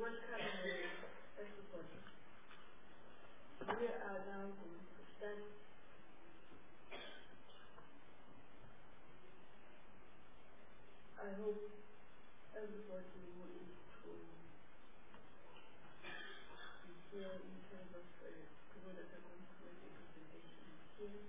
welcome everybody. We are now going to start. I hope everybody will be here in terms of people that are going to make a presentation here.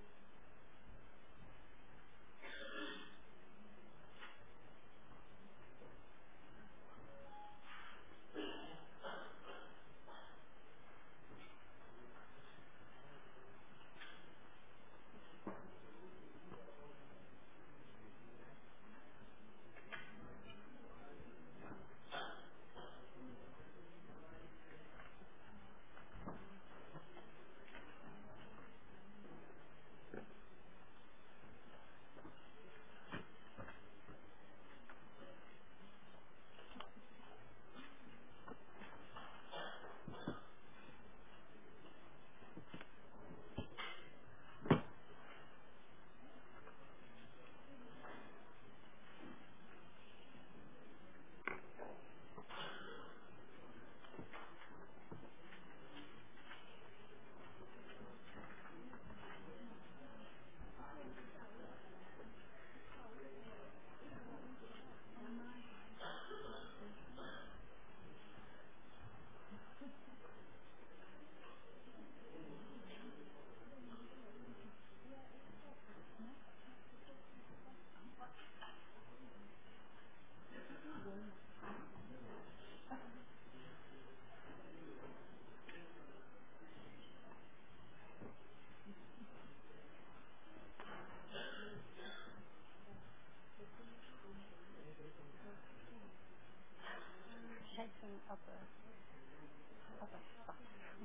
Chasing other stuff.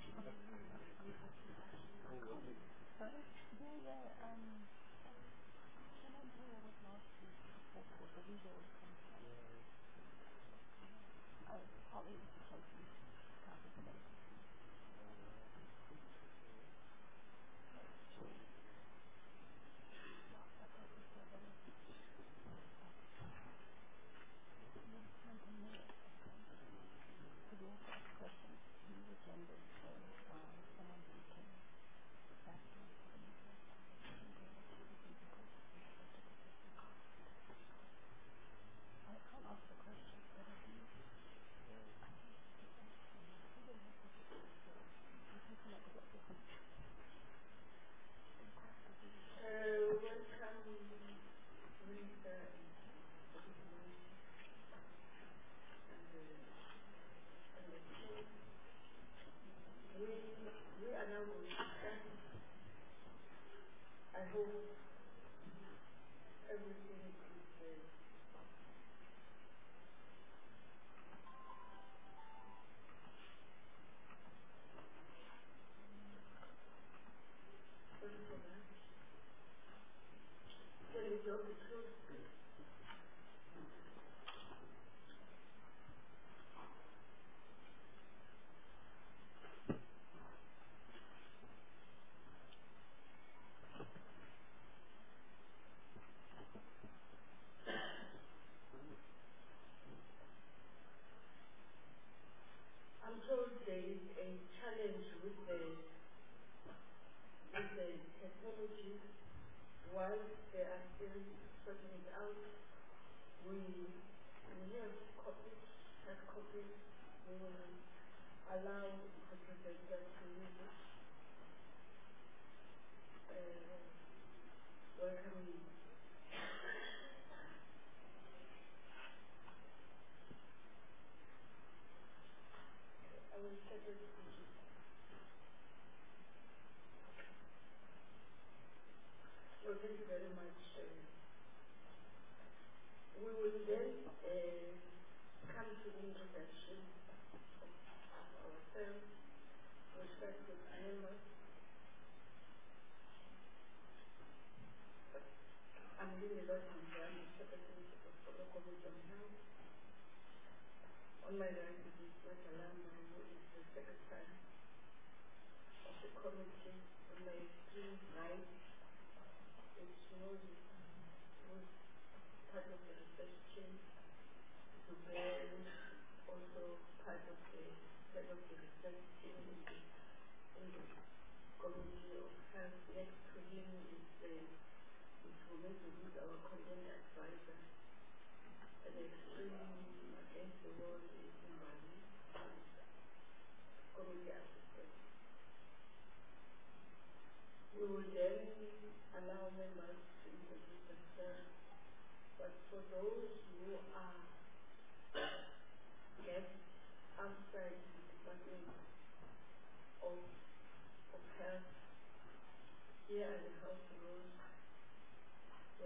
But I'll leave it to chasing classes today. Could you also ask questions? Use agendas so someone who can I can't ask the questions, but I do. Welcome, Minister, and the team. We are now going to start. I hope everything is I'm told there is a challenge with the technology. While they are still sorting it out, we have copies, hard copies. We will allow the presenter to use it. Welcome. I will set it. Well, thank you very much. We will then come to the introduction of ourselves. We'll start with Anima. I'm really not in the secretary of the commission now. On my right is Mr. Lama, who is the secretary of the committee. On my extreme right is Moses, who is part of the research team. Zubair, also part of the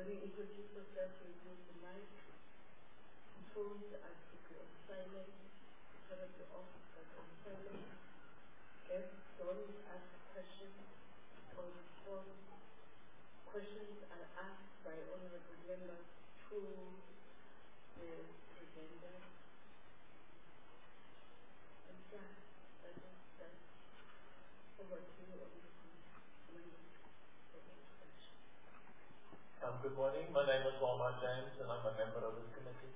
when you introduce yourself, you use the mic. Phones, I put you on silent. Turn it off, but on silent. Guests don't ask questions or respond. Questions are asked by honorable members to the presenter. And yeah, that's over to you on the members for the introduction. Good morning. My name is Walmart James, and I'm a member of this committee.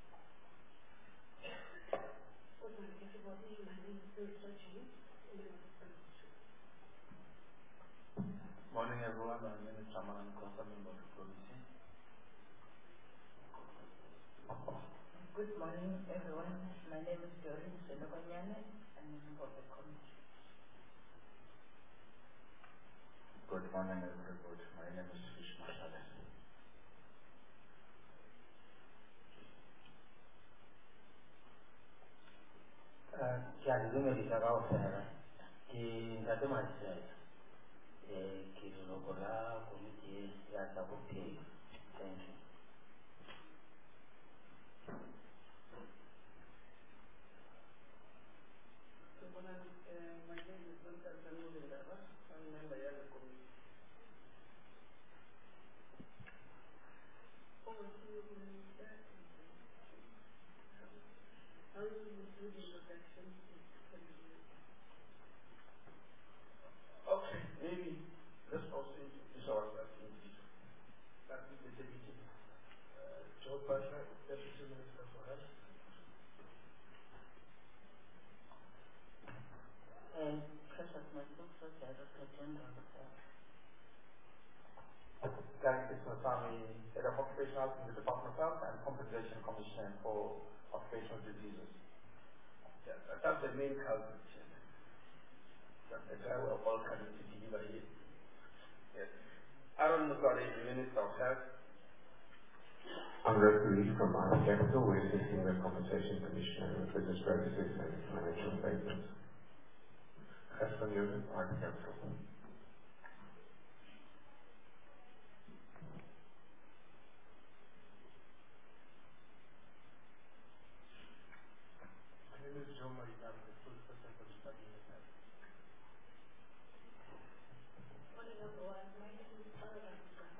Good morning, everybody. My name is Dr. James, member of the committee. Morning, everyone. My name is Chaman Kosa, member of the committee. Good morning, everyone. My name is Doreen Senokanyane. I'm a member of the committee. Good morning, everybody. My name is Fish Mashale. Thank you. My name is Dr. Zanuri Ndaba. I'm a member of the committee. Over to you, Minister. How you will do the introduction can be used. Okay, maybe let's also introduce ourselves individually. That is the Deputy Joe Butler, Deputy Minister for Health. Precious Matusa, Director General of Health. Thank you, Swami, Head of Occupational Health in the Department of Health and Compensation Commissioner for Occupational Diseases. Yeah, that's the main culprit. That's the guy we're all coming to deliver here. Yes. Aaron Mugari, Minister of Health. I'm referee from our capital. We're assisting the Compensation Commissioner with business practices and financial statements. Hassan Unit, our capital. My name is Joe Maritam, the spokesperson for the Department of Health. Morning, everyone. My name is Barbara.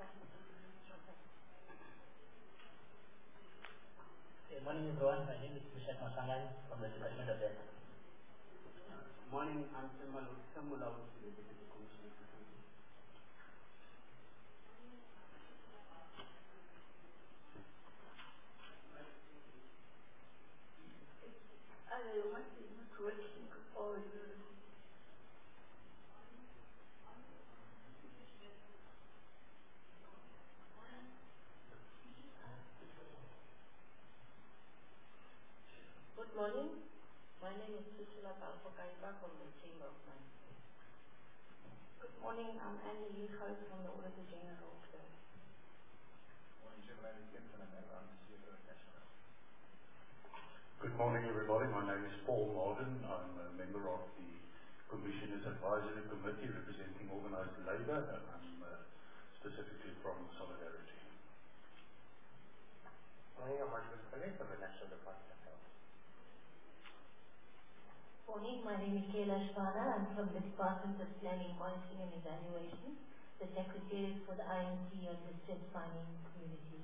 Good morning, everyone. My name is Vishak Masangan from the Department of Health. Morning, I'm Samuel Out, the Deputy Commissioner. I want to not working for you. Good morning. My name is Susila Balfokaiba from the Chamber of Mines. Good morning. I'm Annie Lichhout from the Auditor General of the Good morning, everybody. My name is Paul Marden. I'm a member of the Commissioners Advisory Committee representing Organised Labour, and I'm specifically from Solidarity. Morning, I'm Arjun Pillai from the National Department of Health. Morning, my name is Kayla Shvana. I'm from the Department of Planning, Monitoring and Evaluation, the Secretary for the IMT and the Distress Mining Communities.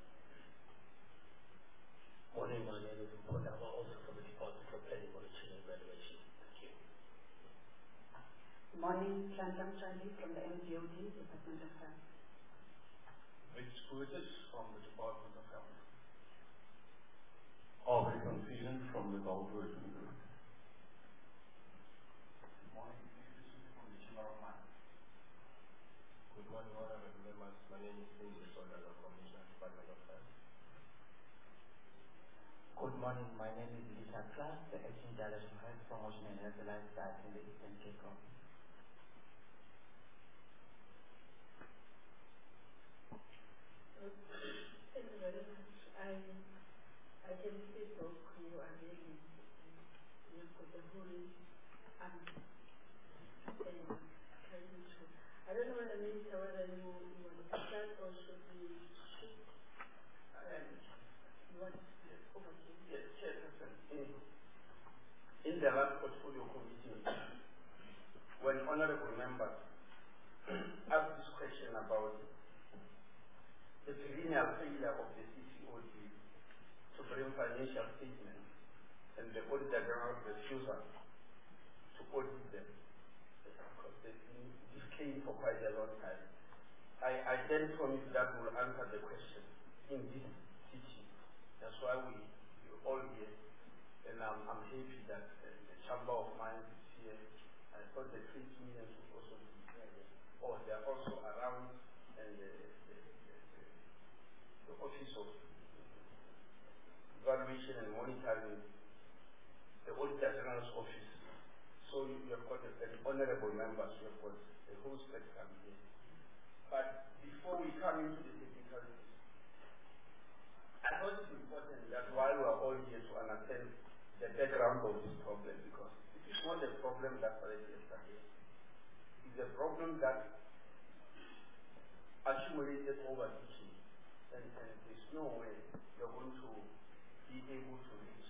Morning, my name is Mpondaba, also from the Department of Planning, Monitoring and Evaluation. Thank you. morning. Chantam Chandi from the MDOD, Department of Health. It's Curtis from the Department of Health. Aubrey van Vieren from the Gold Working Group. Good morning, from the Chamber of Mines. Good morning, honorable members. My name is Cindy Soda, the Commissioner, Department of Health. Good morning. My name is Lisa Clark, the Acting Director of Health Promotion and Health Lifestyle in the Eastern Cape Province. Thank you very much. I can see Doc, you are really, you've got the whole I don't know, Minister, whether you want to start or should we In the last portfolio committee, when honorable members asked this question about the perennial failure of the CCOD to bring financial statements and the Auditor General's refusal to audit them, because they've been decaying for quite a long time. I then promised that we'll answer the question in this city. That's why we're all here. And I'm happy that the Chamber of Mines is here. I thought the trade unions would also be here. Oh, they are also around, and the Office of Evaluation and Monitoring, the Auditor General's Office. So you have got an honorable members, you have got the whole spectrum here. But before we come into the technicalities, I thought it's important that while we are all here to understand the background of this problem, because it is not a problem that started yesterday. It's a problem that accumulated over decades, and there's no way you're going to be able to reach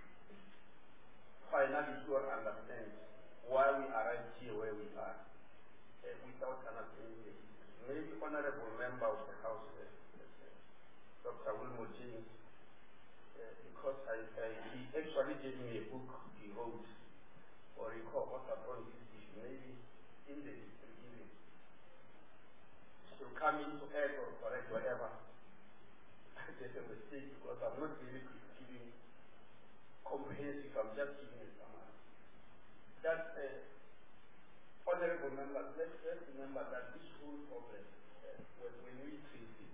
finally to understand why we arrived here where we are without understanding the history. Maybe honorable member of the House, Dr. Wilmot James, because he actually gave me a book he wrote, or he co-authored on this issue, maybe in the history giving. So come in to add or correct whatever. There's a mistake, because I'm not really giving comprehensive, I'm just giving a summary. That honorable members, let's remember that this whole problem, when we treat it,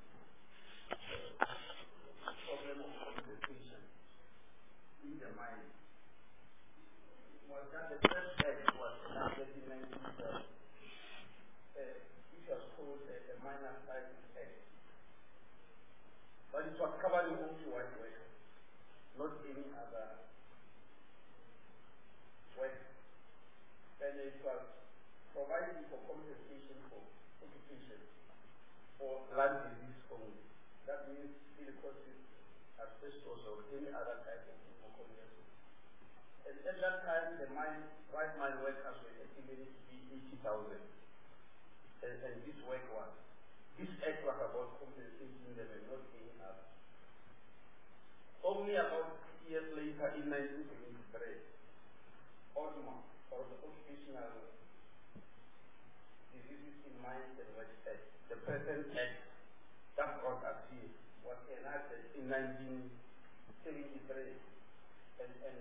problem of compensation in the mine, was that the first act was enacted in 1912. It was called the Miners' Rights Act. But it was covering only white workers, not any other work. And it was providing for compensation for occupation for land disease only. That means silicosis, asbestos, or any other type of community. And at that time, the white mine workers were estimated to be 80,000. And this act was about compensating them and not any other. Only about 6 years later, in 1973, ODMA, or the Occupational Diseases in Mines and Works Act, the present act that brought us here, was enacted in 1973 and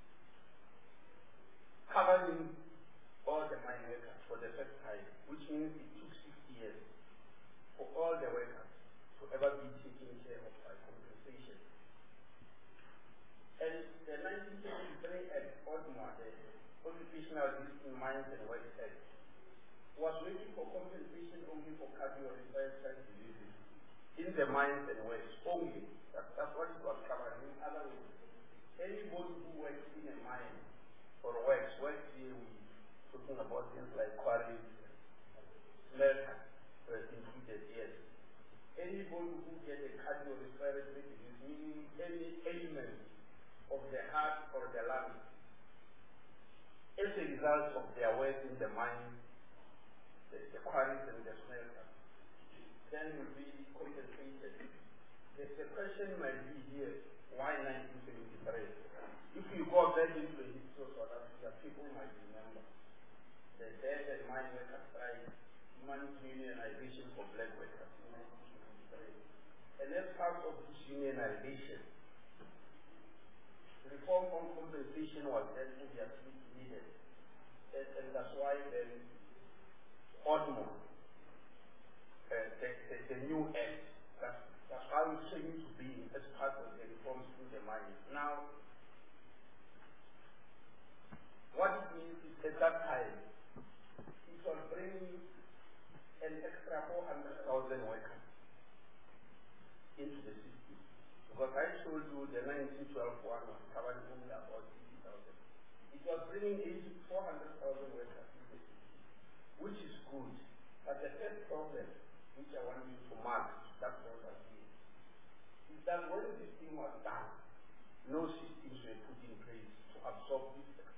covering all the mine workers for the first time, which means it took 60 years for all the workers to ever be taken care of by compensation. And the 1973 Act, ODMA, the Occupational Disease in Mines and Works Act, was waiting for compensation only for cardiorespiratory diseases in the mines and works only. That's what it was covering. In other words, anybody who works in a mine or works here, we're talking about things like quarries, smelters, included, yes. Anybody who gets a cardiorespiratory disease, meaning any ailment of the heart or the lungs, as a result of their work in the mine, the quarries and the smelters, then will be compensated. The question might be here, why 1973? If you go back into the history of South Africa, people might remember the death and mine workers' strike, managed unionization for black workers in 1973. And as part of this unionization, reform on compensation was then obviously needed. And that's why then ODMA, the new act, that's how it came into being as part of the reforms to the mines. Now, what it means is at that time, it was bringing an extra 400,000 workers into the system. Because I told you the 1912 one was covering only about 80,000. It was bringing 400,000 workers into the system, which is good. But the first problem, which I want you to mark, that's what I see, is that when this thing was done, no systems were put in place to absorb this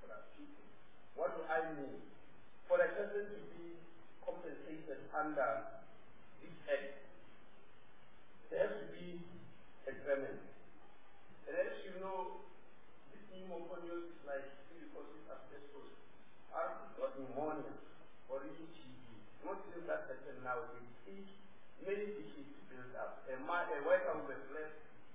mining, for a person to be compensated under this act, there has to be examined. And as you know, this pneumoconiosis is like silicosis, asbestos, are not pneumonia or even TB. Not even that person now, they take many decades to build up. A worker with a flesh,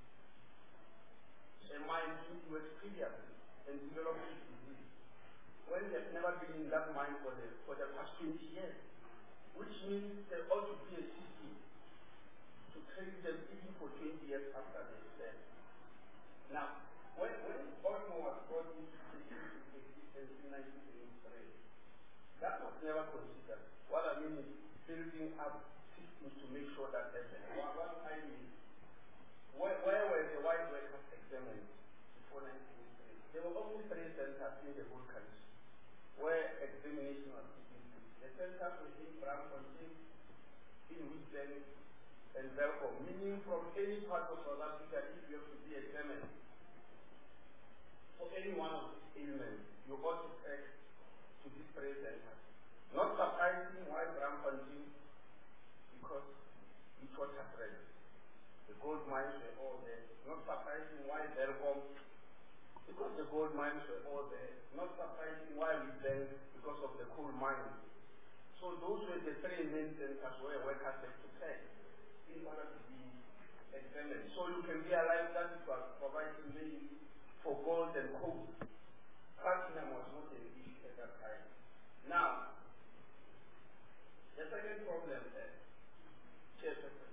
a mind into experience and develop this disease. When they've never been in that mind for the past 20 years, which means there ought to be a system to train them even for 20 years after they left. Now, when Baltimore was brought into existence in 1973, that was never considered. What I mean is building up systems to make sure that happens. What I mean, where were the white workers examined before 1983? There were only 3 centers in the whole country where examination was taking place. The centers were in Braamfontein, in Wheatland, and Welkom, meaning from any part of South Africa, if you have to be examined for any one of these ailments, you ought to take to this 3 centers. Not surprising why Braamfontein, because it was a friend. The gold mines were all there. Not surprising why Welkom, because the gold mines were all there. Not surprising why Wheatland, because of the coal mines. So those were the 3 main centers where workers have to take in order to be examined. So you can realize that it was providing mainly for gold and coal. Platinum was not an issue at that time. Now, the second problem there, Chairperson.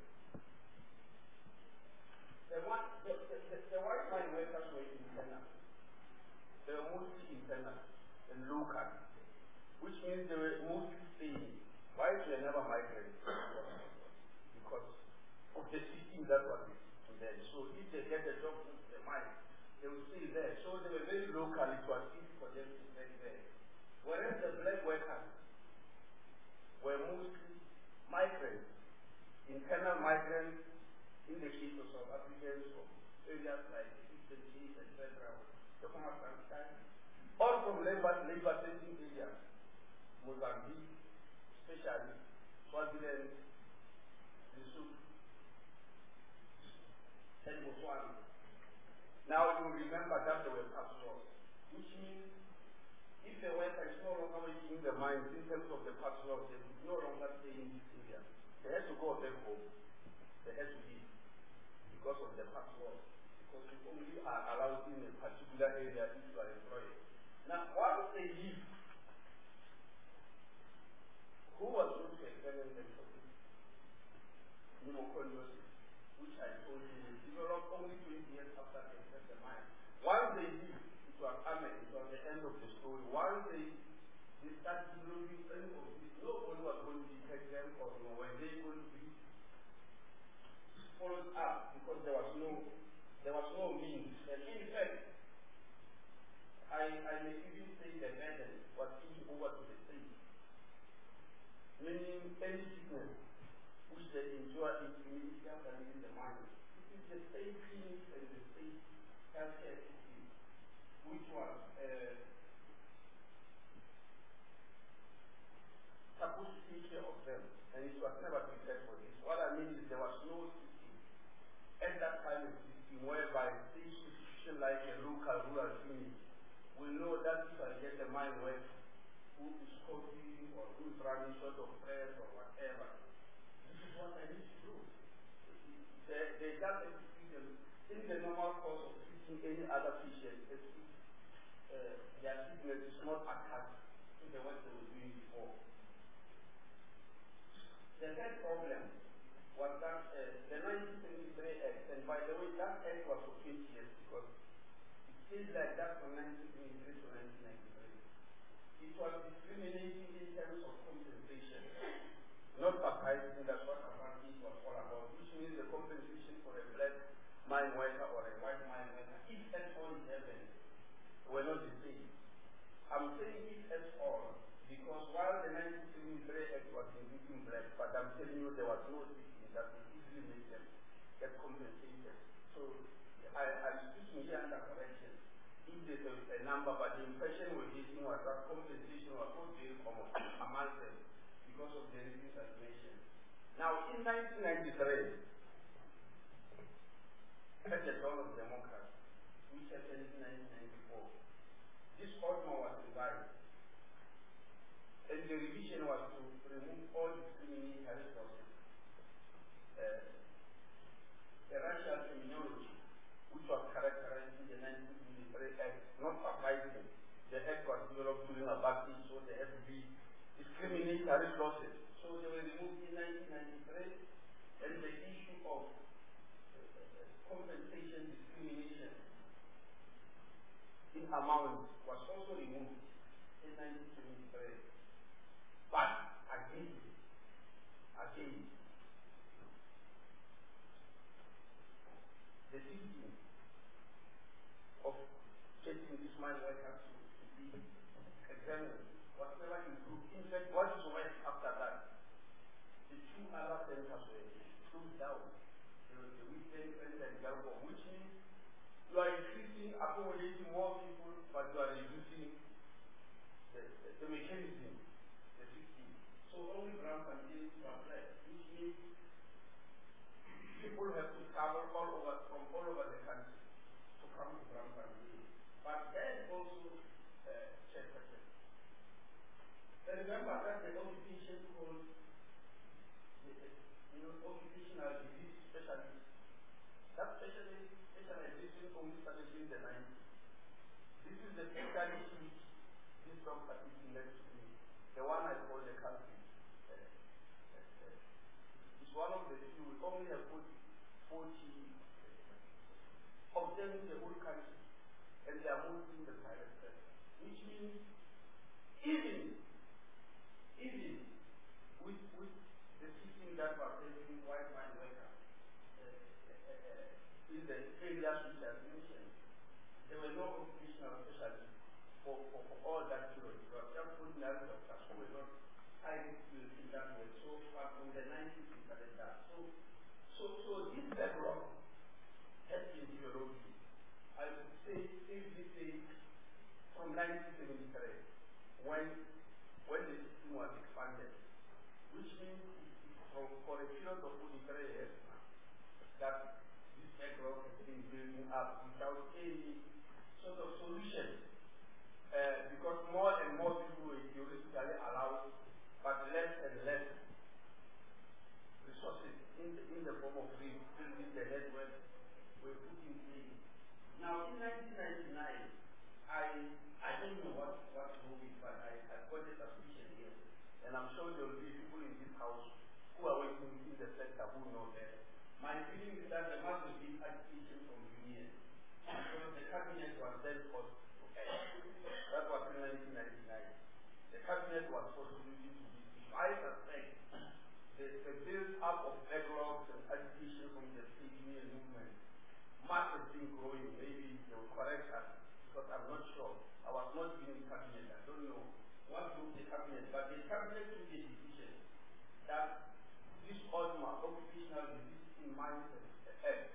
The white mine workers were internal. They were mostly internal and local, which means they were mostly staying. Whites were never migrants because of the system that was to them. So if they get a job in the mine, they will stay there. So they were very local. It was easy for them to stay there. Whereas the black workers were mostly migrants, internal migrants, in the case of South Africans from areas like the Eastern Cape, etc., the Komataang, or from labor-saving areas, Mozambique, especially Swaziland, Lesotho, and Botswana. Now you remember that there were tax laws, which means if the worker is no longer working in the mines in terms of the tax laws, they would no longer stay in this area. They have to go back home. They have to leave because of the tax laws. Because you only are allowed in a particular area if you are employed. Now, once they leave, who was going to examine them for this? Pneumoconiosis, which I told you they developed only 20 years after they left the mine. Once they leave, it was amen, it was the end of the story. Once they start developing any of this, nobody was going to detect them or were they going to be followed up because there was no means. And in fact, I may even say the burden was given over to the state. Meaning any sickness which they enjoy immediately after leaving the mine. This is the state clinics and the state healthcare system which was supposed to take care of them, and it was never prepared for this. What I mean is there was no system at that time, a system whereby state institutions like a local rural clinic will know that if I get a mine work who is coughing or who is running short of breath or whatever, this is what I need to do. They just execute them in the normal course of treating any other patient as if their sickness is not attached to the work they were doing before. The third problem was that the 1973 Act, and by the way, that Act was for 20 years because it seems like that from 1973 to 1993. It was discriminating in terms of compensation. Not surprising, that's what apartheid was all about, which means the compensation for a black mine worker or a white mine worker, if at all is heaven, were not the same. I'm saying if at all, because while the 1973 Act was including black, but I'm telling you there was no system that would easily make them get compensated. So I'm speaking here under correction. If there's a number, but the impression we're getting was that compensation was not very common among them because of the reasons I mentioned. Now, in 1993, at the dawn of democracy, which happened in 1994, this ODMA was revised, and the revision was to remove all discriminatory clauses. The racial terminology, which was characterized in the 1923 Act, not surprising. The Act was developed during apartheid, so there had to be discriminatory clauses. So they were removed in 1993, and the issue of compensation discrimination in amount was also removed in 1973. But again, the thinking of getting these mine workers to be examined was never improved. In fact, what is worse after that? The two other centers were closed down. The weekend center and Galgo, which means you are increasing, accommodating more people, but you are reducing the mechanism, the system. So only ground conditions are left, which means people have to travel from all over the country to come to ground conditions. But there's also check. Remember that the occupation called occupational disease specialist. That specialization only started in the 90s. This is the specialist which this doctor is next to me. The one I call the country. It's one of the few. We only have 40 of them in the whole country, and they are mostly in the private sector. Which means even with the system that was helping white man workers in the areas which I mentioned, there were no occupational specialists for all that period. It was just ordinary doctors who were not highly skilled in that way. So far from the 90s we started that. So this backlog has been developing. I would say from 1973 when the system was expanded, which means for a period of 43 years now, that this backlog has been building up without any sort of solution, because more and more people were theoretically allowed, but less and less resources in the form of building the network were put in place. Now, in 1999, I don't know what drove it, but I got a suspicion here, and I'm sure there will be people in this house who are working in the sector who know that. My feeling is that there must have been agitation from unions, because the cabinet was then forced to act. That was in 1999. The cabinet was forced to look into this issue. I suspect the build-up of backlogs and agitation from the trade union movement must have been growing. Maybe they will correct us, because I'm not sure. I was not even in cabinet. I don't know what group the cabinet, but the cabinet took a decision that this ODMA, Occupational Disease in Mines Act,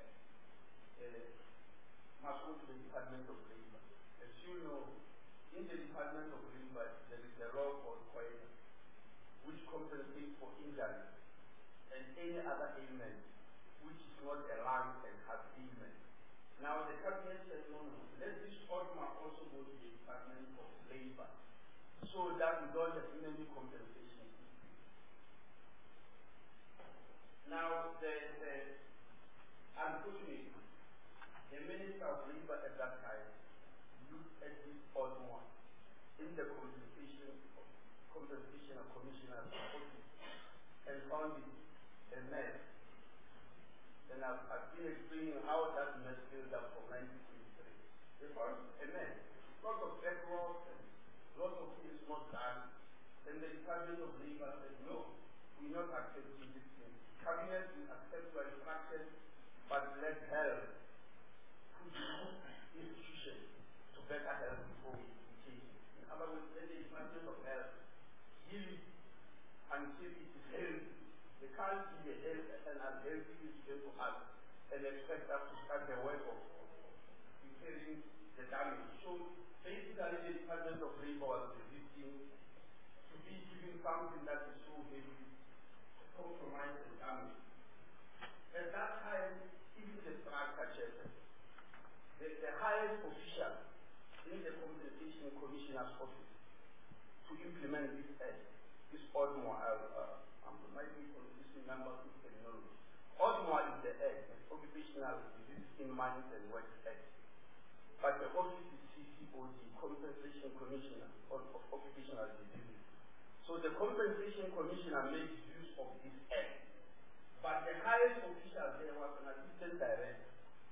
must go to the Department of Labor. As you know, in the Department of Labor, there is a law called COIDA, which compensates for injury and any other ailment which is not a lung and heart ailment. Now the cabinet said, no, let this ODMA also go to the Department of Labor, so that we don't have any compensation. Now unfortunately, the Minister of Labor at that time looked at this ODMA in the compensation commissioner's office and found it a mess. And I've been explaining how that mess built up from 1923. They found a mess. Lots of backlogs and lots of things not done. Then the Department of Labor said, no, we're not accepting this thing. Cabinet will accept your instructions, but let health put the institution to better health before we change it. In other words, let the Department of Health give it until it is healthy. They can't give an unhealthy institution to us and expect us to start the work of repairing the damage. So initially the Department of Labor was resisting to be given something that is so heavy, compromise and damage. At that time, even the structure chapter, the highest official in the Compensation Commissioner's office to implement this act is ODMO. Might be confusing numbers with terminology. ODMO is the act, the Occupational Disease in Mines and Works Act. But the office is CCOD, Compensation Commissioner of Occupational Diseases. So the Compensation Commissioner makes use of this act. But the highest official there was an assistant director.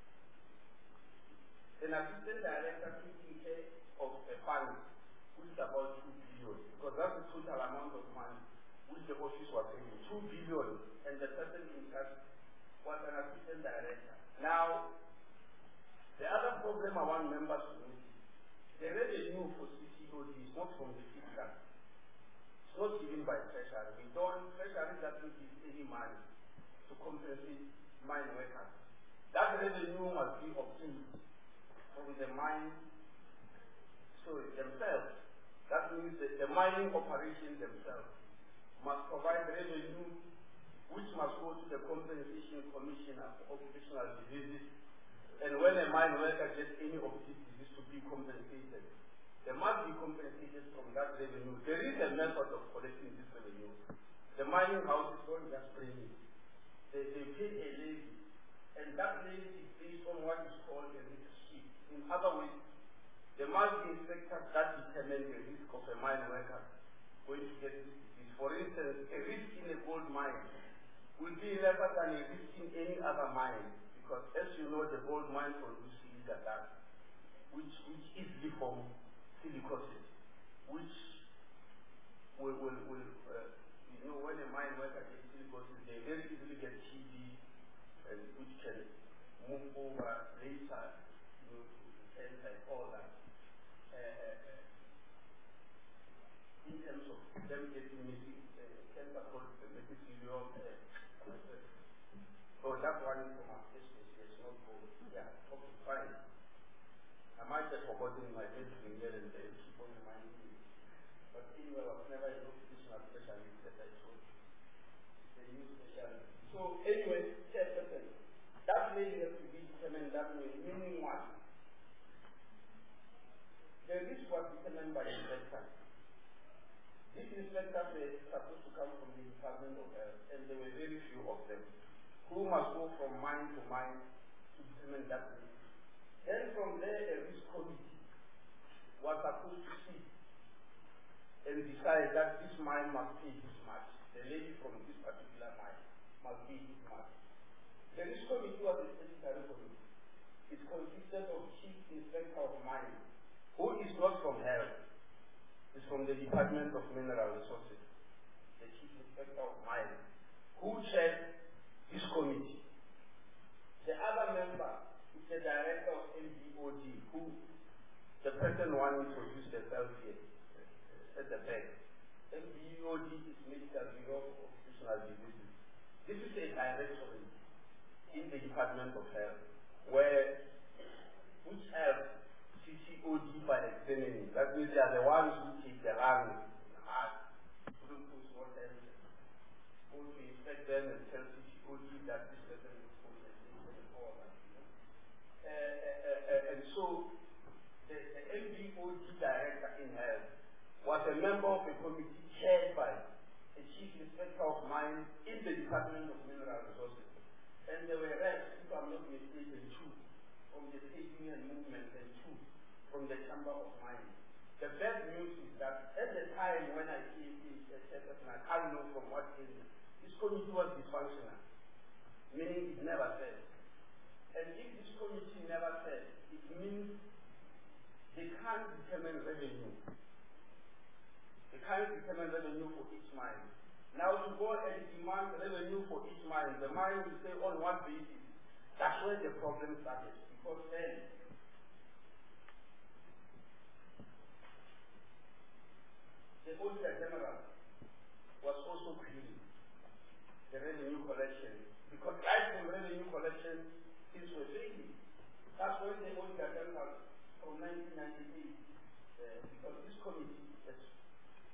An assistant director taking care of a fund, which is about 2 billion, because that's the total amount of money which the office was having, 2 billion, and the person in charge was an assistant director. Now, the other problem I want members to notice, the revenue for CCOD is not from the fiscal. It's not given by Treasury. Treasury doesn't give any money to compensate mine workers. That revenue must be obtained from the mine themselves. That means that the mining operations themselves must provide revenue which must go to the Compensation Commissioner for Occupational Diseases. And when a mine worker gets any of these diseases to be compensated, they must be compensated from that revenue. There is a method of collecting this revenue. The mining houses don't just bring it. They pay a levy, and that levy is based on what is called a risk sheet. In other words, there must be inspectors that determine the risk of a mine worker going to get this disease. For instance, a risk in a gold mine will be lesser than a risk in any other mine, because as you know, the gold mine produces silica dust, which easily form silicosis, which will when a mine worker gets silicosis, they very easily get TB, and which can move over later, to cancer and all that. In terms of them getting cancer called mesothelioma. So that one is from our business, it's not gold. Yeah, okay, fine. I might have forgotten my medicine here and there, keep on reminding me. But anyway, I was never a occupational specialist that I told you. The new specialist. So anyway, that lady has to be determined that way, meaning what? The risk was determined by the inspector. These inspectors were supposed to come from the Department of Health, and there were very few of them, who must go from mine to mine to determine that risk. Then from there, a risk committee was supposed to see and decide that this mine must pay this much. The lady from this particular mine must pay this much. The risk committee was a statutory committee. It consisted of Chief Inspector of Mine, who is not from health. It's from the Department of Mineral Resources, the Chief Inspector of Mine, who chaired this committee. The other member is the Director of MBOD, who the person one introduced herself here at the back. MBOD is Medical Bureau of Occupational Diseases. This is a directorate in the Department of Health, which helps CCOD by examining. That means they are the ones who take the lungs, the heart, glucose, water, go to inspect them and tell CCOD that this person is compensated and all that. And so the MBOD director in health was a member of a committee chaired by a Chief Inspector of Mines in the Department of Mineral Resources. And there were reps, if I'm not mistaken, 2 from the State Union Movement and 2 from the Chamber of Mines. The bad news is that at the time when I came in, I can't know from what area, this committee was dysfunctional, meaning it never said. And if this committee never said, it means they can't determine revenue. They can't determine revenue for each mine. Now to go and demand revenue for each mine, the mine will say on what basis. That's where the problem started, because then the Auditor General was also querying the revenue collection, because right from revenue collection, things were failing. That's when the Auditor General from 1998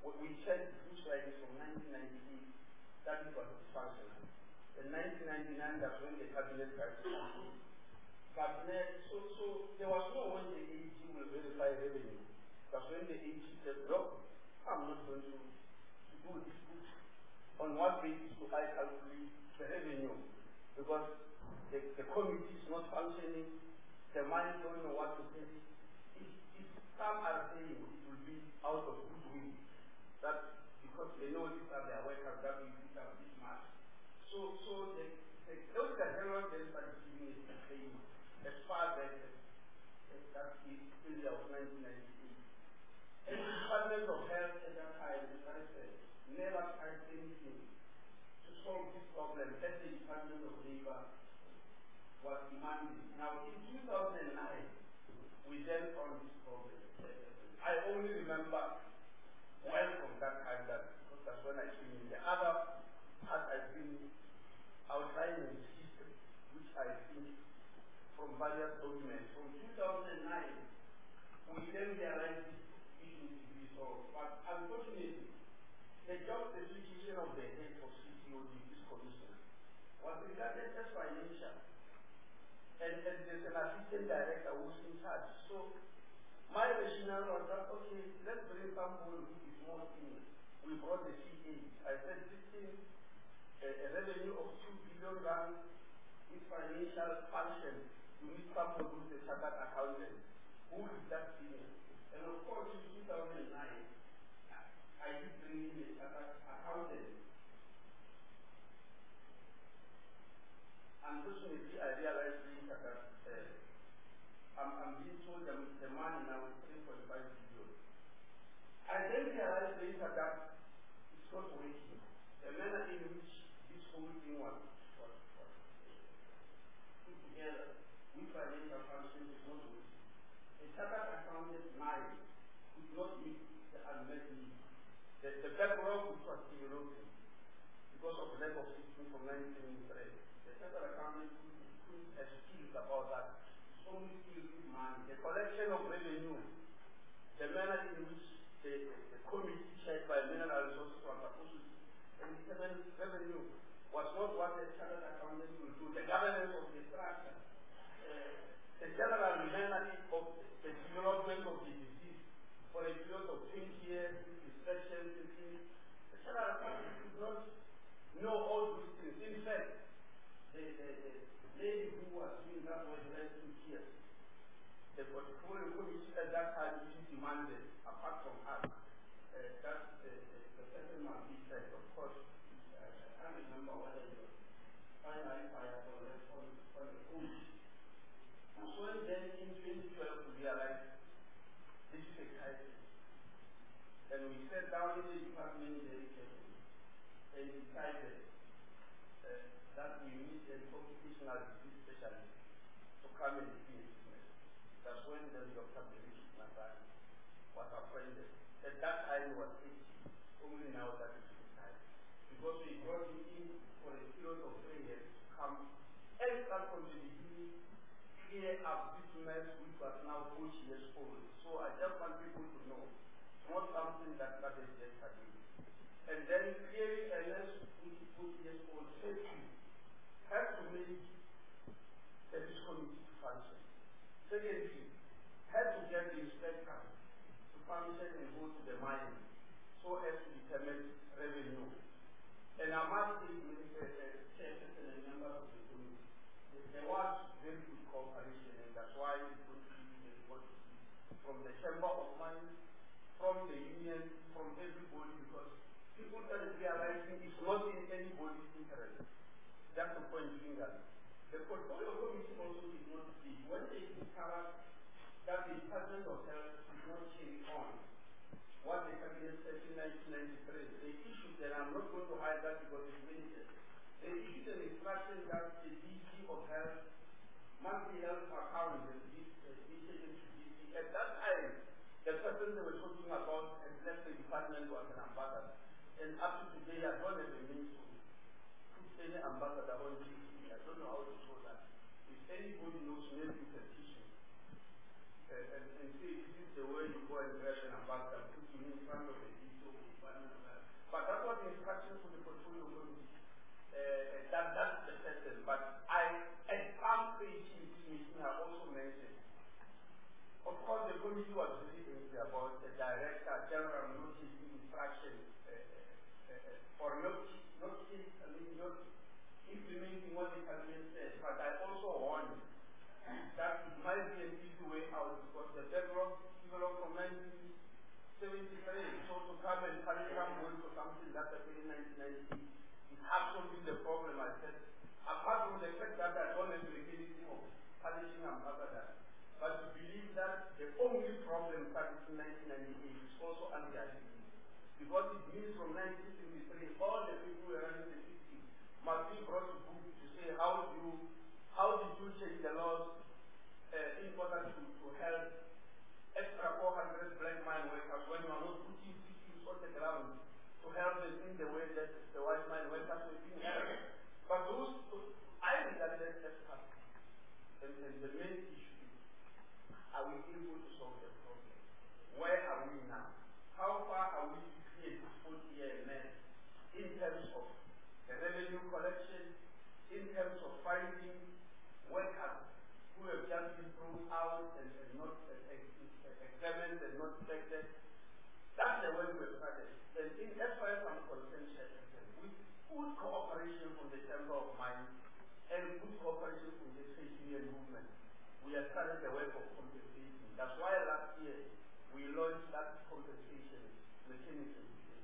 We checked Good Friday from 1998, that it was functional. In 1999, that's when the cabinet crisis happened. But so there was no way the AG will verify revenue. That's when the AG said, no, I'm not going to do this book. On what basis do I calculate the revenue? Because the committee is not functioning, the mines don't know what to pay. If some are saying it will be out of goodwill, that because they know these are their workers, that will pick up this much. So the Auditor General then started giving us the claim as far back as that is in the year of 1998. And the Department of Health at that time, as I said, never tried anything to solve this problem as the Department of Labor was demanding. Now in 2009, we then found this problem. I only remember well from that time that because that's when I came in. The other part I've been outlining the system, which I think from various documents. From 2009, we then realized this issue to be solved. But unfortunately, the job specification of the head of CCOD, this commissioner, was regarded as financial. And there's an assistant director who's in charge. So my rationale was that, okay, let's bring somebody who is more senior. We brought the CA. I said, this thing, a revenue of 2 billion rand with financial function. You need somebody who's a chartered accountant. Who is that senior? And of course, in 2009, I did bring in a chartered accountant. Unfortunately, I realized later that I'm being told that the money now is 3.5 billion. I then realized later that it's not working. The manner in which this whole thing was put together with financial functions is not working. A chartered accountant line could not meet the unmet need. The backlog which was developing because of lack of system from 1973. The chartered accountant couldn't have skills about that. It's only skills with money. The collection of revenue, the manner in which the committee chaired by mineral resources was supposed to and the revenue was not what the chartered accountant will do. The governance of the structure, the general manner of the development of the disease for a period of 20 years, inspections, the chartered accountant could not know all those things. In fact, the lady who was doing that was less in tears. The portfolio committee at that time which demanded, apart from us, that the person must be said. Of course, I can't remember whether it was finally fired or left on the coach. So then in 2012 we realized this is a crisis. And we sat down in the department very carefully and decided that we need an occupational disease specialist to come and see it. That's when the Dr. Berish Masai was appointed. At that time it was 80, only now that is 55. Because we brought him in for a period of 3 years to come and start from the beginning, clear up this mess which was now 40 years old. So I just want people to know it's not something that started yesterday. And then clearing a mess which is 40 years old, safety has to make this committee to function. Secondly, had to get the inspector to function and go to the mine so as to determine revenue. And I must say, chairperson and members of the committee, there was very good cooperation, and that's why we put the report from the Chamber of Mines, from the union, from everybody, because people started realizing it's not in anybody's interest. Just to point fingers. The portfolio committee also did not see when they discovered that the Department of Health did not carry on what the cabinet said in 1993. They issued, and I'm not going to hide that because it's limited. They issued an instruction that the DG of Health must be held accountable to this DG. At that time, the person they were talking about had left the department was an ambassador. And up to today, I don't have a means to put any ambassador on DG. I don't know how to show that. If anybody knows, maybe you can teach me. And say, this is the way you go and grab an ambassador, put him in front of the DG. But that was the instruction for the portfolio committee. That's the sentence. But at some stage in this meeting, I also mentioned, of course, the committee was really angry about the director general notice instruction for not implementing what the cabinet says. But I also warned that it might be an easy way out because the developed from 1973, so to come and punish someone for something that happened in 1990 is absolutely the problem. I said, apart from the fact that I don't have the ability of punishing and other than, but to believe that the only problem started in 1998 is also unrealistic. Because it means from 1973, all the people around the system must be brought to book to say how did you change the laws in order to help extra 400 black mine workers when you are not putting CCUs on the ground to help them in the way that the white mine workers were being helped. But I regard that as happening. And the main issue is, are we able to solve the problem? Where are we now? How far are we to create this 40-year mess in terms of the revenue collection, in terms of finding workers who have just been thrown out and not examined and not inspected? That's the way we're started. And as far as I'm concerned, with good cooperation from the Chamber of Mines and good cooperation from the trade union movement, we have started the work of compensation. That's why last year we launched that compensation mechanism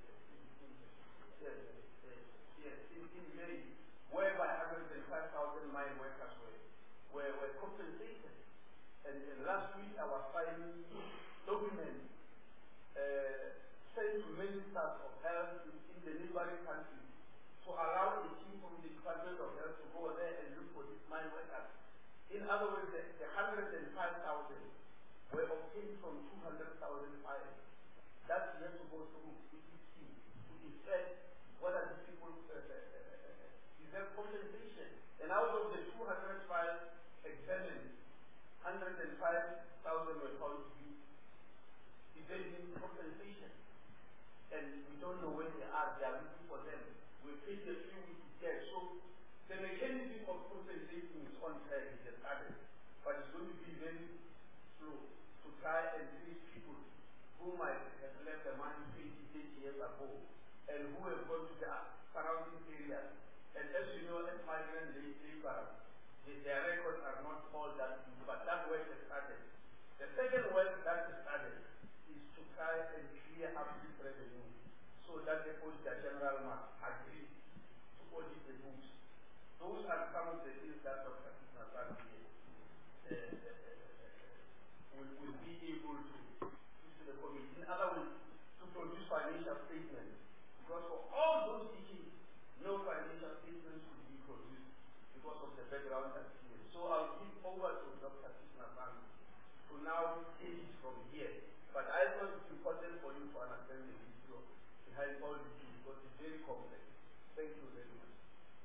in May, whereby 105,000 mine workers were compensated. And last week I was signing documents sent to ministers of health in the neighboring countries to allow a team from the Department of Health to go there and look for these mine workers. In other words, the 105,000 were obtained from 200,000 files. That's yet to go through EPC to decide whether these people deserve compensation. And out of the 200 files examined, 105,000 were found to be deserving compensation. And we don't know where they are. They are looking for them. We paid a few weeks there. So the mechanism of compensation is on track. It has started. But it's going to be very slow to try and trace people who might have left the money 20, 30 years ago and who have gone to the surrounding areas. And as you know, as migrant laborers, their records are not all that good, but that work has started. The second work that has started is to try and clear up this revenue so that the Auditor General must agree to audit the books. Those are some of the things that Dr. Kismasan will be able to use to the committee. In other words, to produce financial statements. Because for all those decades, no financial statements will be produced because of the background that's here. So I'll give over to Dr. Kismasan to now take it from here. But I thought it's important for you to understand the history behind all these things because it's very complex. Thank you very much.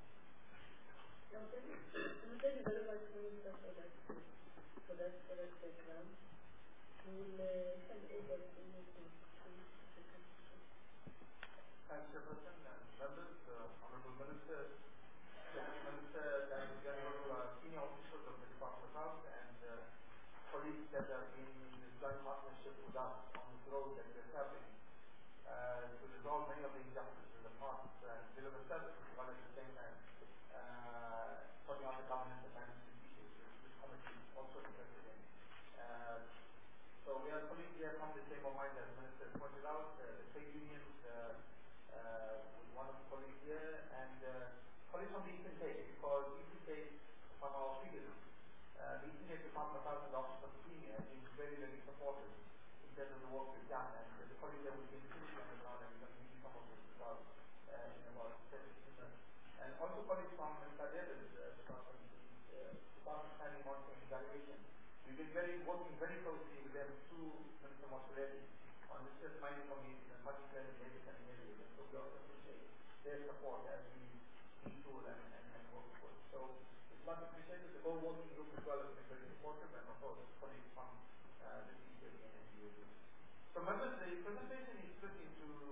Thank you very much, Minister, for that background. We will hand over to you to Thanks, Chairperson and members, Honorable Minister, Deputy Minister, Director General, senior officials of the Department of Health, and colleagues that have been in this joint partnership with us on this road that we're traveling to resolve many of the injustices in the past and deliver services while at the same time sorting out the governance and management issues this committee is also interested in. So we have colleagues here from the Chamber of Mines, as the Minister pointed out, the trade unions, with one of the colleagues here, and colleagues from the Eastern Cape, because Eastern Cape, from our figures, the Eastern Cape Department of Health and the Office of the Senior has been very, very supportive in terms of the work we've done, and the colleagues that we've been finishing on the ground, and we're going to give you some of this as well in about 17 minutes. And also colleagues from Mr. David's department, the Department of Planning, Monitoring and Evaluation. We've been working very closely with them through Minister Mosoleti on the just mining communities and particularly the educating areas. And so we also appreciate their support as we retool and work forward. So it's much appreciated. The whole working group as well has been very supportive, and of course colleagues from the CCA and NGO. So members, the presentation is split into two parts.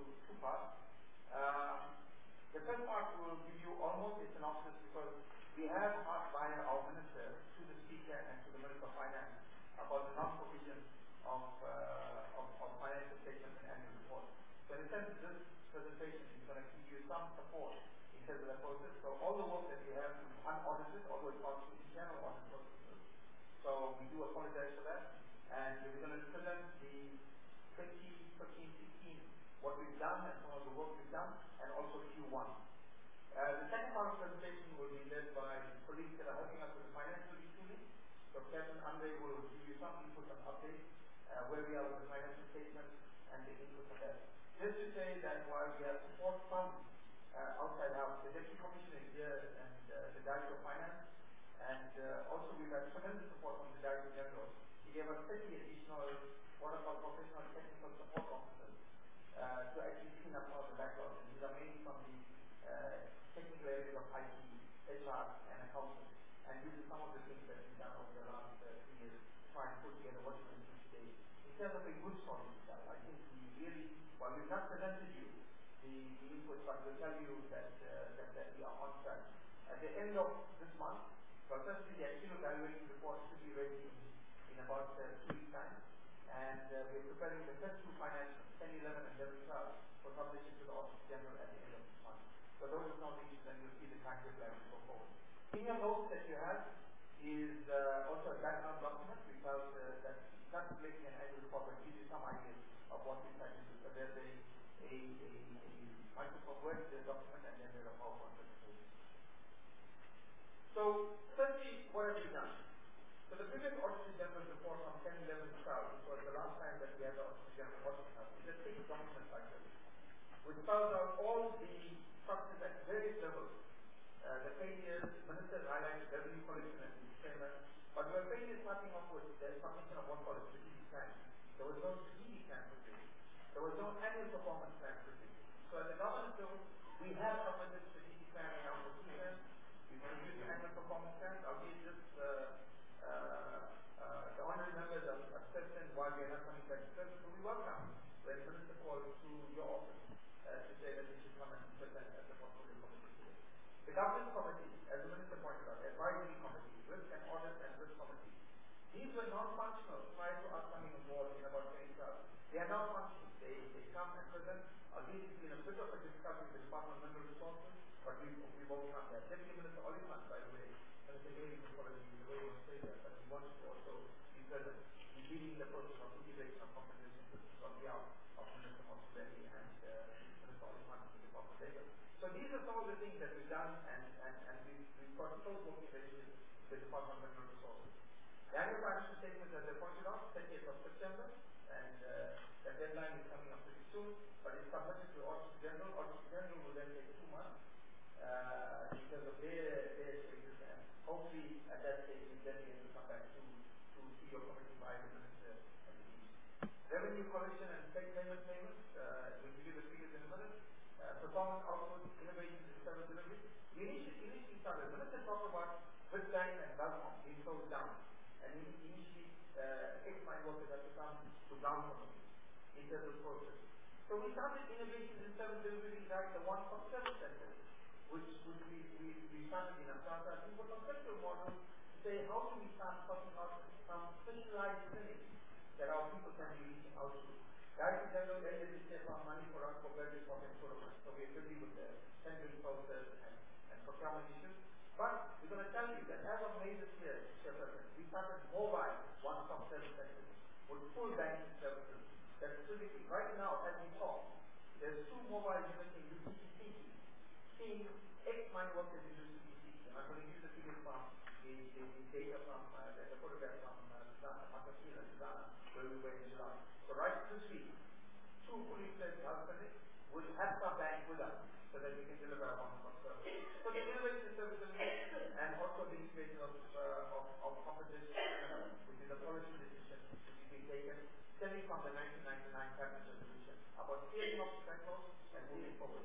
parts. The first part will give you almost a synopsis because we have asked by our minister to the Speaker and to the Minister of Finance about the non-provision of financial statements and annual reports. So in a sense, this presentation is going to give you some support in terms of the process. So all the work that we have is unaudited, although it's part of the internal audit processes. So we do apologize for that. And we're going to present the 2015-16, what we've done and some of the work we've done, and also Q1. The second part of the presentation will be led by colleagues that are helping us with the financial retooling. So Captain Andre will give you some input and updates, where we are with the financial statements and the input of that. Just to say that while we have support from outside house, the Deputy Commissioner is here and the Director of Finance, and also we've had tremendous support from the Director General. He gave us 30 additional what are called professional technical support officers to actually clean up all the backlogs. And these are mainly from the technical areas of IT, HR, and accounting. And this is some of the things that we've done over the last 3 years to try and put together what we're going to do today. In terms of a good story itself, I think we really, while we've not presented you the input, but we'll tell you that we are on track. At the end of this month, firstly, the actual evaluation report should be ready in about 2 weeks' time. And we're preparing the first two financials, 10, 11, and 11, 12, for submission to the Office General at the end of this month. So those are some things, and you'll see the timetable as we go forward. In your notes that you have is also a background document, because that calculating an annual report will give you some ideas of what we try to do. So there's a Microsoft Word document, and then there's a PowerPoint presentation. So firstly, what have we done? So the previous Auditor General report from 10, 11, 12, which was the last time that we had the Auditor General auditing us, is a big document like this, which spells out all the structures at various levels. The failures, ministers highlighted revenue collection and payment, but we were failures starting off with the submission of what called a strategic plan. There was no strategic plan prepared. There was no annual performance plan prepared. So at the government level, we have submitted strategic plan in our procedures. We produced annual performance plans. Albeit this the honourable members are certain why we are not coming back to service. So we welcome when the minister calls to your office to say that we should come and present as a portfolio committee today. The governance committee, as the minister pointed out, the advisory committee, risk and audit and risk committee, these were non-functional prior to us coming on board in about 2012. They are now functional. They come and present. Albeit it's been a bit of a discussion with the Department of Mineral Resources, but we've overcome that. Deputy Minister Oliphant, by the way, Minister Gary apology the way he was saying that, but he wanted to also be present in leading the process of integration of compensation systems on behalf of Minister Motsubeni and Minister Oliphant in the Department of Labor. So these are some of the things that we've done, and we've got close working relationship with the Department of Mineral Resources. The annual financial statements, as I pointed out, 30th of September, and the deadline is coming up pretty soon, but it's submitted to Auditor General. Auditor General will then take 2 months in terms of their status, and hopefully at that stage we'll then be able to come back to your committee by the minister and the team. Revenue collection and state payments, we'll give you the figures in a minute. Performance output, innovations in service delivery. We initially started, the minister talked about Bitbank and Belmont being closed down, and initially ex-mine workers had to come to ground committee in terms of process. So we started innovations in service delivery like the one-stop service center, which we started in Atlanta. I think a conceptual model to say how do we start sorting out some specialized clinics that our people can be reaching out to. Director General earlier this year found money for us for various pocket programs. So we're busy with the tendering process and procurement issues. But we're going to tell you that as of May this year, we started mobile one-stop service centers with full banking services. That physically, right now, as we talk, there's 2 mobile units in UCC City, seeing ex-mine workers in UCC City. And I'm going to use the figures from the data from the photograph from Makasila, Sudan, where we were in July. So right this week, 2 fully fledged health clinics will have some bank with us so that we can deliver our one-stop service. So the innovation service and also the integration of compensation, which is a policy decision which has been taken, stemming from the 1999 Cabinet resolution about scaling up centers and moving forward.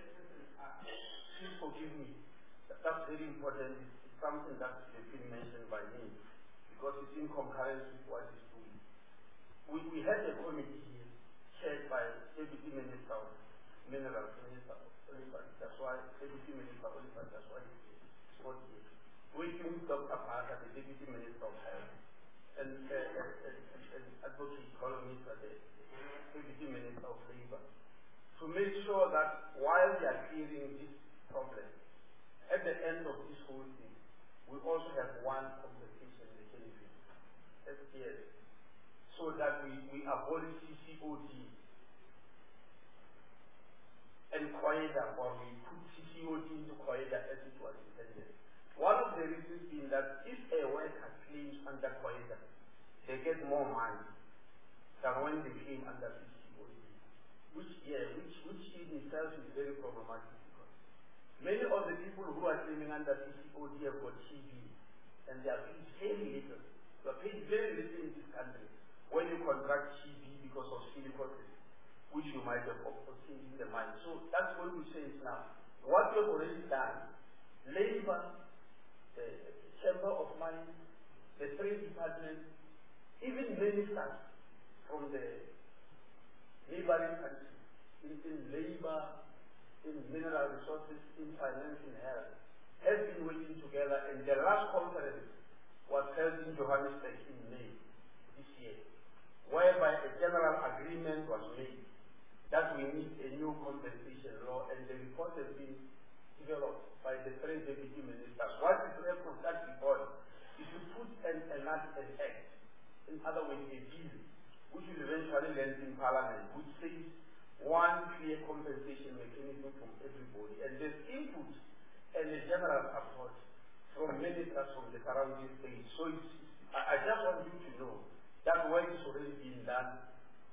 Please forgive me. That's very important. It's something that has been mentioned by me because it's in concurrence with what he's doing. We had a committee here chaired by Deputy Minister Minerals Minister Oliver. That's why Deputy Minister Oliver. That's why it's not here. Working with Dr. Parker, the Deputy Minister of Health, and Advocate Columnista, the Deputy Minister of Labour, to make sure that while they are clearing this problem, at the end of this whole thing, we also have one compensation mechanism, SPS, so that we abolish CCOD and COIDA, or we put CCOD into COIDA as it was intended. One of the reasons being that if a worker claims under COIDA, they get more money than when they claim under CCOD, which in itself is very problematic. Many of the people who are claiming under CCOD have got TB, and they are paid very little. You are paid very little in this country when you contract TB because of silicosis, which you might have obtained in the mine. So that's what we change now. What we have already done, Labour, the Chamber of Mines, the Trade Department, even ministers from the neighboring countries, in Labour, in mineral resources, in finance, in health, have been working together, and the last conference was held in Johannesburg in May this year, whereby a general agreement was made that we need a new compensation law, and the report has been developed by the three deputy ministers. What is left of that report is to put an act, in other words, a bill, which will eventually land in Parliament, which says one clear compensation mechanism from everybody, and there's input and a general support from ministers from the surrounding states. So I just want you to know that work is already being done,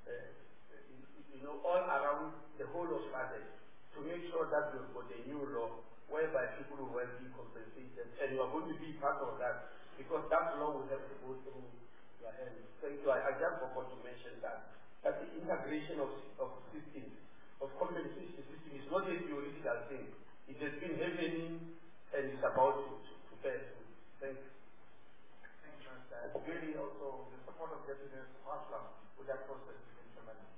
all around the whole of SADC, to make sure that we've got a new law whereby people will be compensated, and you are going to be part of that, because that law will have to go through your hands. Thank you. I just forgot to mention that the integration of systems, of compensation system, is not a theoretical thing. It has been happening and it's about to bear fruit. Thank you. Thank you, Mr. Really also the support of Deputy Marslam with that process is instrumental.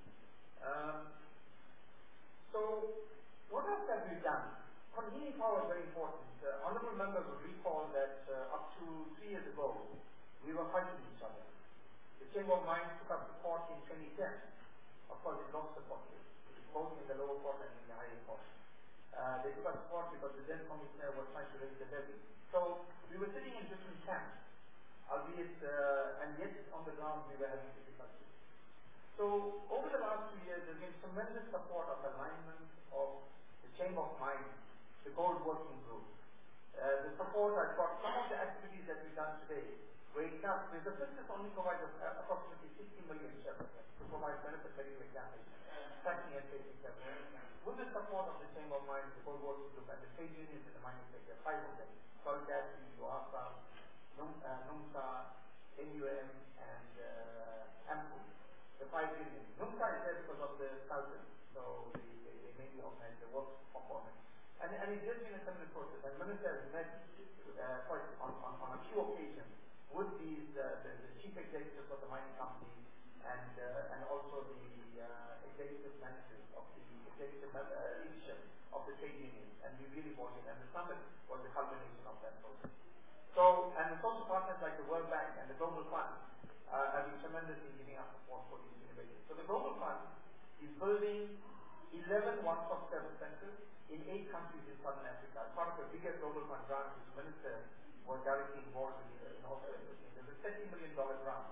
So what else have we done? Convening power is very important. Honourable members will recall that up to 3 years ago, we were fighting each other. The Chamber of Mines took up the court in 2010. Of course, it lost the court case, both in the lower court and in the higher court. They took up the court because the then commissioner was trying to raise the levy. So we were sitting in different camps, albeit, and yet on the ground we were having difficulties. So over the last 2 years, there's been tremendous support of alignment of the Chamber of Mines, the Gold Working Group. The support, I've got some of the activities that we've done today. Wake up, the business only provides approximately 60 million shares to provide benefit medical examination, tracking and tracing services. With the support of the Chamber of Mines, the Gold Working Group, and the trade unions in the mining sector, 5 of them, Solidasi, UASA, NUMSA, NUM, and AMPU, the 5 unions. NUMSA is there because of the Sultan, so they mainly organize the work component. And it's just been a similar process, and Minister has met on a few occasions with these, the chief executives of the mining company and also the executive managers of the executive leadership of the trade unions, and we really bought it, and the summit was the culmination of that process. So, and the social partners like the World Bank and the Global Fund have been tremendously giving us support for these innovations. So the Global Fund is building 11 one-stop service centers in 8 countries in Southern Africa. As part of a bigger Global Fund grant, which the Minister was directly involved in also. There's a $30 million grant.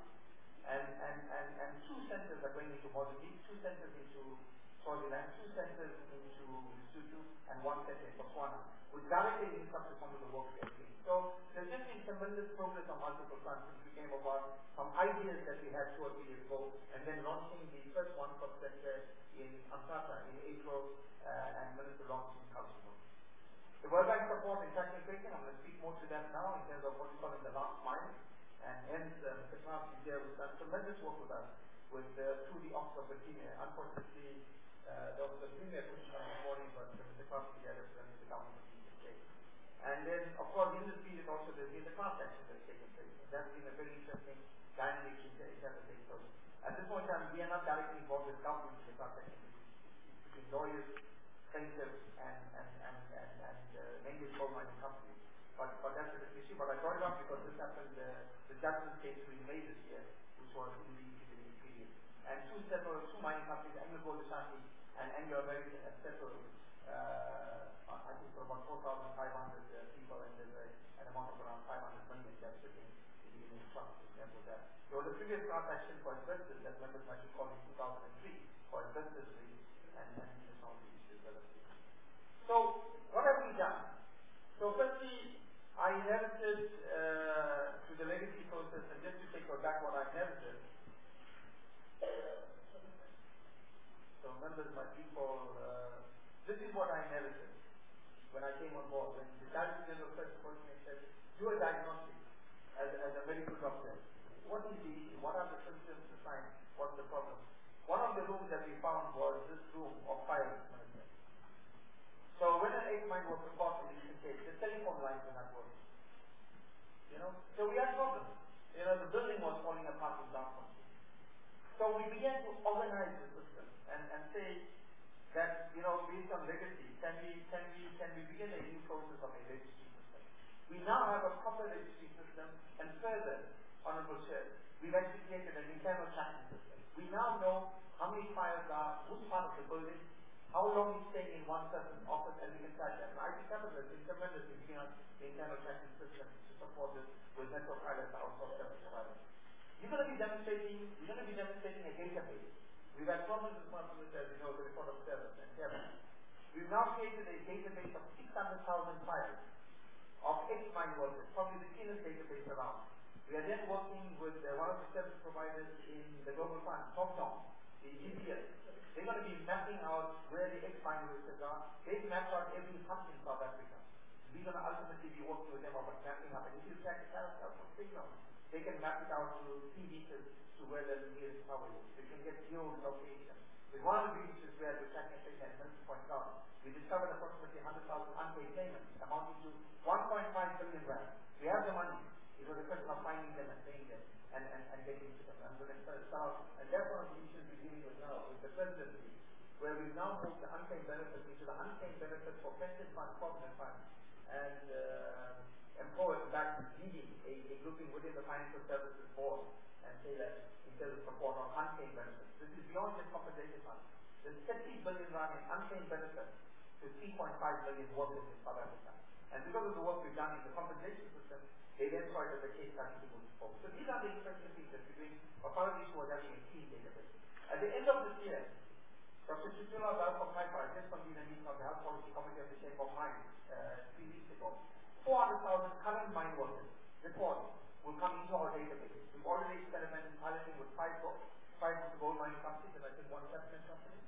And 2 centers are going into Mozambique, 2 centers into Swaziland, 2 centers into Lesotho, and 1 center in Botswana, which directly links up to some of the work we are doing. So there's just been tremendous progress on multiple fronts since we came about from ideas that we had 2 or 3 years ago, and then launching the first one-stop center in Amtata in April, and Minister launched in Kalsimo. The World Bank support in tracking and tracing, I'm going to speak more to that now in terms of what we call in the last mile, and hence Mr. Clark is there, who's done tremendous work with us through the Office of the Premier. Unfortunately, the Office of the Premier couldn't come this morning, but Mr. Clark is there representing the government of the UK. And then, of course, in this period also there's been the class action that's taken place. And that's been a very interesting dynamic in the take place. At this point in time, we are not directly involved with government in the class action between lawyers plaintiffs and mainly coal mining companies. But that's a different issue. But I brought it up because this happened, the judgment case we made this year, which was in the period. And two mining companies, Anglo Gold Ashanti and Anglo American, have settled, I think for about 4,500 people, and there's an amount of around 500 million that's sitting in the trust. Example that. There was a previous class action for asbestos that members might recall in 2003 for asbestos and some of the issues that are seen. So, what have we done? So, firstly, I inherited through the legacy process, and just to take back what I inherited. So, members might recall, this is what I inherited when I came on board. When the Director General first approached me and said, do a diagnostic as a medical doctor. What is the issue? What are the symptoms, the signs? What's the problem? One of the rooms that we found was this room of fire management. So when an 8 mine was report in this case, the telephone lines were not working. So we had problems. The building was falling apart in downtown. So we began to organize the system and say that, based on legacy, can we begin a new process of a registry system? We now have a proper registry system, and further, Honorable Chair, we've actually created an internal tracking system. We now know how many fires are, which part of the building, how long it's staying in one certain office, and we can track that. And IT Capital has been tremendously beyond the internal tracking system to support this with Metro Pilot, the outsourced service provider. We're going to be demonstrating a database. We've had problems with as the report of service and Kevin. We've now created a database of 600,000 files of ex-mine workers, probably the cleanest database around. We are then working with one of the service providers in the Global Fund, TopDom, the GPS. They're going to be mapping out where the ex-mine workers are. They've mapped out every hut in South Africa. We're going to ultimately be working with them about mapping out. And if you check the character of signal, they can map it out to 3 meters to where the nearest tower is. They can get geolocation. With one of the beaches where the tracking signal has pointed out, we discovered approximately 100,000 unpaid payments amounting to 1.5 billion rand. We have the money. It was a question of finding them and paying them and getting to them. I'm going to start, and that's one of the issues we're dealing with now with the presidency, where we've now moved the unclaimed benefits into the unclaimed benefits for pension funds, provident funds, and employers back leading a grouping within the Financial Services Board and say that in terms of support on unclaimed benefits. This is beyond just compensation funds. There's 30 billion rand in unclaimed benefits to 3.5 million workers in South Africa. And because of the work we've done in the compensation system, they then saw it as a case study to move forward. So these are the interesting things that we're doing. But part of the issue was having a clean database. At the end of this year, Dr. Shutula Dalko Piper, I just convened a meeting of the Health Policy Committee of the Chamber of Mines 3 weeks ago. 400,000 current mine workers reports will come into our database. We've already experimented piloting with 5 gold mining companies and I think 1 cabinet company,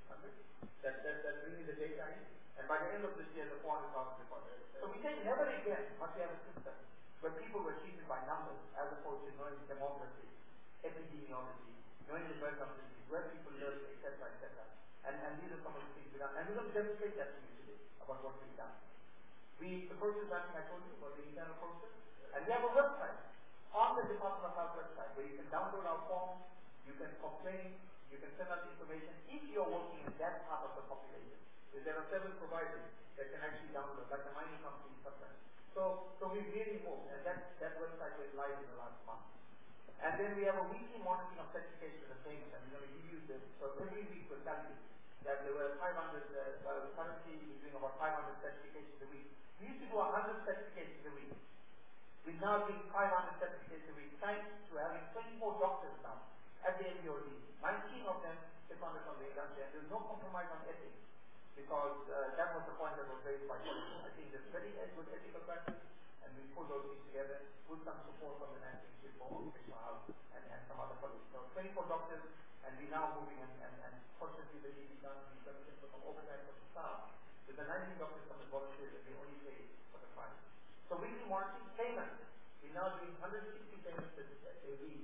that bringing the data in. And by the end of this year, the 400,000 reports. So we say never again must we have a system where people were treated by numbers as opposed to knowing demography, epidemiology, knowing the burden of disease, where people live, etc., etc. And these are some of the things we've done. And we're going to demonstrate that to you today about what we've done. The process mapping I told you about the internal process, and we have a website on the Department of Health website where you can download our forms, you can complain, you can send us information if you're working in that part of the population. Because there are service providers that can actually download, like the mining company sometimes. So we've really moved, and that website went live in the last month. And then we have a weekly monitoring of certification and payments, and we're going to give you this. So every week we'll tell you that there were 500, currently we're doing about 500 certifications a week. We used to do 100 certifications a week. We're now doing 500 certifications a week, thanks to having 24 doctors now at the MBOD. 19 of them seconded from the industry, and there's no compromise on ethics, because that was the point that was raised by policy. I think there's very good ethical practice, and we put those things together with some support from the National Institute for Occupational Health and some other colleagues. So 24 doctors, and we're now moving, and fortunately the DB done the permission for some overtime for the staff. With the 19 doctors from the volunteers, and we only pay for the fine. So weekly monitoring payments. We're now doing 160 payments a week,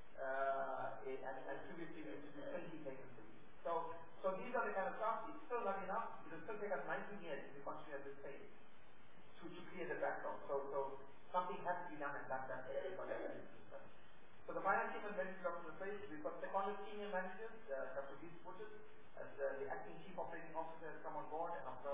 and previously we used to do 20 payments a week. So these are the kind of stuff. It's still not enough. It will still take us 19 years to continue at this pace to clear the backlog. So something has to be done, and done that. So the finance team and medical doctors in place. We've got seconded senior managers, Dr. Beast Butchers, as the acting chief operating officer has come on board, and Dr.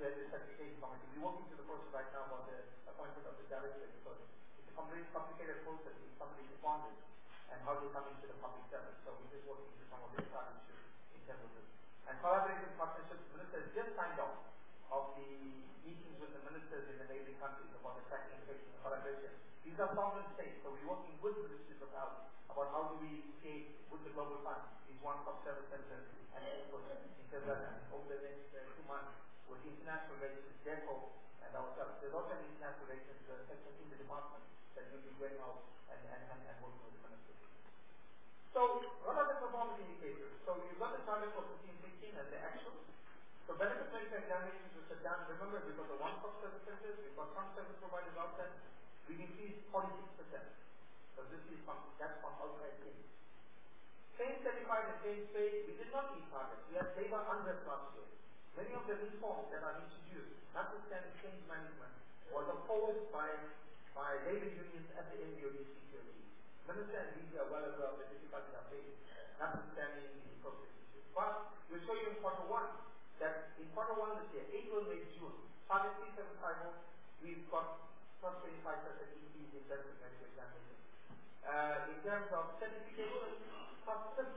had the certification committee. We're working through the process right now about the appointment of the director because it's a complicated process if somebody is funded and how they come into the public service. So we're just working through some of the issues in terms of this. And collaborating partnerships, the minister has just signed off of the meetings with the ministers in the neighboring countries about the tracking, tracing, and collaboration. These are sovereign states, so we're working with the ministries of health about how do we create with the Global Fund these one-stop service centers and input in terms of that. Over the next 2 months with the international relations, DECO and ourselves. There's also an international relations section in the department that will be going out and working with the ministers. So what are the performance indicators? So you've got the target for 15-16 and the actuals. So benefit medical examinations which are done, remember we've got the one-stop service centers, we've got some service providers outside, we've increased 46%. So this is that's from outside things. Claims certified and claims paid, we did not meet targets. We had labor under last year. Many of the reforms that are introduced, notwithstanding change management, was opposed by labor unions at the MDOD security. Minister and DG are well aware of the difficulties are faced, notwithstanding the process issues. But we'll show you in quarter 1 that in quarter 1 this year, April, May, June, target 3750, we've got plus 25% increase in terms of medical examination. In terms of certification, plus 58%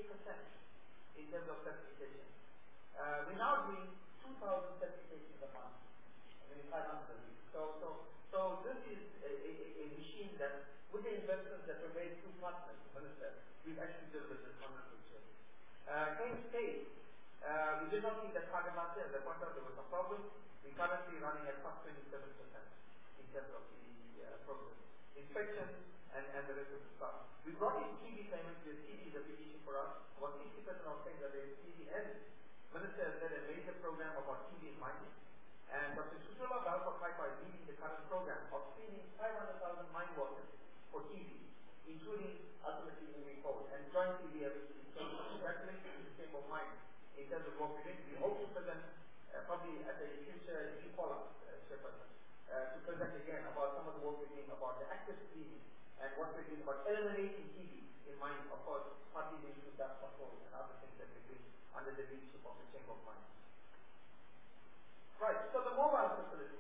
in terms of certification. We're now doing 2,000 certifications a month. I mean, 500 a week. So this is a machine that, with the investments that were made through partners, Minister, we've actually delivered this 100%. Claims paid. We did not meet that target last year. As I pointed out, there was a problem. We're currently running at plus 27% in terms of the process. Inspection and the rest of the stuff. We brought in TB payments. The TB is a big issue for us. About 60% of things are there TB and Minister has led a major program about TB in mining. And Dr. Susula Balpakaipa is leading the current program of screening 500,000 mine workers for TB, including ultimately moving forward. And jointly we have congratulations to the Chamber of Mines in terms of what we're doing. We hope to present probably at a future e-forum, to present again about some of the work we're doing about the active screening and what we're doing about eliminating TB in mining, of course, partly linked to dust control and other things that we're doing under the leadership of the Chamber of Mines. Right, so the mobile facilities.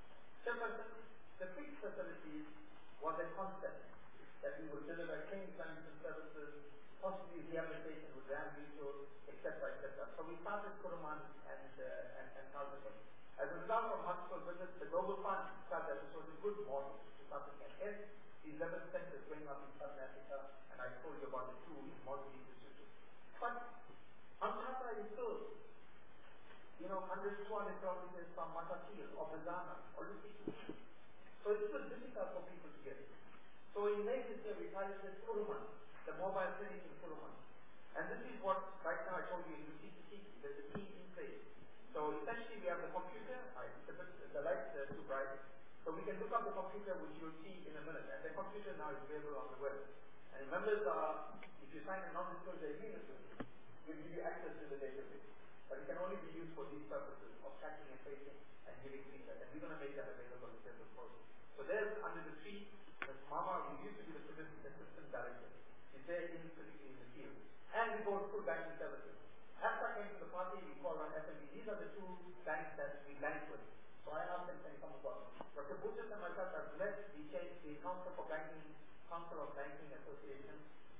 The fixed facilities was a concept that we would deliver claims management services, possibly rehabilitation with RAM mutual, etc., etc. So we started Kuruman and Kalpatan. As a result of multiple visits, the Global Fund felt that this was a good model to start looking at. Hence, these 11 centers going up in Southern Africa, and I told you about the 2 in Maldives institutions. But Amtata is still 100, 200 kilometers from Matatil or Bazana or Lusiki. So it's still difficult for people to get. So in May this year we piloted Kuruman, the mobile clinic in Kuruman. And this is what right now I told you in Lusiki, there's a team in place. So essentially we have the computer, the lights are too bright, so we can look up the computer which you'll see in a minute. And the computer now is available on the web. And members are, if you sign a non-disclosure agreement with it, we'll give you access to the database. But it can only be used for these purposes of tracking and tracing and giving feedback. And we're going to make that available in terms of process. So there's under the tree, there's Mama, who used to be the assistant director. He's there physically in the field. And we go through banking services. After I came to the party, we called on FNB. These are the 2 banks that we bank with. So I asked them, can you come aboard? Dr. Butchers and myself have led the Council for Banking, Council of Banking Association,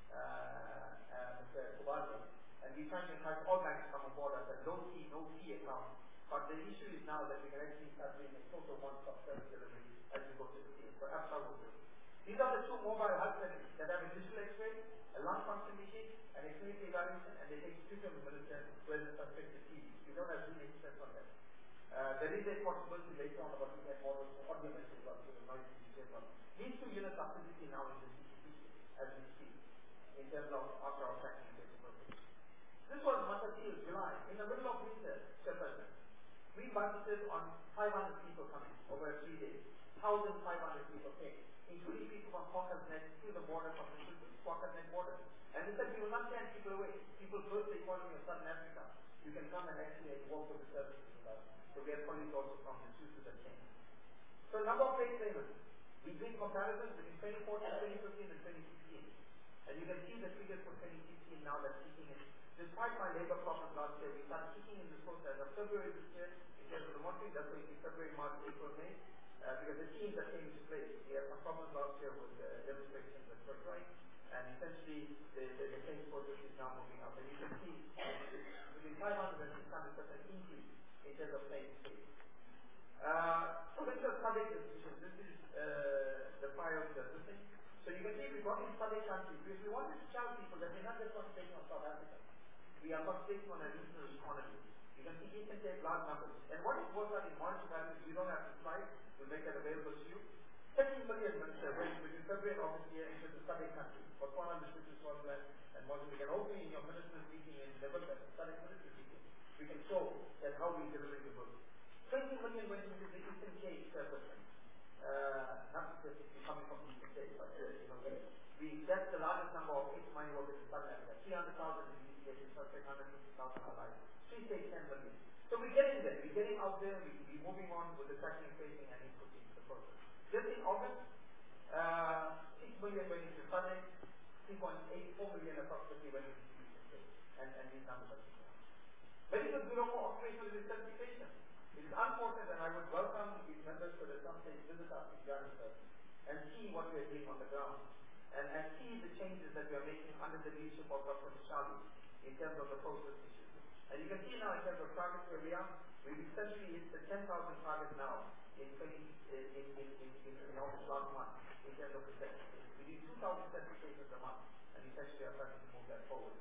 Mr. Kubazi. And we try to encourage all banks to come aboard as a low fee, no fee account. But the issue is now that we can actually start doing a total one-stop service delivery as we go to the field. So APSA will do. These are the 2 mobile health clinics that have a digital X-ray, a lung function machine, and a clinical evaluation, and they take pictures of the minister where the suspect is TB. We don't have really experts on that. There is a possibility later on about looking at models for audio messages or the noise digital. These 2 units are physically now in the CCP as we speak, in terms of after our tracking and tracing process. This was Matatil, July, in the middle of winter, Chairperson. We budgeted on 500 people coming over 3 days. 1,500 people came, including people from Quokka's Neck to the border from the Quokka's Neck border. And we said we will not send people away. People built the economy of Southern Africa. You can come and actually work with the services with us. So we have colleagues also from the institute that came. So number of paid payments. We did comparisons between 2014, 2015 and 2016. And you can see the figures for 2016 now that's kicking in. Despite my labor problems last year, we started kicking in this process of February this year. In years of the monitoring, that's why it's February, March, April, May, because the teams that came into place, we had some problems last year with demonstrations and drawing, and essentially the claims process is now moving up. And you can see between 500 and 600% increase in terms of claims paid. Provincial SADC decisions, this is the file of the thing. So you can see we've got these SADC countries, because we wanted to tell people that we're not just concentrating on South Africa. We are concentrating on a regional economy. You can see you can take large numbers. And what it was that in monetary value, you don't have to slide, we'll make that available to you. 13 million minister went between February and August year into the SADC countries, Botswana, Lesotho, Swaziland, and Mozambique. And hopefully in your ministers meeting in November, SADC ministers meeting, we can show that how we deliver the book. 20 million went into the Eastern Cape settlement. Not specifically coming from the Eastern Cape, but that's the largest number of fixed money workers in Southern Africa. 300,000 in the East Cape, 150,000 alive. 3 states, 10 million. So we're getting there. We're getting out there. We're moving on with the tracking and tracing and inputting the process. Just in August, 6 million went into SADC, 3.84 million approximately went into the Eastern Cape. And these numbers are similar. Medical Bureau for Occupational Certification. It is unfortunate, and I would welcome these members to at some stage visit us in Johannesburg and see what we are doing on the ground. And see the changes that we are making under the leadership of Dr. Mishali in terms of the process issues. And you can see now in terms of targets where we are, we've essentially hit the 10,000 target now in August last month in terms of the certifications. We need 2,000 certifications a month, and essentially are trying to move that forward.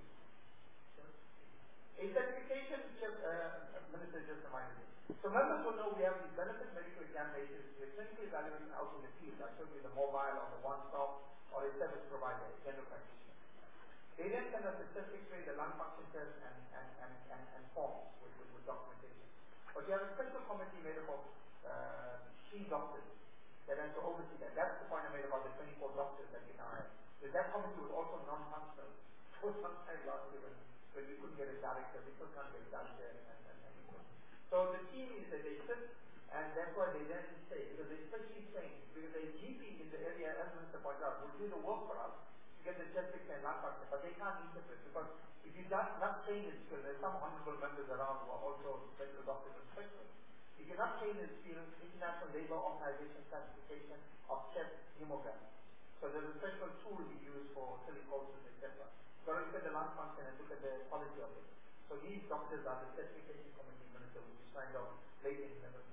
A certification, Minister just reminded me. So members will know we have these benefit medical examinations, we have clinical evaluation out in the field. I showed you the mobile or the one-stop or a service provider, a general practitioner. They then send us the chest X-ray, the lung function test, and forms with documentation. But you have a special committee made up of 3 doctors that has to oversee that. That's the point I made about the 24 doctors that we now have. Because that committee was also non-functional for some time last year when we couldn't get a director, we still can't get a director, so the team is that they sit, and that's why they then say, because they're specially trained, because a GP in the area, as Minister pointed out, will do the work for us to get the chest X and lung function, but they can't interpret, because if you're not trained in skills, there's some honorable members around who are also medical doctors and specialists. If you're not trained in skills, International Labour Organization classification of chest hemogram. So there's a special tool we use for silicosis, etc. So look at the lung function and look at the quality of it. So these doctors are the certification committee minister, which is signed off late in November.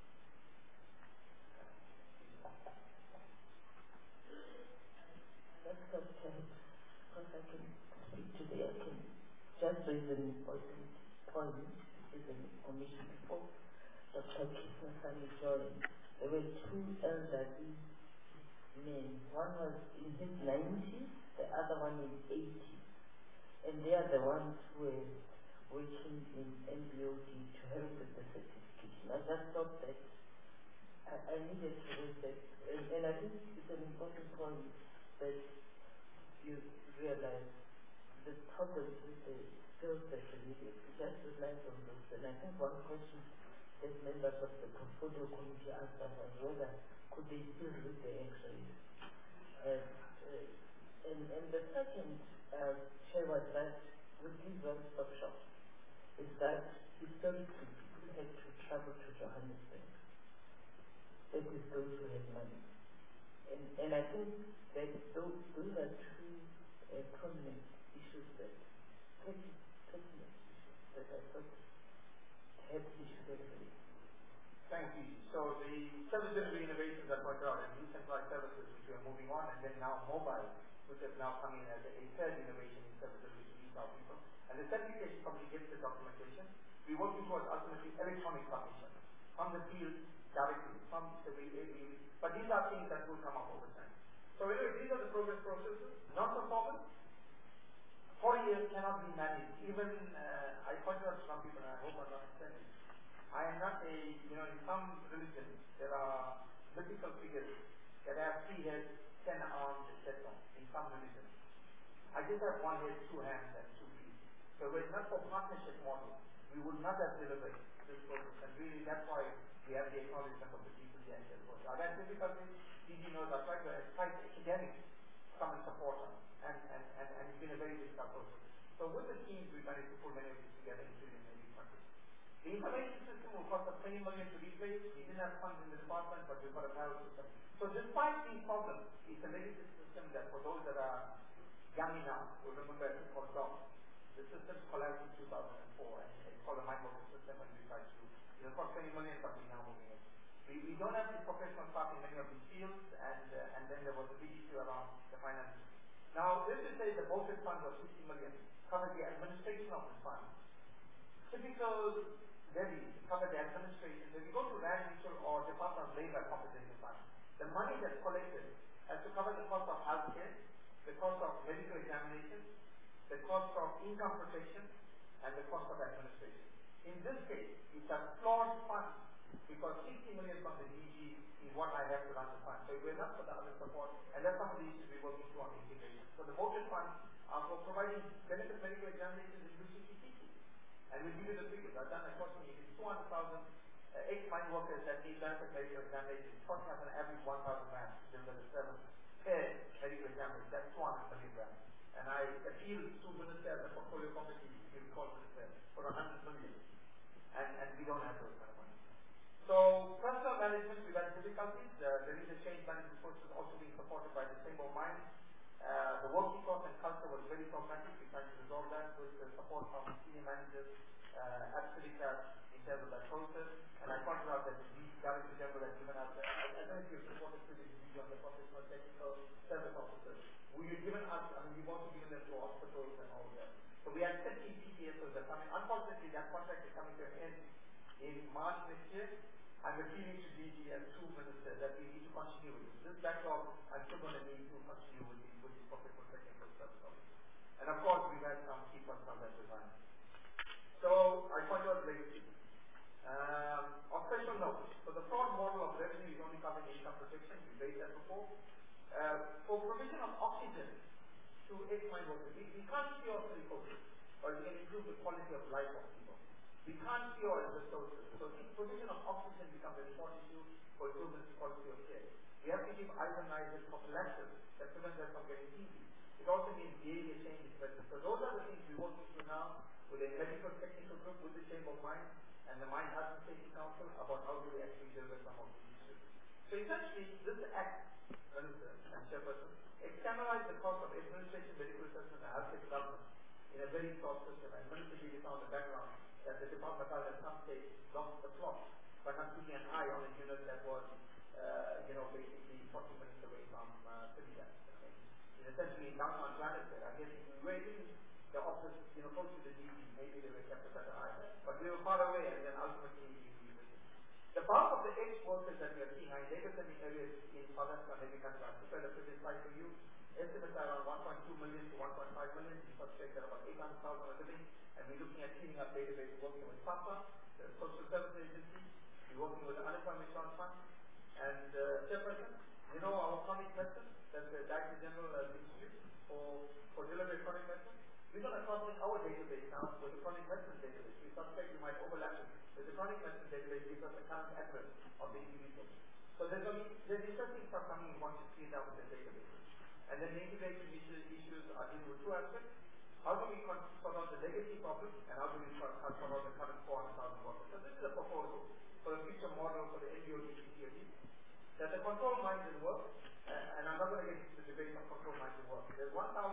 That's okay. Because I can speak today, I can just raise an important point, which is in commission before Dr. Kismasani joined. There were 2 elderly men. One was in his 90s, the other one in 80s. And they are the ones who were working in MBOD to help with the certification. I just thought that I needed to raise that. And I think it's an important point that you realize the problems with the skills that you needed. We just relied on those. And I think one question that members of the portfolio committee asked us was whether could they still read the X-rays. And the second share was that with these one-stop shops is that historically people had to travel to Johannesburg. That is those who had money. And I think that those are 2 prominent issues that pertinent issues that I thought had issues already. Thank you. So the service delivery innovations I pointed out and decentralized services which we are moving on, and then now mobile, which has now come in as a third innovation in service delivery to reach our people. And the certification company gets the documentation. We're working towards ultimately electronic submission from the field directly, but these are things that will come up over time. So anyway, these are the progress processes. Non-performance, 40 years cannot be managed. Even, I pointed out to some people, and I hope I'm not offending. I am not in some religions, there are mythical figures that have 3 heads, 10 arms, etc. in some religions. I just have 1 head, 2 hands, and 2 feet. So were it not for partnership model, we would not have delivered this process. And really, that's why we have the acknowledgement of the people here and so forth. I've had difficulties. DG knows I've tried to excite academics come and support us. And it's been a very difficult process. So with the teams, we managed to pull many of these together, including maybe countries. The information system will cost us 20 million to replace. We didn't have funds in the department, but we've got a parallel system. So despite these problems, it's a legacy system that for those that are young enough will remember a thing called DOS. The system collapsed in 2004, and it's called a MindWalker system, and we tried to, it cost 20 million, but we're now moving it. We don't have the professional staff in many of these fields, and then there was a big issue around the finances. Now, this is say the voted funds of 60 million cover the administration of the fund. Typical levies cover the administration. If you go to Rand Mutual or Department of Labour Compensation Fund, the money that's collected has to cover the cost of healthcare, the cost of medical examinations, the cost of income protection, and the cost of administration. In this case, it's a flawed fund because 60 million from the DG is what I have to run the fund. So we're not for the other support, and that's some of the issues we're working through on the integration. So the voted funds are for providing benefit medical examinations in UCCTC. And we'll give you the figures. I've done approximately 200,000 ex-mine workers that need benefit medical examinations. It costs us an average 1,000 rand to deliver the 7 fair medical examinations. That's 200 million rand. And I appealed to Minister and the Portfolio Committee, if you recall, Minister, for 100 million. And we don't have those kind of money. So, personal management, we've had difficulties. There is a change management process also being supported by the Chamber of Mines. The work ethos and culture was very problematic. We tried to resolve that with the support from senior managers at Silica in terms of that process. And I pointed out that the Director General has given us, I don't know if you've supported Silica on the professional technical service officers. We've given us, we've also given them to hospitals and all of that. So we had 30 PTSs that come in. Unfortunately, that contract is coming to an end in March next year. I'm appealing to DG and to Minister that we need to continue with this. This backlog, I'm still going to need to continue with the professional technical service officers. And of course, we've had some key personnel that resign. So, I point out legacy. On special note, so the fraud model of revenue is only covering income protection. We raised that before. For provision of oxygen to ex-mine workers, we can't cure pre-COVID, but we can improve the quality of life of people. We can't cure the sources. So the provision of oxygen becomes an important issue for improvement in quality of care. We have to give isoniazid prophylaxis that prevents them from getting TB. It also means behavior changes. So those are the things we're working through now with a medical technical group with the Chamber of Mines and the Mine Health and Safety Council about how do we actually deal with some of these issues. So essentially, this act, Minister and Chairperson, externalize the cost of administration, medical assessment, and healthcare development in a very short system. And Minister gave us on the background that the Department of Health at some stage lost the plot by not keeping an eye on a unit that was, basically 40 minutes away from Silica. Essentially in downtown Johannesburg. I guess if we were in the office, close to the DG, maybe they would have kept a better eye. But we were far away, and then ultimately the bulk of the ex-workers that we are seeing are in labor-saving areas in South Africa and maybe countries. I'll prepare the previous slide for you. Estimates are around 1.2 million to 1.5 million. We suspect that about 800,000 are living. And we're looking at cleaning up databases, working with SAPA, the Social Service Agency. We're working with the Unemployment Insurance Fund. And Chairperson, our chronic medicine that the Director General has introduced for delivery of chronic medicine. We're going to cross-link our database now with the chronic medicine database. We suspect we might overlap it. But the chronic medicine database gives us the current address of the individual. So there's interesting stuff coming once you clean out the database. And then the integration issues are dealing with two aspects. How do we sort out the legacy problem, and how do we sort out the current 400,000 workers? So this is a proposal for the future model for the NGOD, CCOD, that the control mines will work, and I'm not going to get into the debate on control mines will work. There's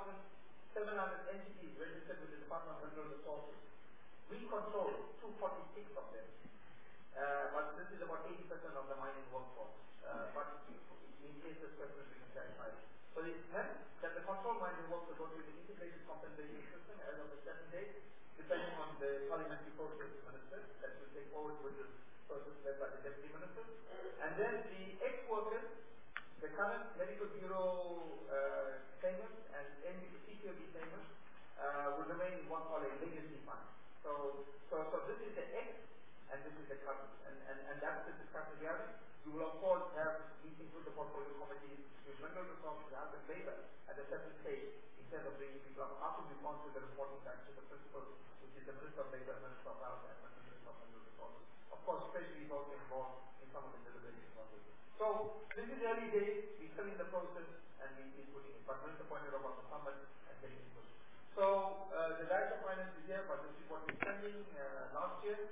1,700 entities registered with the Department of Mineral Resources. We control 246 of them, but this is about 80% of the mining workforce. But in case this question we can clarify. So it's meant that the control mining work will go through the integrated compensation system as of a certain date, depending on the parliamentary process, Minister, that will take forward with this process led by the Deputy Minister. And then the ex-workers, the current Medical Bureau payments and CCOB payments will remain in what called a legacy fund. So this is the ex and this is the current. And that's the discussion we are having. We will of course have meetings with the portfolio committees, with mineral resources, health and labor at a certain stage in terms of bringing people up after we've gone through the reporting back to the principal, which is the Minister of Labor, Minister of Health, and Minister of Mineral Resources. Of course, especially also involved in some of the deliberations of it. So this is early days, we're still in the process and we're putting it. But Minister pointed out about the summit and getting it pushed. So the Director of Finance is here, but this is what we're spending last year.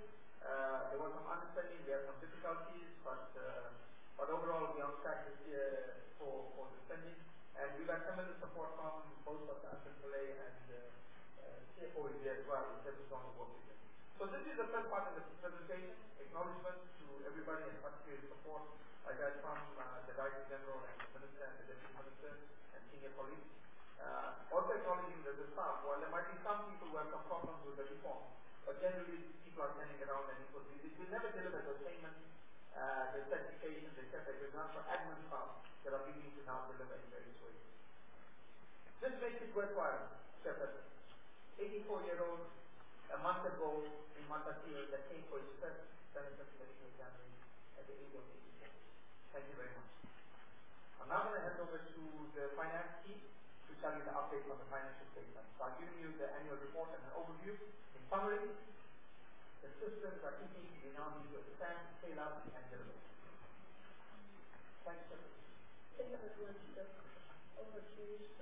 There was some understanding, we had some difficulties, but overall we are on track this year for the spending. And we've had tremendous support from both Dr. Anton Pillay and CFO is here as well in terms of the work with them. So this is the first part of the presentation, acknowledgement to everybody and particularly support I got from the Director General and the Minister and the Deputy Minister and senior colleagues. Also acknowledging that the staff, while there might be some people who have some problems with the reform, but generally people are standing around and equal. We never deliver those payments, the certifications, etc. It is not for admin staff that are beginning to now deliver in various ways. This makes it worthwhile, Shepherd. 84-year-old, a month ago in Matatia that came for his first benefit medical examination at the age of 84. Thank you very much. I'm now going to hand over to the finance team to tell you the update on the financial statement. So I'll give you the annual report and an overview. In summary, the systems are kicking, we now need to expand, scale up, and deliver. Thanks, sir. Thank you very much, sir. Over to you, sir.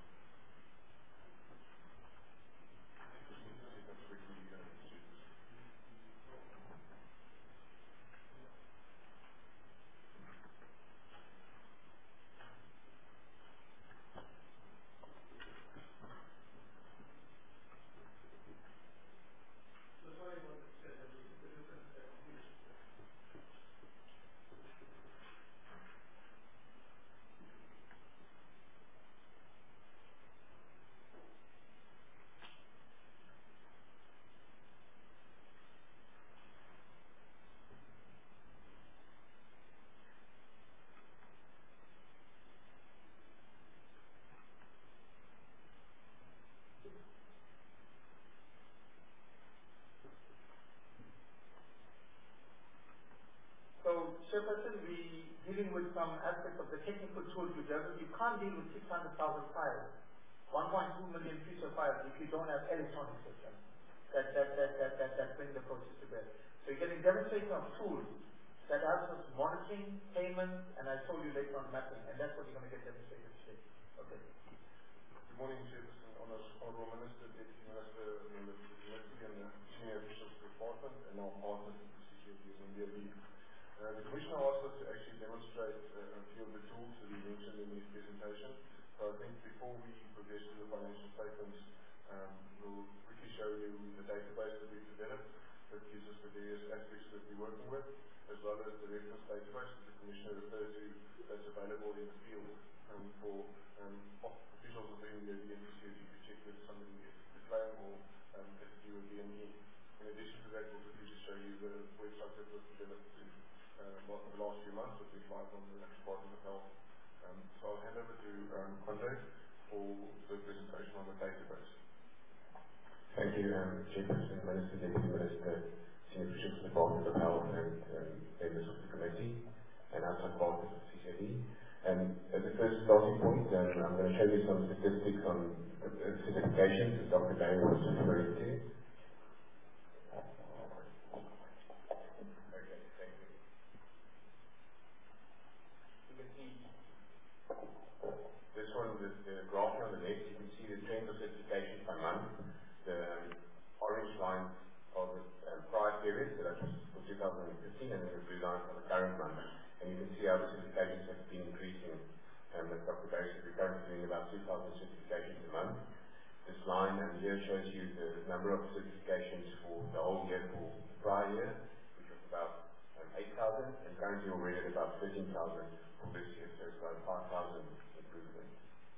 So, Chairperson, we dealing with some aspects of the technical tools we developed. You can't deal with 600,000 files, 1.2 million future files if you don't have electronic systems that bring the process to bear. So you're getting demonstration of tools that helps us monitoring, payments, and I told you later on mapping, and that's what you're going to get demonstrated today. Okay. Good morning, Chairperson, Honourable Minister, Deputy Minister, members of the committee, and the senior officials of the department, and our partners in the CCFDs and DLE. The Commissioner asked us to actually demonstrate a few of the tools that he mentioned in his presentation. So I think before we progress to the financial statements, we'll quickly show you the database that we've developed that gives us the various aspects that we're working with, as well as the reference database that the Commissioner referred to that's available in the field for officials of the NDOD and CCFD to check whether somebody is a claim or has to do with DME. In addition to that, we'll quickly just show you the website that was developed the last few months that we've live on the Department of Health. So I'll hand over to Andre for the presentation on the database. Thank you, Chairperson, Minister, Deputy Minister, Senior Officials of the Department of Health, and members of the committee, and outside partners of CCD. As a first starting point, I'm going to show you some statistics on certifications that Dr. Barry was referring to. The graph on the left, you can see the trend of certifications by month. The orange lines are the prior periods, so that was for 2015, and then the blue lines are the current month. And you can see how the certifications have been increasing. As Dr. Barry said, we're currently doing about 2,000 certifications a month. This line here shows you the number of certifications for the whole year for the prior year, which was about 8,000, and currently already at about 13,000 for this year, so it's about 5,000 improvement.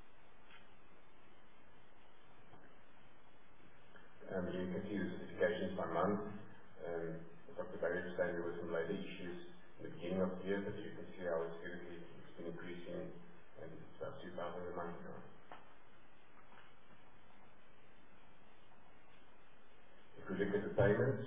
You can see the certifications by month. Dr. Barry was saying there were some labor issues in the beginning of the year, but you can see how it's been increasing, and it's about 2,000 a month now. If we look at the payments,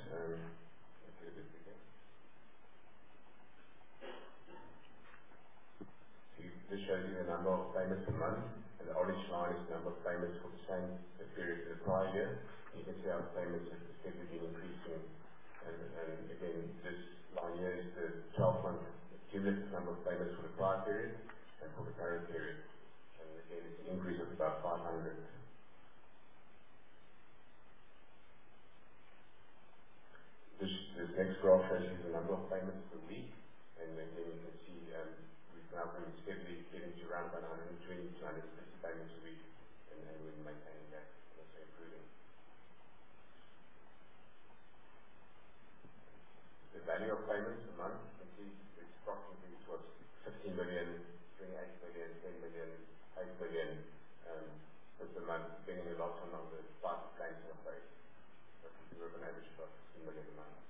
this shows you the number of payments per month, and the orange line is the number of payments for the same period in the prior year. You can see how the payments have steadily been increasing, and again, this line here is the 12-month cumulative number of payments for the prior period and for the current period, and again, it's an increase of about 500. This next graph shows you the number of payments per week, and then you can see we've now been steadily getting to around about 120 to 150 payments a week, and we're maintaining that, and also improving. The value of payments a month, you can see it's approximately towards 15 million, 28 million, 10 million, 8 million per month, depending a lot on the type of claims in place. But we have an average of about 15 million a month.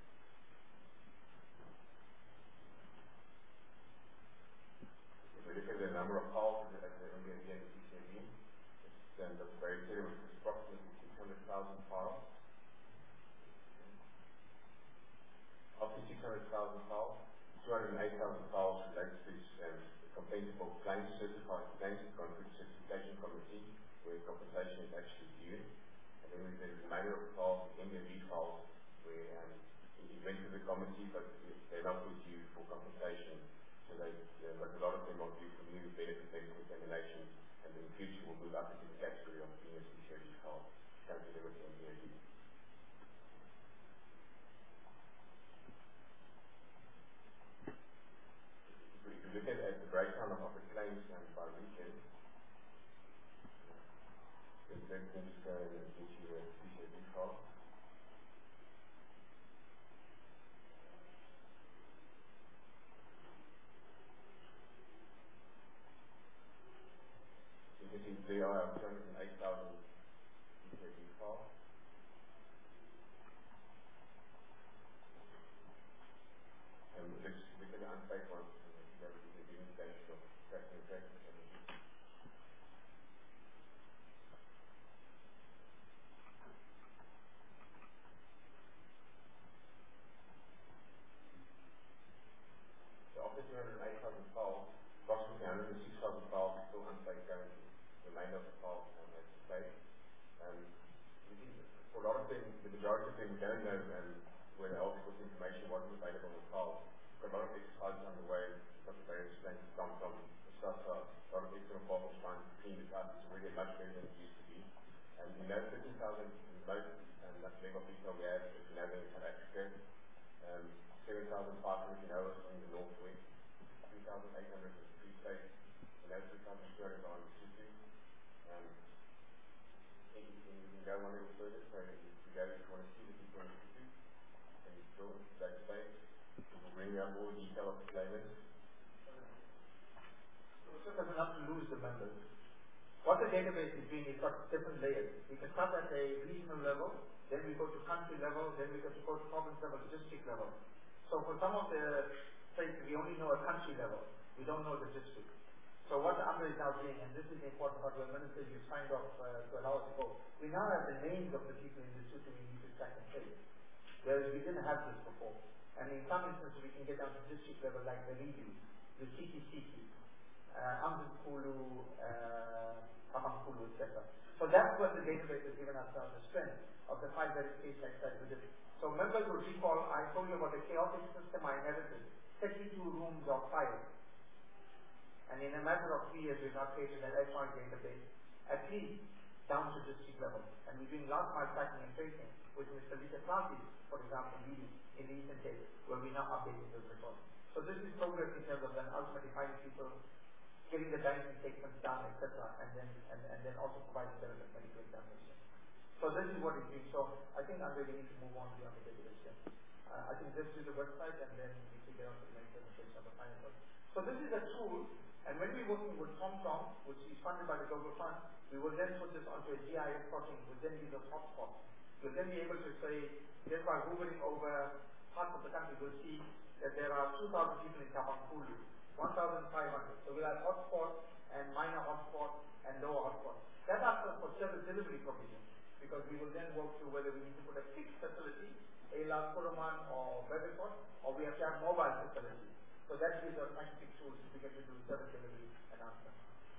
If we look at the number of calls at the MBA and PCB, it's very clear, which is approximately 600,000 files. Of the 600,000 files, 208,000 files relate to compensable claims, certified claims, conflict certification committee, where compensation is actually due. And then we have the remainder of files, the MBA files, where it went to the committee, but they're not due for compensation. So but a lot of them are due for new benefit examinations, and in the future will move up into the category of senior CCRD files, currently with the MBA. If you look at the breakdown of the claims by region, then just go and get you a CCRD file. You can see there are 208,000 CCRD files. And let's look at the unpaid ones. Of the 208,000 files, approximately 106,000 files are still unpaid currently. The remainder of the files are paid. For a lot of them, the majority of them, we don't know where the article's information wasn't available in the files. We've got a lot of exercises underway, such as various explained to from the stuff, a lot of external partners trying to clean it up. It's already much better than it used to be. And we know 13,000 is the most level of detail we have, if you know in South Africa. 7,500 in Owas in the northwest, 3,800 in the Free State, and 3,200 on Lesotho. You can go one little further, so if you want to see the people in Lesotho, and you go into the database, it will bring you up all the detail of the claimants. So it just doesn't have to lose the members. What the database is doing is got different layers. We can start at a regional level, then we go to country level, then we go to province level, district level. So for some of the states, we only know a country level. We don't know the district. So what the AMRA is now doing, and this is the important part where Minister you signed off to allow us to go, we now have the names of the people in the suit we need to track and trace. Whereas we didn't have this before. And in some instances, we can get down to district level like the Ridu, the CTCT, Amzukulu, Amankulu, etc. So that's what the database has given us now, the strength of the file verification exercise we did. So members will recall, I told you about the chaotic system I inherited, 32 rooms of files. And in a matter of 3 years, we've now created an electronic database, at least down to district level. And we're doing last mile tracking and tracing, with Mr. Lisa Francis, for example, leading in the Eastern Cape, where we now updating those records. So this is progress in terms of then ultimately finding people, getting the banking statements done, etc., and then also providing benefit medical examination. So this is what it's doing. So I think Andre, we need to move on beyond the database here. I think just do the website and then we can get on to the main presentation of the final. So this is a tool, and when we're working with TomTom, which is funded by the Global Fund, we will then put this onto a GIS plotting, which then gives us hotspots. We'll then be able to say, just by hovering over parts of the country, we'll see that there are 2,000 people in Kapankulu, 1,500. So we'll have hotspots and minor hotspots and lower hotspots. That asks us for service delivery provision, because we will then work through whether we need to put a fixed facility, Ela, Kuruman, or Weatherford, or we have to have mobile facilities. So that gives us scientific tools to get to do service delivery announcement.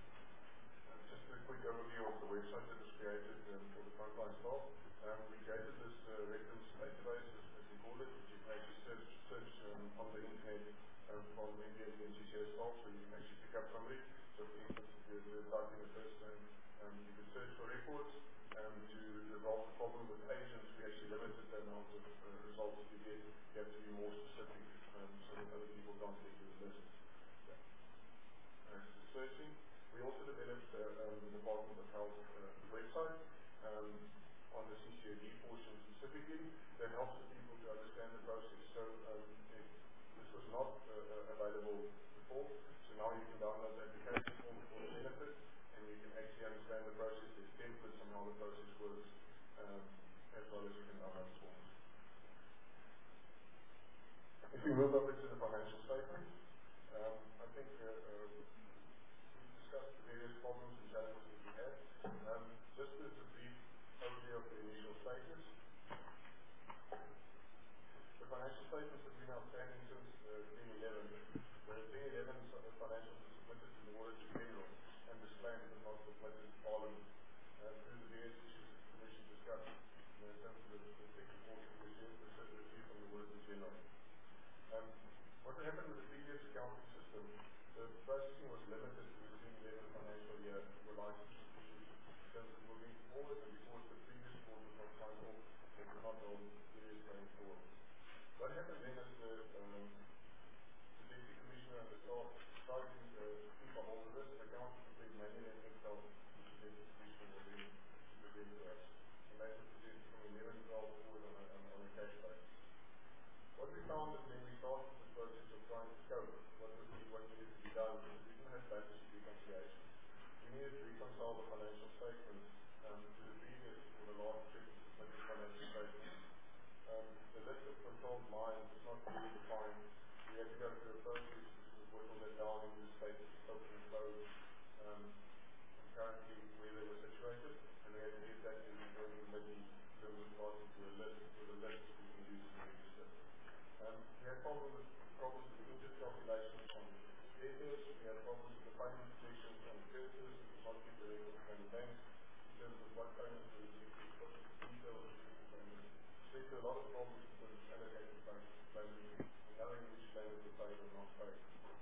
Just a quick overview of the website that was created for the frontline staff. We created this reference database, as we call it, which you can actually search on the internet from India and CCS staff, so you can actually pick up somebody. So for instance, if you're typing the first name, you can search for records. To resolve the problem with agents, we actually limited the amount of results you get. You have to be more that helps the people to understand the process. So this was not available before, so now you can download the application form for the benefit, and you can actually understand the process. There's templates on how the process works, as well as you can download the forms. If we move over to the financial statement, I think we've discussed the various problems and challenges that we had. Just as a brief overview of the initial stages. The financial statements have been outstanding since 2011. The 2011 financials were submitted to the Auditor General and disclaimed but not submitted to Parliament through the various issues that the Commission discussed in terms of the thick report that we received from the Auditor General. What happened with the previous accounting system, the processing was limited to the 2011 financial year for licenses issued in terms of moving forward, and because the previous board was not signed off, they could not hold periods going forward. What happened then is the Deputy Commissioner and the staff tried to keep a hold of this, and accounts were prepared manually in Excel, which the Deputy Commissioner will then present to us. And that was presented from 11/12 forward on a cash basis. What we found is when we started the process of trying to scope what needed to be done, is we didn't have balance sheet reconciliation. We needed to reconcile the financial statements to the previous or the last submitted financial statements. The list of controlled mines is not really defined. We had to go through a process to whittle that down into the status of open and closed, and currently where they were situated, and we had to get that to the referring committee in terms of starting to a list with a list that we can use to register. We had problems with the interest calculations on debtors. We had problems with the payment projections on creditors. We could not get the records from the banks in terms of what payments were rejected, what was the detail of the payments. So there were a lot of problems in terms of allocated payments and knowing which payments were paid or not paid.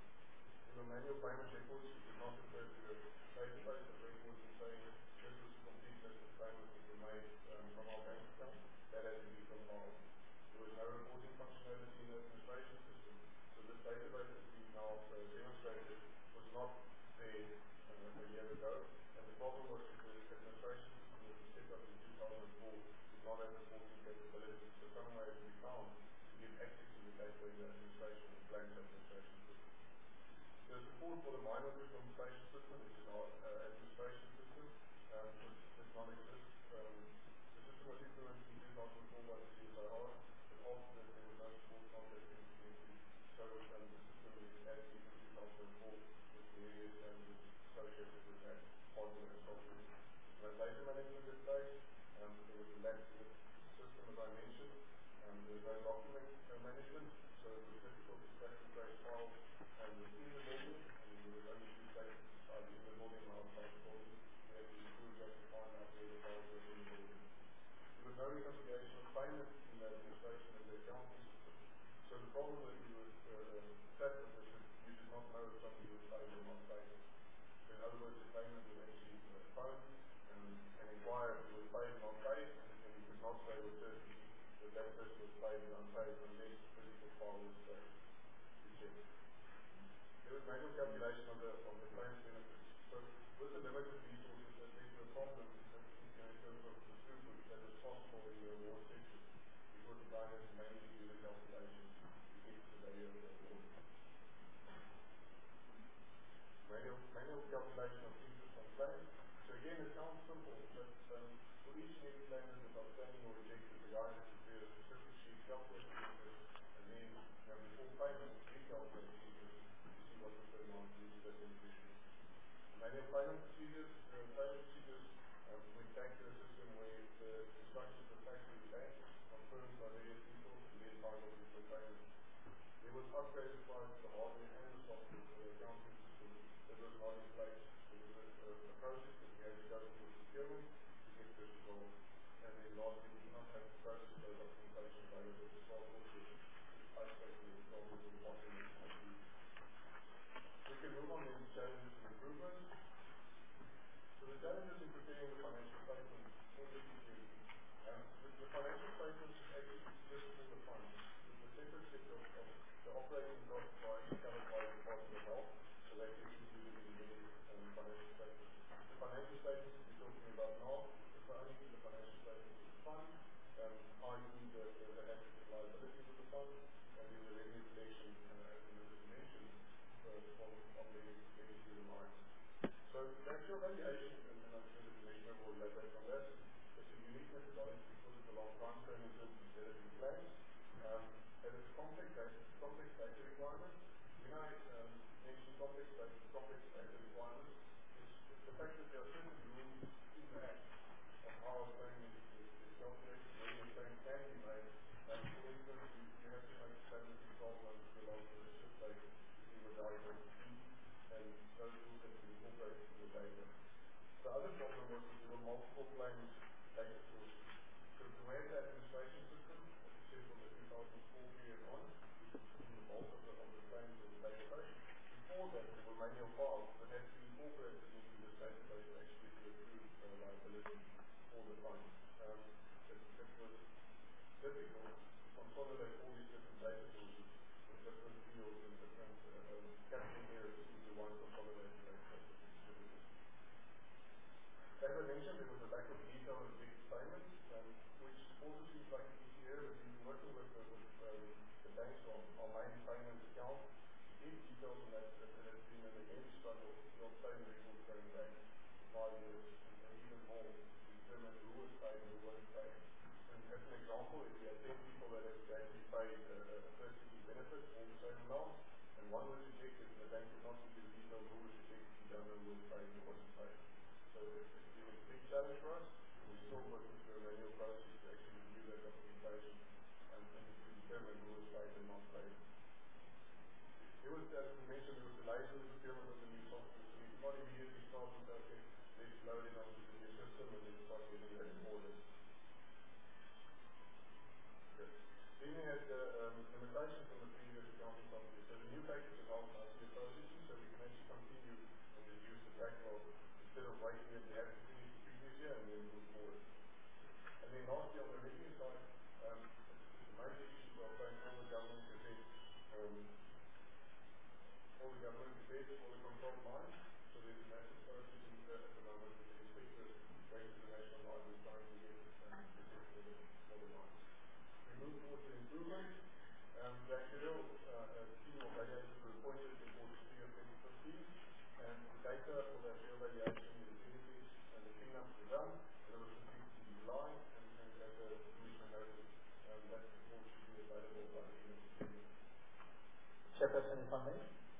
In the manual payment records, we could not refer to a database of records and say this was a complete list of payments that were made from our bank account. That had to be compiled. There was no reporting functionality in the administration system. So this database that we now demonstrated was not there a year ago. And the problem was that the administration system that was set up in 2004 did not have reporting capabilities. So some way to be found to get access to the data in the administration and claims administration system. The support for the mine workers compensation system, which is our administration system, does not exist. The system was implemented in 2004 by the CSIR. After that, there was no support contract implemented, so the system is as in 2004 with various challenges associated with that hardware and software. No data management in place. There was a lack of the system, as I mentioned. There was no document management, so it was difficult to track and trace files within the building, and there was only two places either in the building or outside the building. We had to improve that to find out where the files were in the building. There was no reconciliation of payments in the administration and the accounting system. So the problem that we were faced with is that you did not know if something was paid or not paid. So in other words, the payment was actually phoned and inquired if it was paid or not paid, and you could not say with certainty that that person was paid or unpaid unless the physical file was checked. There was manual calculation of the claims benefits. So with the limited resources that led to a problem in terms of the throughput that was possible in the award section, because the guy has to manually do the calculations to get to the value of the award. Manual calculation of interest on claims. So again, it sounds simple, but for each and every claim that was outstanding or rejected, the guy has to prepare a specific sheet, calculate the interest, and then before payment, recalculate the interest to see what was the amount used as beneficiary. Manual payment procedures. Went back to a system where the instructions were faxed to the bank, confirmed by various people, and then filed with the payment. There was upgrades required to the hardware and the software for the accounting system that was not in place. There was a process that we had to go through with procurement to get this resolved. And then lastly, we did not have the process for documentation available to solve also isolating the problems and bottlenecks like these. We can move on then to challenges and improvements. So the challenges in preparing the financial statements for the security. The financial statements is actually just for the funds. The separate set of the operating costs by So the actual valuation, and I'm sure the Commissioner will elaborate on that, it's a unique methodology because it's a long time frame in terms of developing plans. And it's complex data requirements. When I mention complex data requirements, it's the fact that there are certain rules in the Act of how a claim is calculated, when a claim can be made. For instance, you have to make a statement in 12 months to allow for a shift date to see what data is seen, and those rules have been incorporated in the data. The other problem was that there were multiple claims data sources. So to have the administration system, as you said, from the 2004 period on, which was in the bulk of the claims in the database, before that there were manual files that had to be incorporated into this database actually to approve liability for the fund. It was difficult to consolidate all these different data sources with different fields and different capturing areas into one consolidated database. As I mentioned, there was a lack of detail in big payments, which also seems like an easy area, but we've been working with the banks on main payment account to get details on that, and it's been an immense struggle to obtain records going back 5 years and even more to determine who was paid and who wasn't paid. And as an example, if you had 10 people that had actually paid a first-degree benefit, all the same amount, and one was rejected, and the bank could not give you the details who was rejected, you don't know who was paid and who wasn't paid. So it's been a big challenge for us. We're still working through a manual process to actually review that documentation and to determine who was paid and not paid. There was, as we mentioned, there was delays in the procurement of the new software, so we could not immediately start with that, okay, let's load it onto the new system and then start getting that in order. Okay. Then we had limitations on the previous accounting software. So the new package allows us to processing, so we can actually continue and reduce the backlog instead of waiting that we have to finish the previous year and then move forward. And then lastly, on the revenue side, the major issues are paying all the government gazette, all the controlled mines. So there's a massive process at the moment with the inspector going to the National Library trying to get gazette for the mines. We move towards the improvement. The actuarial team of valuators were appointed in quarter 3 of 2015, and the data for the actuarial valuation, the utilities, and the cleanups were done. It was completed in July, and as the Commissioner noted, that report should be available by the end of December. Chairperson, if I may.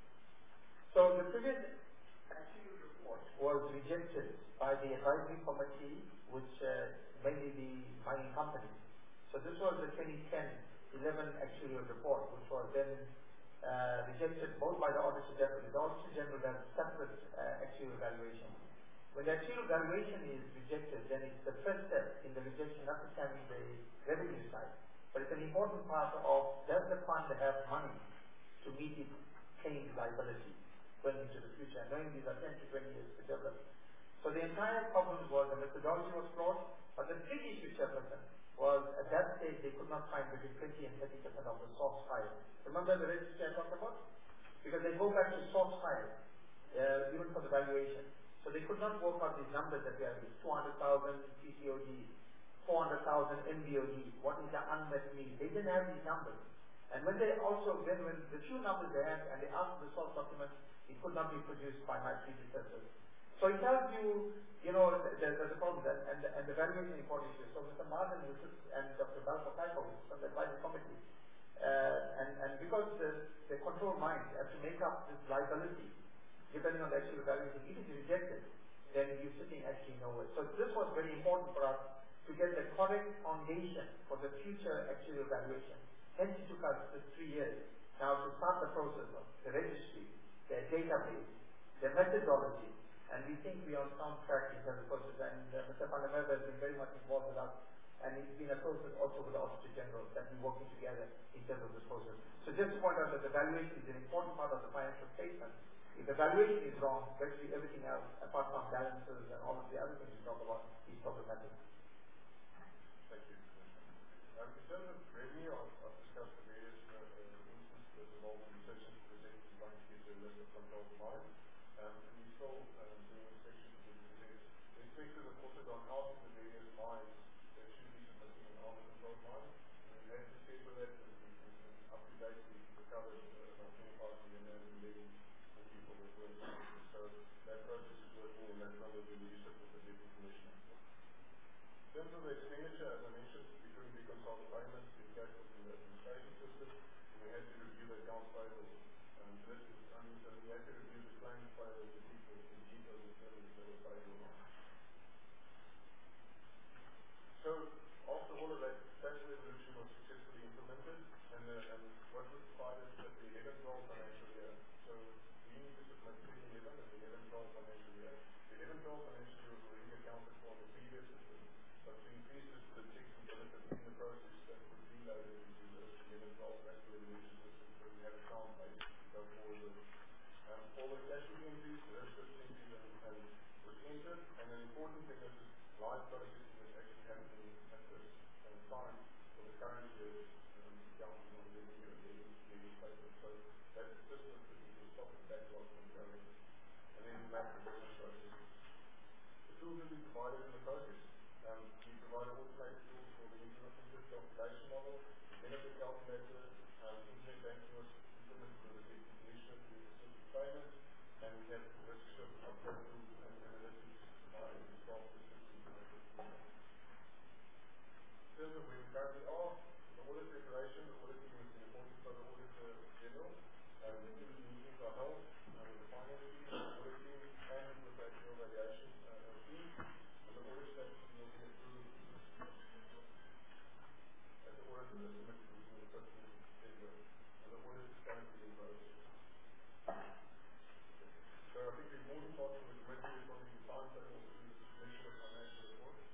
So the previous actuarial report was rejected by the advisory committee, which mainly the mining companies. So this was the 2010-11 actuarial report, which was then rejected both by the Auditor General. The Auditor General has separate actuarial valuation. When the actuarial valuation is rejected, then it's the first step in the rejection, notwithstanding the revenue side. But it's an important part of, does the fund have money to meet its claimed liability going into the future, knowing these are 10 to 20 years to develop. So the entire problem was the methodology was flawed, but the big issue, Chairperson, was at that stage they could not find between 20 and 30% of the source file. Remember the registry I talked about? Because they go back to source file, even for the valuation. So they could not work out these numbers that we have, 200,000 CCOD, 400,000 MBOD, what is the unmet need? They didn't have these numbers. And when they also, when the few numbers they had, and they asked the source document, it could not be produced by my predecessors. So it tells you, there's a problem, and the valuation important issue. So Mr. Martin and Dr. Balfour from the advisory committee, and because the control minds have to make up this liability, depending on the actual valuation, if it is rejected, then you're sitting actually nowhere. So this was very important for us to get the correct foundation for the future actual valuation. Hence it took us 3 years now to start the process of the registry, the database, the methodology, and we think we are on sound track in terms of process. And Mr. Panamera has been very much involved with us, and it's been a process also with the Auditor General that we're working together in terms of this process. So just to point out that the valuation is an important part of the financial statement. If the valuation is wrong, virtually everything else, apart from balances and all of the other things we talk about, is problematic. Thank you. In terms of revenue, I've discussed the various instances that involve in sessions presented and trying to get a list of controlled mines. And we still doing inspections to get the inspectors have also gone out to the various mines that should be submitting an armed controlled mine. And we had to schedule that, and up to date we recovered about 25 million and levies for people that were inspected. So that process is working map the business processes. The tools that we provided in the process. We provided automated tools for the interest calculation model, the benefit calculator, internet banking was implemented with the definition to assist with payments, and we had risk shift upgrade tools and analytics by the 12 systems implemented. In terms of where we currently are, the audit preparation, the audit team is in reporting by the Auditor General. These meetings are held with the finance team, the audit team, and with the actual valuation team. And the audit strategy will be approved as the audit is submitted within the 15th of December. And the audit is currently in process. So I think the important part for the committee is probably the timetable to the submission of financial reports.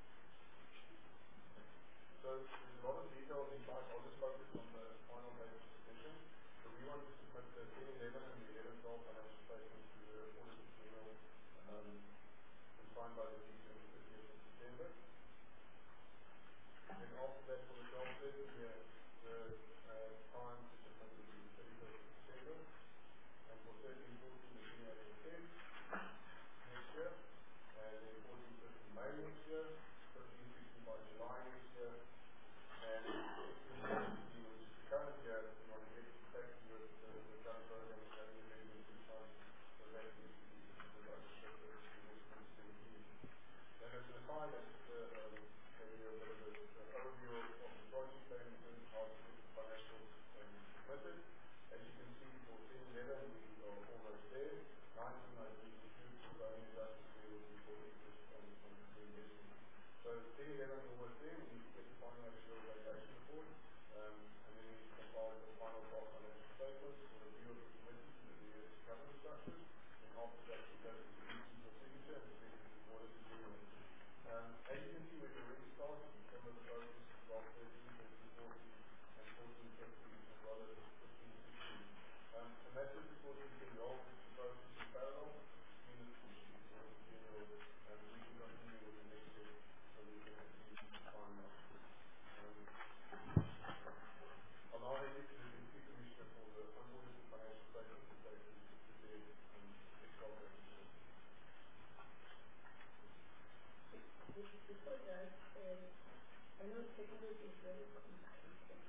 So there's a lot of detail in the slide. I'll just focus on the final date of submission. So we want to submit the 1011 and the 1112 financial statements to the Auditor General and signed by the DC on the 30th of September. And then after that, for the 1213 year, the time to submit will be the 31st of December. And for 1314, the 28th of Feb next year. And then 1415 May next year. 1516 by July next year. And 1617, which is the current year, we want to get exactly with the current program of having the revenue to fund the revenue to be with our structure in 2017. And as an aside, that's maybe a bit of an overview of the project plan in terms of how to get the financials submitted. As you can see, for 1011, we are almost there. 19, I believe, includes the only adjustments there will be for interest on the investment. So 1011 almost there. We need to get the final actual valuation report, and then we need to compile the final draft financial statements for review of the committee to the various governance structures, and after that we go to the DC for signature and then to the Auditor General. As you can see, we've already started in some of the process of draft 13, 13, 14, and 14, 15, as well as 15, 16. And that's just because we can roll the process in parallel between the commission and the Auditor General, and we can continue with the next step so we can actually finalize. I'll now hand it to the Deputy Commissioner for the unaudited financial statements and safety prepared Excel presentation. Before that, I know technology is very complicated.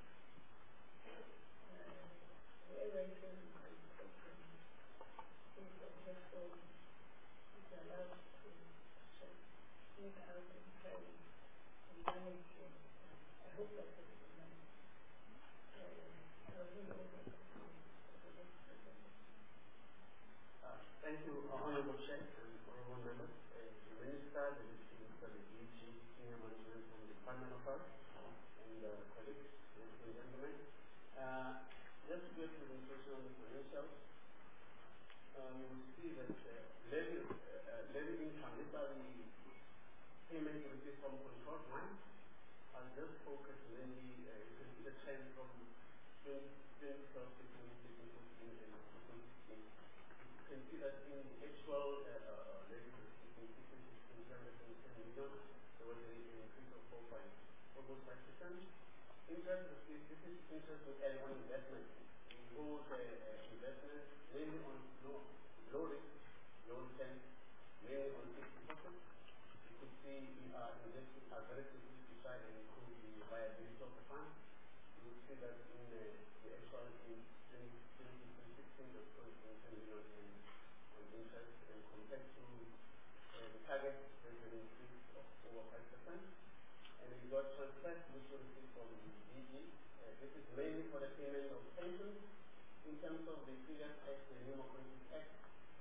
Wherever I can my question is that Hexel is allowed to make out and carry and manage it. I hope that it is managed. I'll hand over to the next presentation. Thank you, Honorable Chair and Honorable Members, the Minister, the DG, Senior Management from the Department of Health, and colleagues, ladies and gentlemen. Just to get to the introduction on the financials, you will see that levy income, these are the payments received from controlled mines. I'll just focus mainly, you can see the trend from 2012, 2015, and 2016. You can see that in the actual levy received in 2016, 310 million, there was an increase of almost 5%. Interest received, this is interest with L1 investment. We hold investments mainly on low risk, low return, mainly on fixed deposits. You could see we are investing aggressively to try and improve the viability of the fund. You will see that in the actual in 2016, the 2010 million on interest, and compared to the target, there's an increase of over 5%. And we got transfers which we received from the DG. This is mainly for the payment of pensions. In terms of the previous Act, the New Economic Act,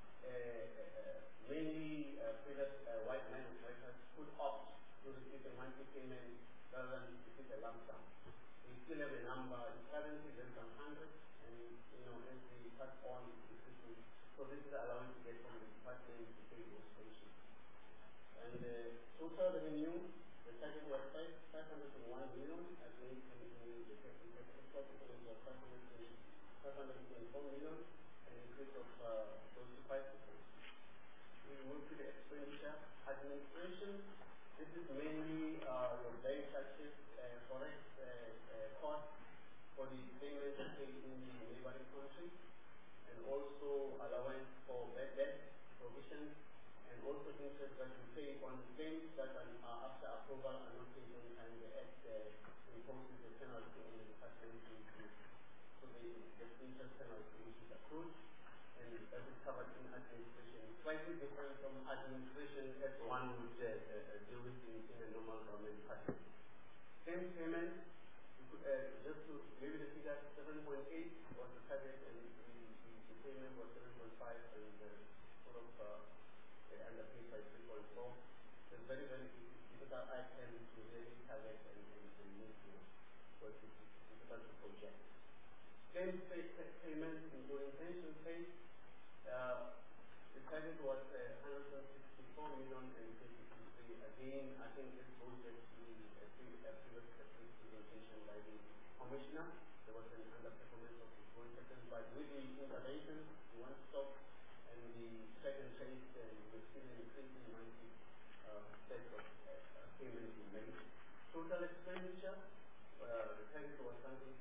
mainly previous white men and workers could opt to receive a monthly payment rather than receive a lump sum. We still have a number, it's currently less than 100, and as we pass on, so this is allowing to get from the department to pay those pensions. And total revenue, the target was 501 million, as in the export was 524 million, an increase of close to 5%. We move to the expenditure. Administration, this is mainly your bank taxes, forex costs for the payments paid in the neighboring countries, and also allowance for bad debt provisions, and also interest that we pay on claims that are after approval are not paid on time. The Act imposes a penalty on the department so the interest penalty which is accrued, and that is covered in administration. Slightly different from administration as one would deal with in a normal government department. Claims payment, just to maybe the figure 7.8 was the target, and the payment was 7.5, and sort of underpaid by 3.4. It's a very, very difficult item to really target and meet to, because it's difficult to project. Claims payment, including pension pay, the target was 164 million and 23. Again, I think this goes back to the previous presentation by the Commissioner. There was an underperformance of 1%, but with the intervention, the one stop, and the second phase, we're still an increasing monthly set of payments we made. Total expenditure, the target was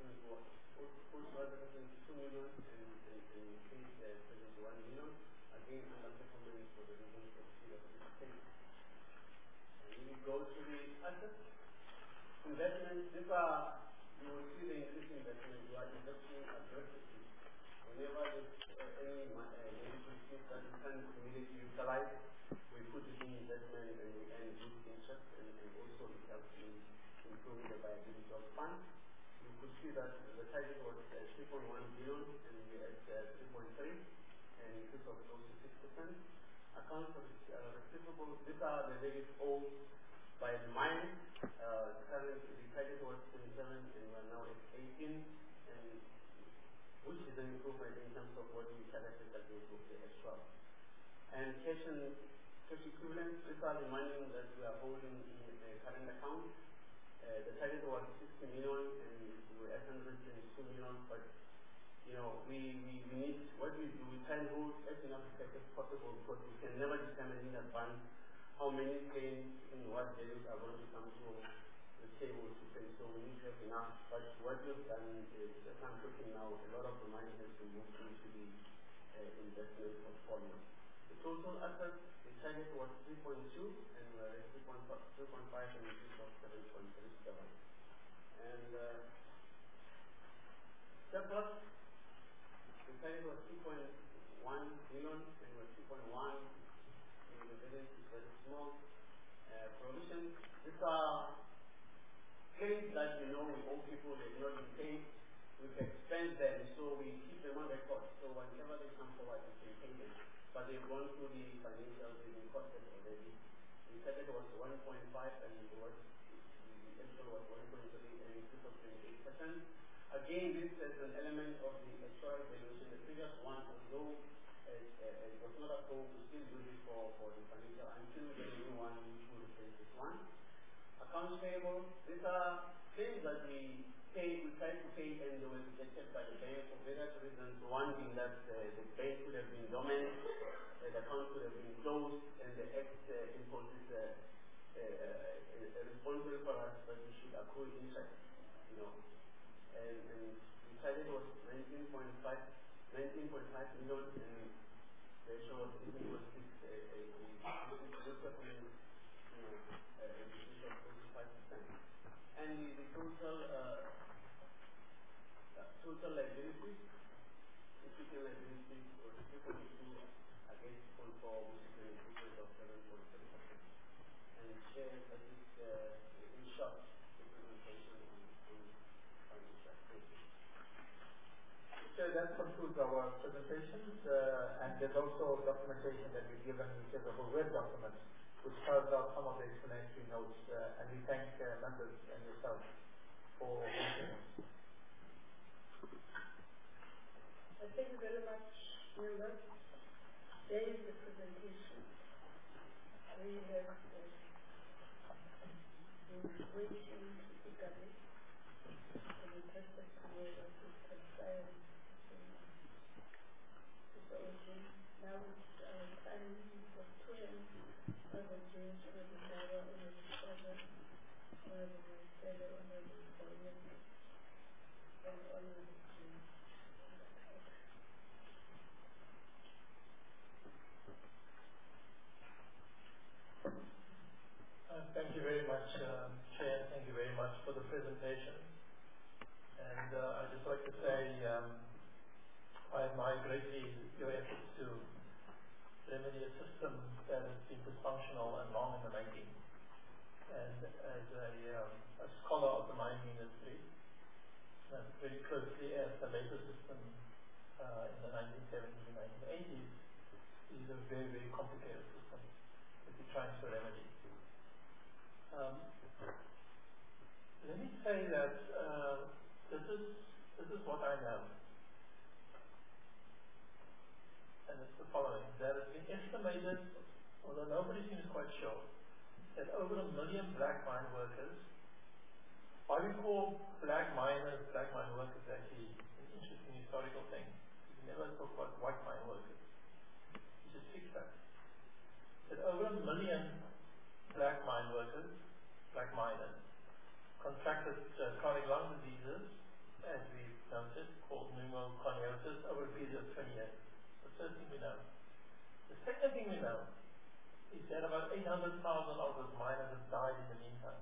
222 million and paid 71 million. Again, underperformance for the reasons of CWP. And we go to the assets. Investments, these are, you will see the increased investment. You are investing aggressively. Whenever there's any medical skills that we can immediately utilize, we put it in investment and we earn good interest, and also it helps in improving the viability of funds. You could see that the target was 3.1 billion and we are at 3.3, and increase of close to 6%. Accounts receivable, these are the values owed by the mine. Currently, the target was 27 and we're now at 18, and which is an improvement in terms of what we targeted that we would get as well. And cash and cash equivalents, these are the money that we are holding in the current account. The target was 60 million and we were at 122 million, but you know, we need, what we do, we try and hold as enough cash as possible, because we can never determine in advance how many claims and what values are going to come to the table to pay. So we need to have enough. But what we've done is, as I'm talking now, a lot of the money has been moved into the investment portfolio. The total assets, the target was 3.2 and we're at 3.5 and an increase of 7.37. And surplus, the target was 2.1 billion and we're 2.1. The balance is very small. Provisions, these are claims that we know we owe people, they've not been paid. We've expensed them, so we keep them on record. So whenever they come forward, we can pay them. But they've gone through the financial, they've been costed already. The target was 1.5 and the actual was 1.3, and increase of 28%. Again, this is an element of the actual valuation. The previous one, although it was not approved, we still use it for the financial until the new one which will replace this one. Accounts payable, these are claims that we tried to pay and they were rejected by the bank for various reasons. One being that the bank could have been dormant, the account could have been closed, and the Act imposes a responsibility for us that we should accrue interest, you know. And we decided it was 19.5 million, and the issue was 18.6, a decrease of 45%. And the total liabilities, equity liabilities was 3.2 against 2.4, which is an improvement of 7.3%. And share, that is in short, implementation on financial activity. So that concludes our presentations, and there's also documentation that we've given, which is a Word document, which carves out some of the explanatory notes, and we thank members and yourself for listening. Thank you very much, members. There is the presentation. We have been waiting eagerly and interested to know what is transpiring in this origin. Now it's our time for prayers. Father James, Father Dara, Honorable Father, Honorable Stella, Honorable Dorian, and Honorable James. questions. And I'd just like to say I admire greatly your efforts to remedy a system that has been dysfunctional and long in the making. And as a scholar of the mining industry, very closely as the labor system in the 1970s and 1980s, is a very, very complicated system that we're trying to remedy. Let me say that this is what I know. And it's the following. There has been estimated, although nobody seems quite sure, that over 1 million black mine workers, why we call black miners, black mine workers actually an interesting historical thing. We never talk about white mine workers. We just fix that. That over 1 million black mine workers, black miners, contracted chronic lung diseases, as we've noted, called pneumoconiosis over a period of 20 years. The first thing we know. The second thing we know is that about 800,000 of those miners have died in the meantime.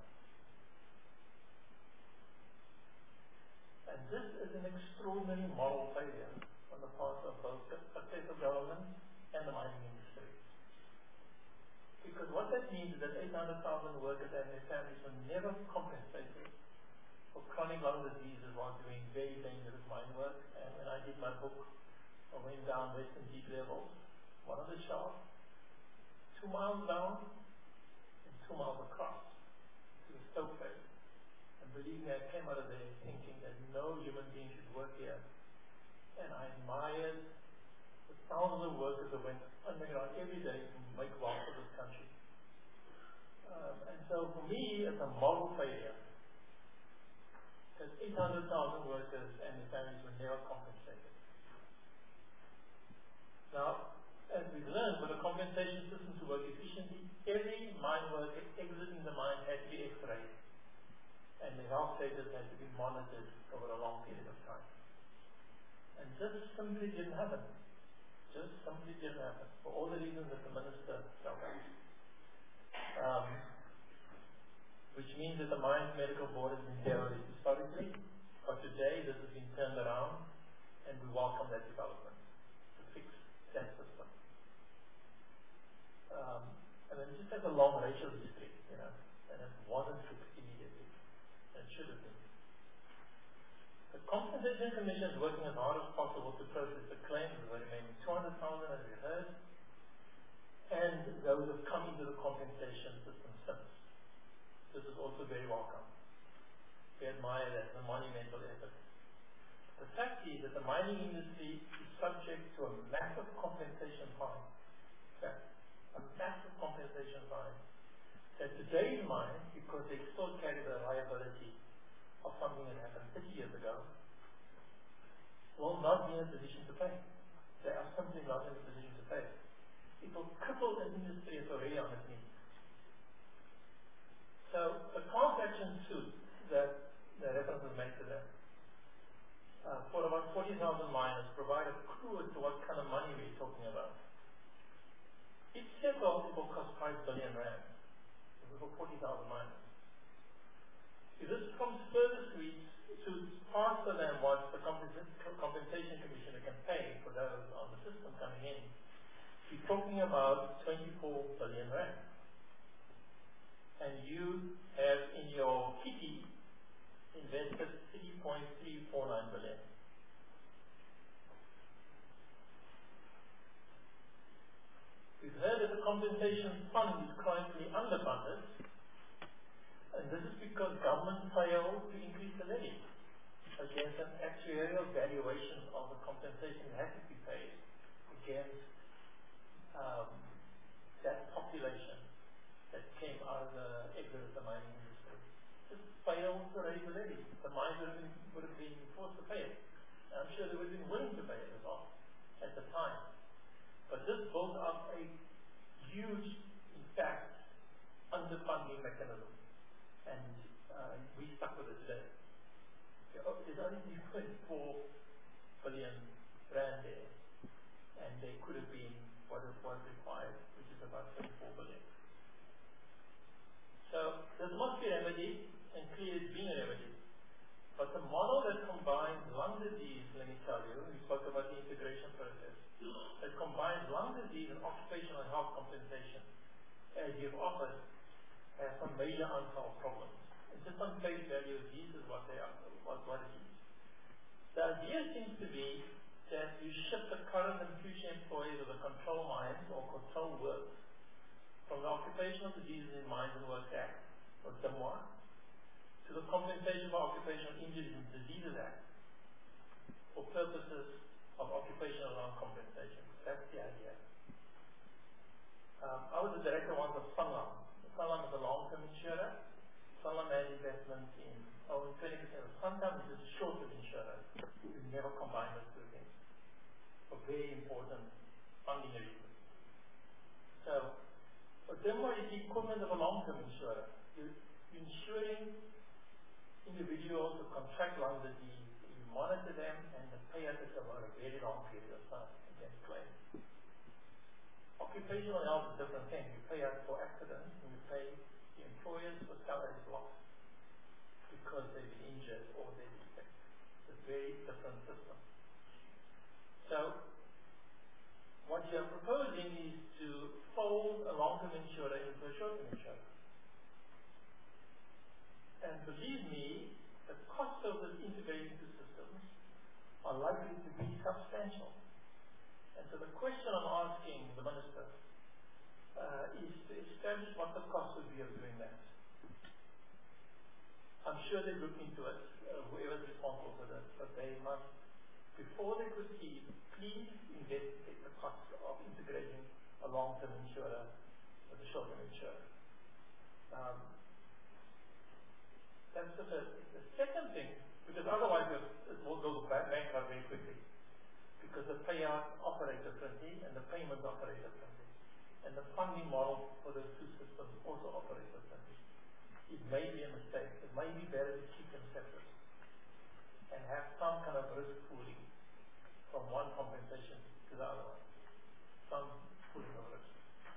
And this is an extraordinary moral failure on the part of both successive governments and the mining industry. Because what that means is that 800,000 workers and their families were never compensated for chronic lung diseases while doing very dangerous mine work. And when I did my book, I went down Western Deep levels, one of the shafts, 2 miles down and 2 miles across to the stope face. And believe me, I came out of there thinking that no human being should work here. And I admired the thousands of workers that went underground every day to make wealth for this country. And so for me, it's a moral failure that 800,000 workers and their families were never compensated. Now, as we've learned, for the compensation system to work efficiently, every mine worker exiting the mine had to be x-rayed, and the health status had to be monitored over a long period of time. And this simply didn't happen. Just simply didn't happen, for all the reasons that the minister spelled out. Which means that the Mines Medical Board has been terrorist historically, but today this has been turned around, and we welcome that development to fix that system. And then it just has a long racial history, and it wasn't fixed immediately. It should have been. The Compensation Commission is working as hard as possible to process the claims of the remaining 200,000, as we heard, and those have come into the compensation system since. This is also very welcome. We admire that, the monumental effort. The fact is that the mining industry is subject to a massive compensation fine. In fact, a massive compensation fine. That today's mine, because they still carry the liability of something that happened 30 years ago, will not be in a position to pay. They are simply not in a position to pay. It will cripple an industry that's already on its knees. So the class action suit that the reference was made to that, for about 40,000 miners, provide a clue as to what kind of money we're talking about. It said it will cost 5 billion rand for 40,000 miners. If this comes further to faster than what the Compensation Commissioner can pay for those on the system coming in, we're talking about 24 billion rand. And you have in your kitty invested 3.349 billion. We've heard that the compensation fund is chronically underfunded, and this is because government failed to increase the levy against an actuarial valuation of the compensation that had to be paid against that population that came out of the exit of the mining industry. Just failed to raise the levy. The mines would have been forced to pay it. And I'm sure they would have been willing to pay it as well at the time. But this built up a huge, in fact, underfunding mechanism. And we stuck with it today. There's only 24 billion rand there. And there could have been what it was required, which is about 24 billion. So this must be remedied, and clearly it's been remedied. shift the current and future employees of the control mines or control works from the Occupational Diseases in Mines and Works Act, or DIMWA, to the Compensation for Occupational Injuries and Diseases Act for purposes of occupational non-compensation. That's the idea. I was the director once of Sanlam. Sanlam is a long-term insurer. Sanlam has investments in over 20% of Sanlam, which is a short-term insurer. We never combine those two things for very important funding reasons. So, DIMWA is the equivalent of a long-term insurer. You're insuring individuals who contract lung disease, you monitor them, and the payout is over a very long period of time against claims. Occupational health is a different thing. You pay out for accidents, and you pay the employers for salaries lost because they've been injured or they've been sick. It's a very different system. So, what you are proposing is to fold a long-term insurer into a short-term insurer. And believe me, the cost of this integrating two systems are likely to be substantial. And so the question I'm asking the Minister is to establish what the cost would be of doing that. I'm sure they look into it, whoever's responsible for this, but they must, before they proceed, please investigate the cost of integrating a long-term insurer with a short-term insurer. That's the first thing. The second thing, because otherwise it will go bankrupt very quickly, because the payouts operate differently and the payments operate differently. And the funding model for those two systems also operate differently. It may be a mistake. It may be better to keep them separate and have some kind of risk pooling from one compensation to the other one. Some pooling of risk.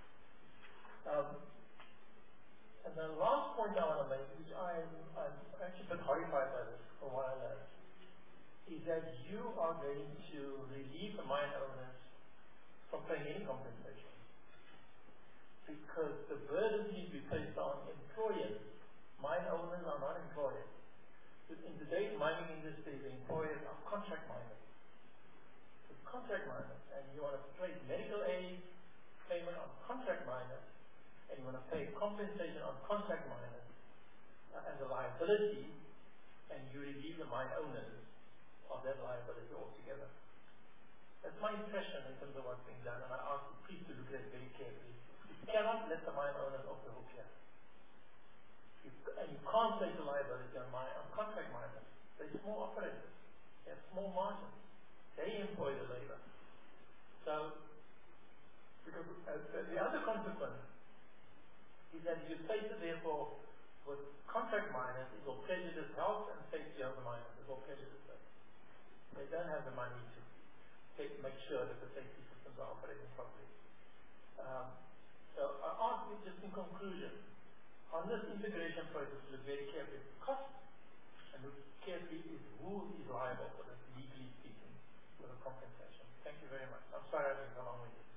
And the last point I want to make, which I'm actually a bit horrified by this for what I learned, is that you are going to relieve the mine owners from paying any compensation. Because the burden needs to be placed on employers. Mine owners are not employers. In today's mining industry, the employers are contract miners. It's contract miners, and you want to place medical aid payment on contract miners, and you want to pay compensation on contract miners as a liability, and you relieve the mine owners of that liability altogether. That's my impression in terms of what's being done, and I ask you please to look at it very carefully. You cannot let the mine owners off the hook here. And you can't take the liability on contract miners. They're small operators. They have small margins. They employ the labor. So, because the other consequence is that if you place it therefore with contract miners, it will prejudice health and safety of the miners. It will prejudice them. They don't have the money to make sure that the safety systems are operating properly. So I ask you just in conclusion, on this integration process, look very carefully at the cost and look carefully at who is liable for this, legally speaking, for the compensation. Thank you very much. I'm sorry I've been so long with you.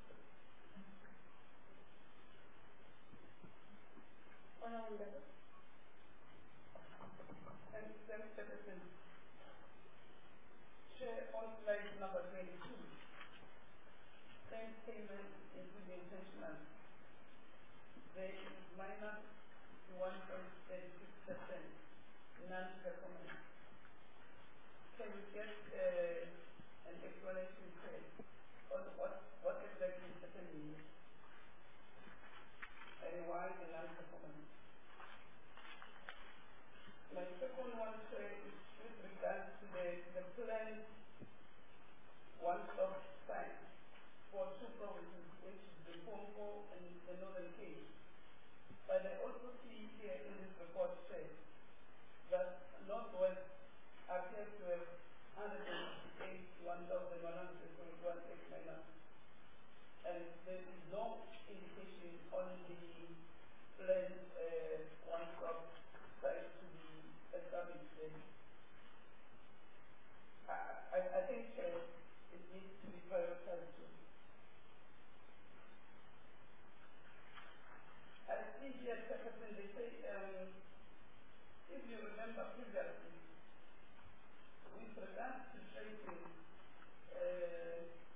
Honorable Member. Thanks, Secretary. Chair, on slide number 22, claims payment including pensioners. There is minus 1.36% non-performance. Can we get an explanation here on what exactly is happening and why the non-performance? My second one, sir, is with regards to the planned one-stop site for two provinces, which is the Congo and the Northern Cape. But I also see here in this report said that Northwest appears to have 161,141 minus, and there is no indication on the planned one-stop site to be established there. I think it needs to be prioritized too. I see here, Secretary, they say, if you remember previously, with regards to tracing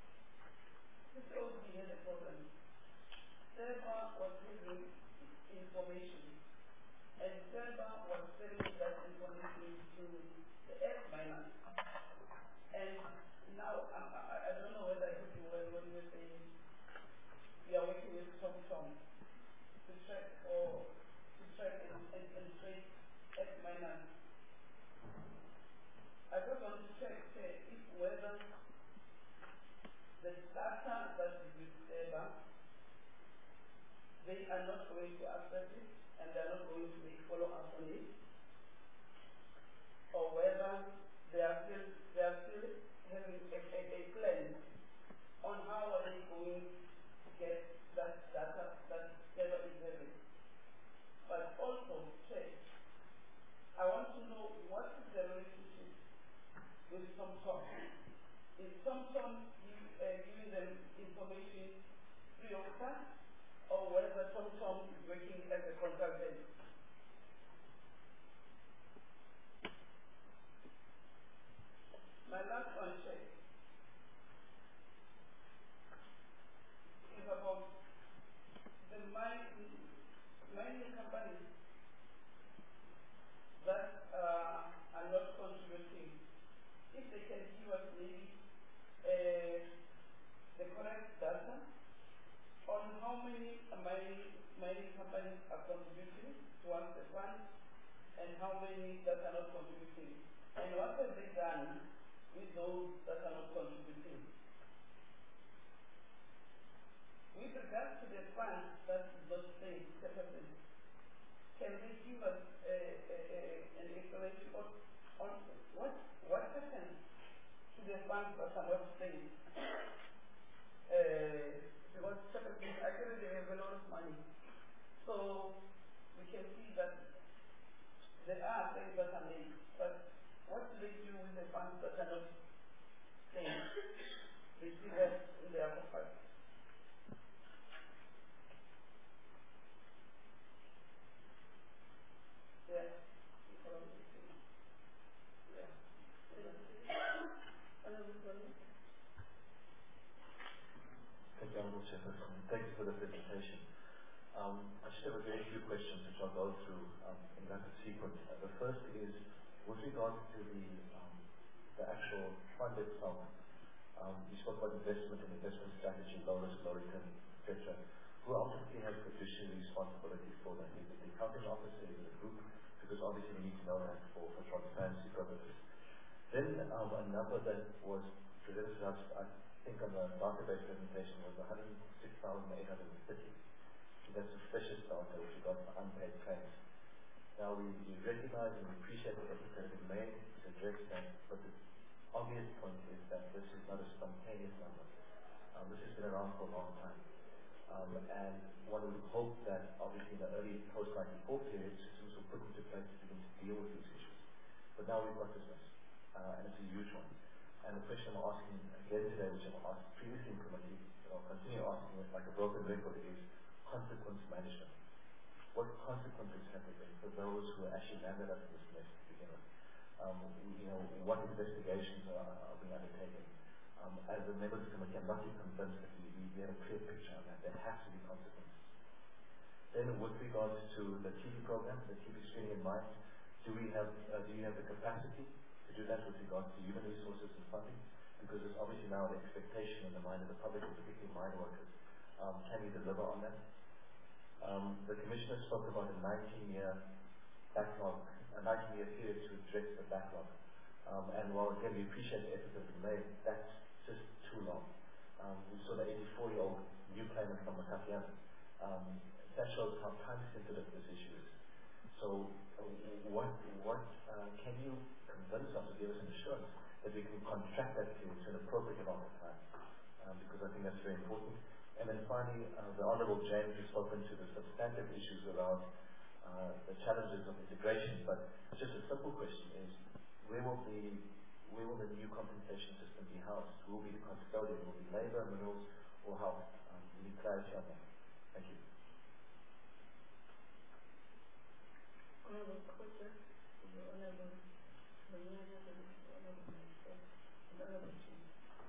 with TomTom. Is TomTom giving them information free of charge, or whether TomTom is working as a consultant? My last one, Chair, is about the mining companies that are not contributing. If they can give us maybe the correct data on how many mining companies are contributing towards the fund and how many that are not contributing, and what have they done with those that are not contributing. With regards to the fund that is not staying separately, can they give us an explanation on what happens to the funds that are not staying? Because separately, actually they have a lot of money. So we can see that there are things that are made, but what do they do with the funds that are not staying? They still have in their coffers. Yeah. Thank you, Honourable Chairperson. Thank you for the presentation. I just have a very few questions which I'll go through in rapid sequence. The first is with regards to the actual fund itself. You spoke about investment and investment strategy, low risk, low return, etc. Who ultimately has fiduciary responsibility for that? Is it the accounting officer, is it the group? Because obviously we need to know that for transparency purposes. Then a number that was presented to us, I think on the database presentation, was 106,850. That's the freshest data which we got for unpaid claims. Now we recognize and appreciate the efforts that have been made to address that, but the obvious point is that this is not a spontaneous number. This has been around for a long time. And one would hope that obviously in the early post-94 period, systems were put into place to begin to deal with these issues. But now we've got this mess, and it's a huge one. And the question I'm asking again today, which I've asked previously in committee, and I'll continue asking it like a broken record, is consequence management. What consequences have there been for those who actually landed up in this mess to begin with? What investigations are being undertaken? As a member of the committee, I'm not yet convinced that we have a clear picture on that. There has to be consequences. Then with regards to the TV program, the TV screening in mind, do you have the capacity to do that with regards to human resources and funding? Because there's obviously now an expectation in the mind of the public, and particularly mine workers. Can we deliver on that? The Commissioner spoke about a 19-year backlog, a 19-year period to address the backlog. And while again we appreciate the efforts that have been made, that's just too long. We saw the 84-year-old new claimant from Makapiana. That shows how time-sensitive this issue is. So what can you convince us, or give us an assurance that we can contract that period to an appropriate amount of time? Because I think that's very important. And then finally, the Honourable James has spoken to the substantive issues around the challenges of integration, but just a simple question is, where will the new compensation system be housed? Who will be the custodian? Will it be labour, minerals, or health? We need clarity on that. Thank you. Honourable Kocha, the Honourable Manyana, the Honourable myself, and Honourable Chief.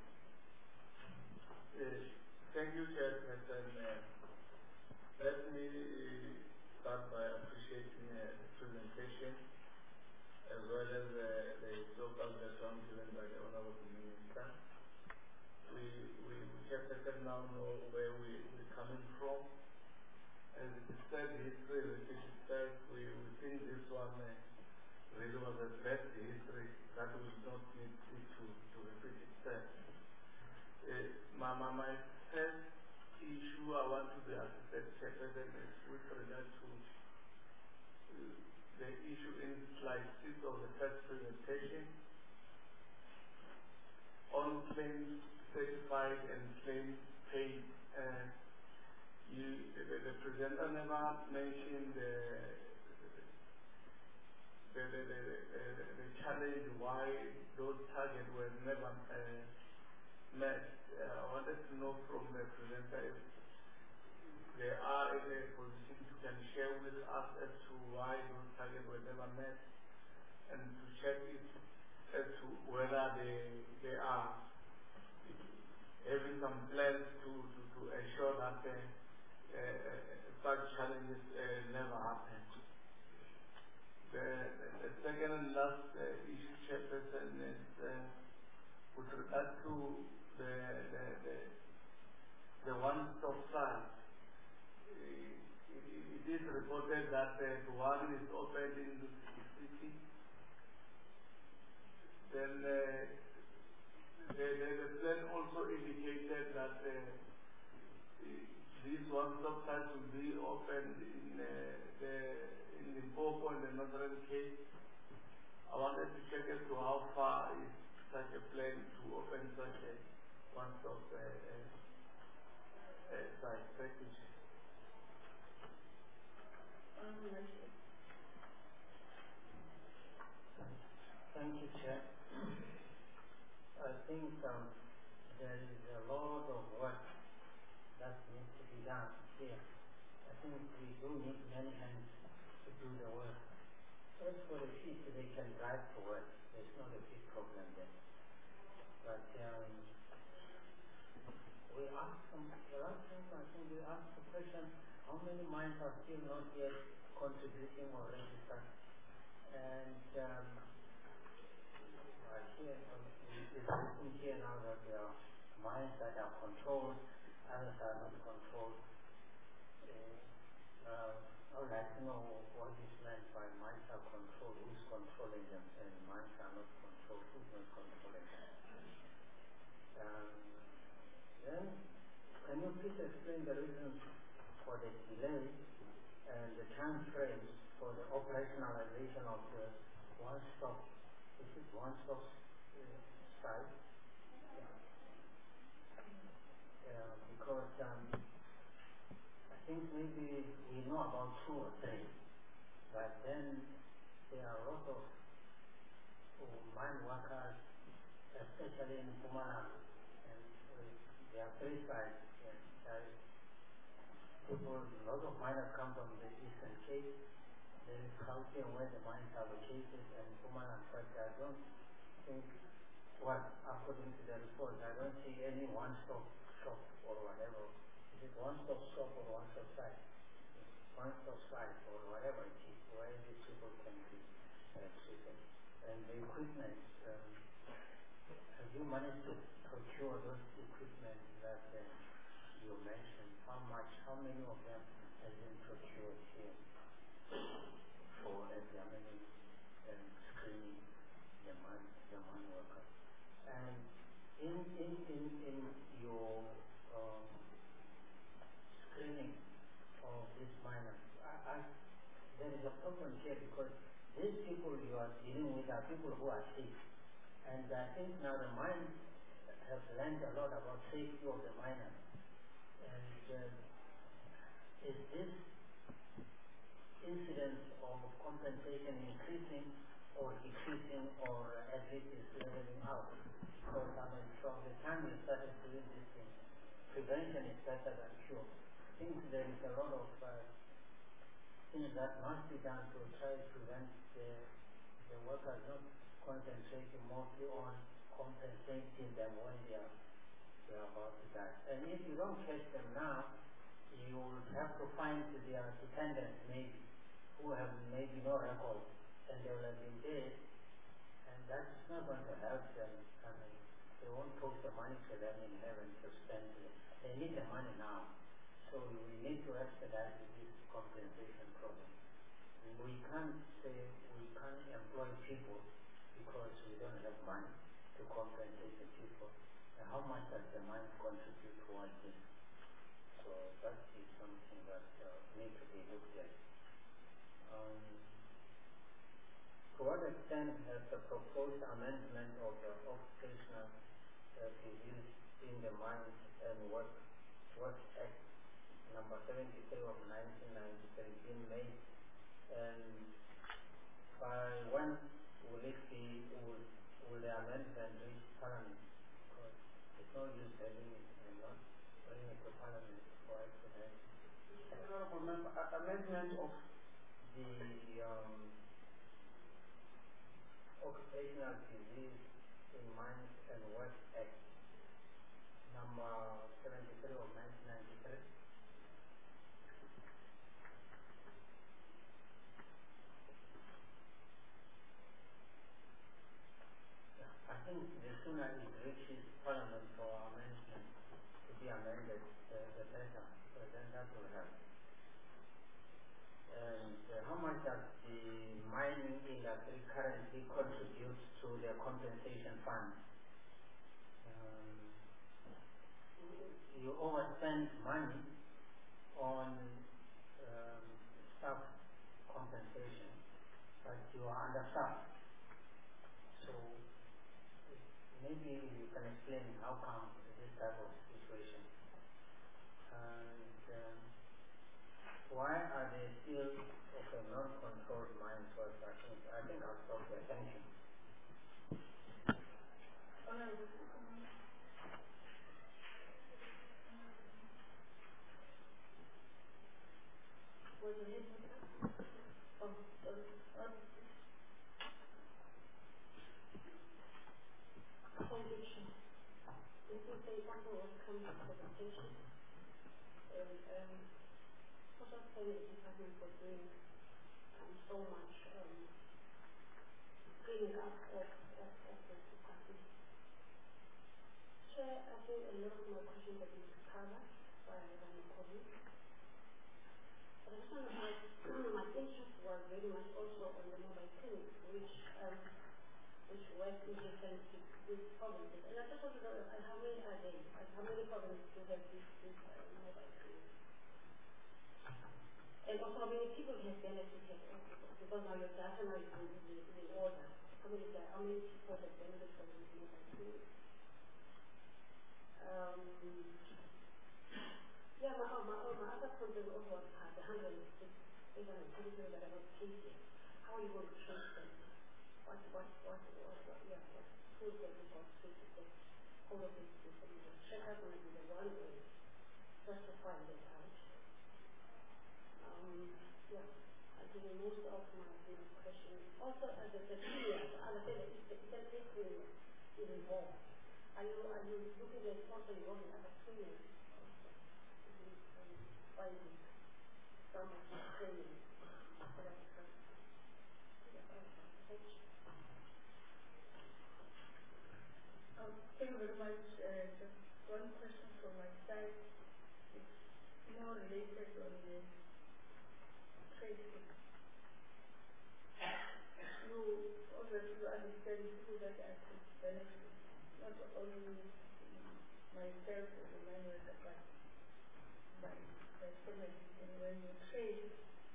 Thank you, Chairperson. Let me start by appreciating the presentation as well as the so-called background given by the Honourable Minister. We Chairperson now know where we're coming from. As it is said, history repeats itself. We think this one really was a best history that will not need it to repeat itself. My first issue I want to be assisted Chairperson is with regard to the issue in slide 6 of the first presentation on claims certified and claims paid. The presenter never mentioned the the challenge why those targets were never met. I wanted to know from the presenter if they are in a position to can share with us as to why those targets were never met, and to check it as to whether they are having some plans to ensure that such challenges never happen. The second and last issue, Chairperson, is with regard to the one-stop site. It is reported that one is opened in the city. Then the plan also indicated that this one-stop site will be opened in Limpopo and the Northern Cape. I wanted to check as to how far is such a plan to open such a one-stop site. Thank you, Chair. Thank you, Chair. I think there is a lot of work that needs to be done here. I think we do need many hands to do the work. First, for the feet, they can drive to work. There's not a big problem there. But we asked them, the last time I think we asked the question, how many mines are still not yet contributing or registered? And I hear here now that there are mines that are controlled, others are not controlled. I would like to know what is meant by mines are controlled, who's controlling them, and mines are not controlled, who's not controlling them. Then, can you please explain the reasons for the delay and the time frames for the operationalization of the one-stop, this is one-stop site? Because I think maybe we know about 2 or 3, but then there are a lot of mine workers, especially in Mpumalanga, and there are 3 sites. People, a lot of miners come from the Eastern Cape. There is Gauteng where the mines are located, and Mpumalanga, but I don't think, well, according to the report, I don't see any one-stop shop or whatever. Is it one-stop shop or one-stop site? One-stop site or whatever it is, where these people can be treated. And the equipment, have you managed to procure those equipment that you mentioned? How many of them have been procured here for examining and screening the mine workers? And in your screening of these miners, there is a problem here because these people you are dealing with are people who are sick. And I think now the mines have learned a lot about safety of the miners. And is this incidence of compensation increasing or decreasing, or at least is leveling out? Because from the time we started doing this thing, prevention is better than cure. I think there is a lot of things that must be done to try to prevent the workers not concentrating mostly on compensating them when they are about to die. And if you don't catch them now, you will have to find their dependents maybe, who have maybe no record, and they will have been dead, and that's not going to help them. I mean, they won't post the money to them in heaven to spend it. They need the money now. So we need to expedite this compensation problem. And we can't say we can't employ people because we don't have money to compensate the people. And how much does the money contribute towards this? So that is something that needs to be looked at. To what extent has the proposed amendment of the Occupational Disease in the Mines and Work Act number 73 of 1993 been made, and by when will it be, will the amendment reach Parliament? Because it's no use having it and not bringing it to Parliament for explanation. Honorable Member, amendment of The Occupational Disease in Mines and Work Act, number 73 of 1993. I think the sooner it reaches Parliament for amendment to be amended, the better, because then that will help. And how much does the mining industry currently contribute to the compensation fund? You overspend money on staff compensation, but you are understaffed. So maybe you can explain how come this type of situation. And why are they still of a non-controlled mine first? I think I'll stop there. Thank you. Honorable was the name of that? Conviction. This is the example of coming to presentation. And social service department for doing so much cleaning up of the department. Chair, I think a lot of my questions have been covered by my colleagues. But I just want to add, my interest was very much also on the mobile clinics, which work in different provinces. And I just want to know how many are they? How many provinces do have these mobile clinics? And also how many people have benefited? Because now your data now is in order. How many people have benefited from these mobile clinics? Yeah, my other concern also was the 130 that I was facing. How are you going to trace them? What tools that we got to get all of this information? Check out going to be the one way just to find it out. Yeah, I think most of my questions. Also, as the period, as I said, it's a big is involved. Are you looking at also involving other premiums? Finding some training. Thank you very much. Just one question from my side. It's more related on the tracing. You obviously understand people that I could benefit, not only myself as a mine worker, but my family. And when you trace,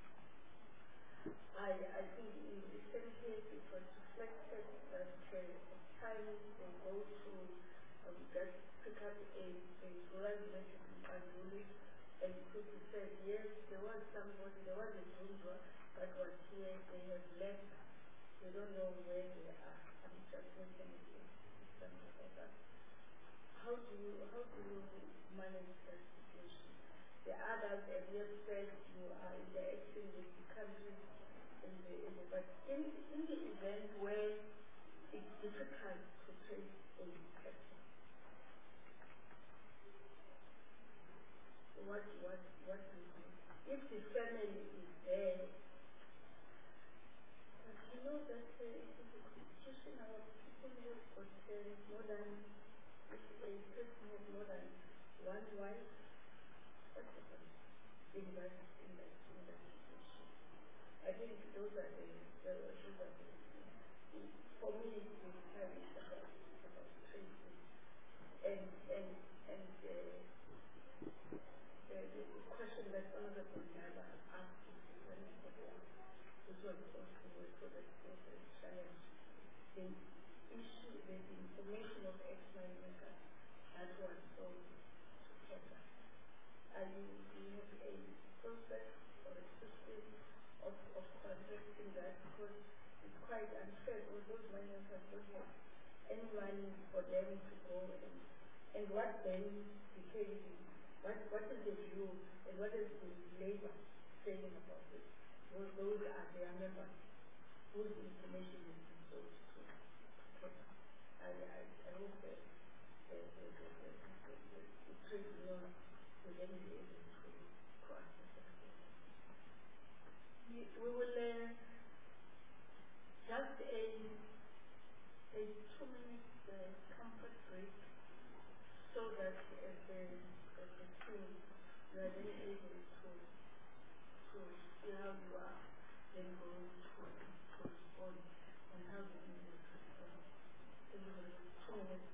I think in the same case it was reflected that at times they go to just pick up a rural medical unit, and it could be said, yes, there was a Jundra that was here, they have left, we don't know where they are. I'm just making it something like that. How do you manage that situation? The others have yet said you are interacting with the country but in the event where it's difficult to trace a person, what do you do? If the family is there, but you know that in the Constitution our people have got more than, if a person has more than one wife, what's the point in that situation? I think those are the for me it's very about tracing and the question that Honorable Nala asked is very important, which was also for the challenge. The issue, the information of ex-mine workers that was sold together. Do you have a process or a system of contacting that? Because quite unfair because those miners have not had any money for them to go and what then became what is the view and what is the labor saying about it? Those are their members whose information is being sold to. I hope that the tribunal will then be able to access that. We will just a 2-minute comfort break so that as the team you are then able to see how you are then going to respond and how you need to respond. So you will 2 minutes.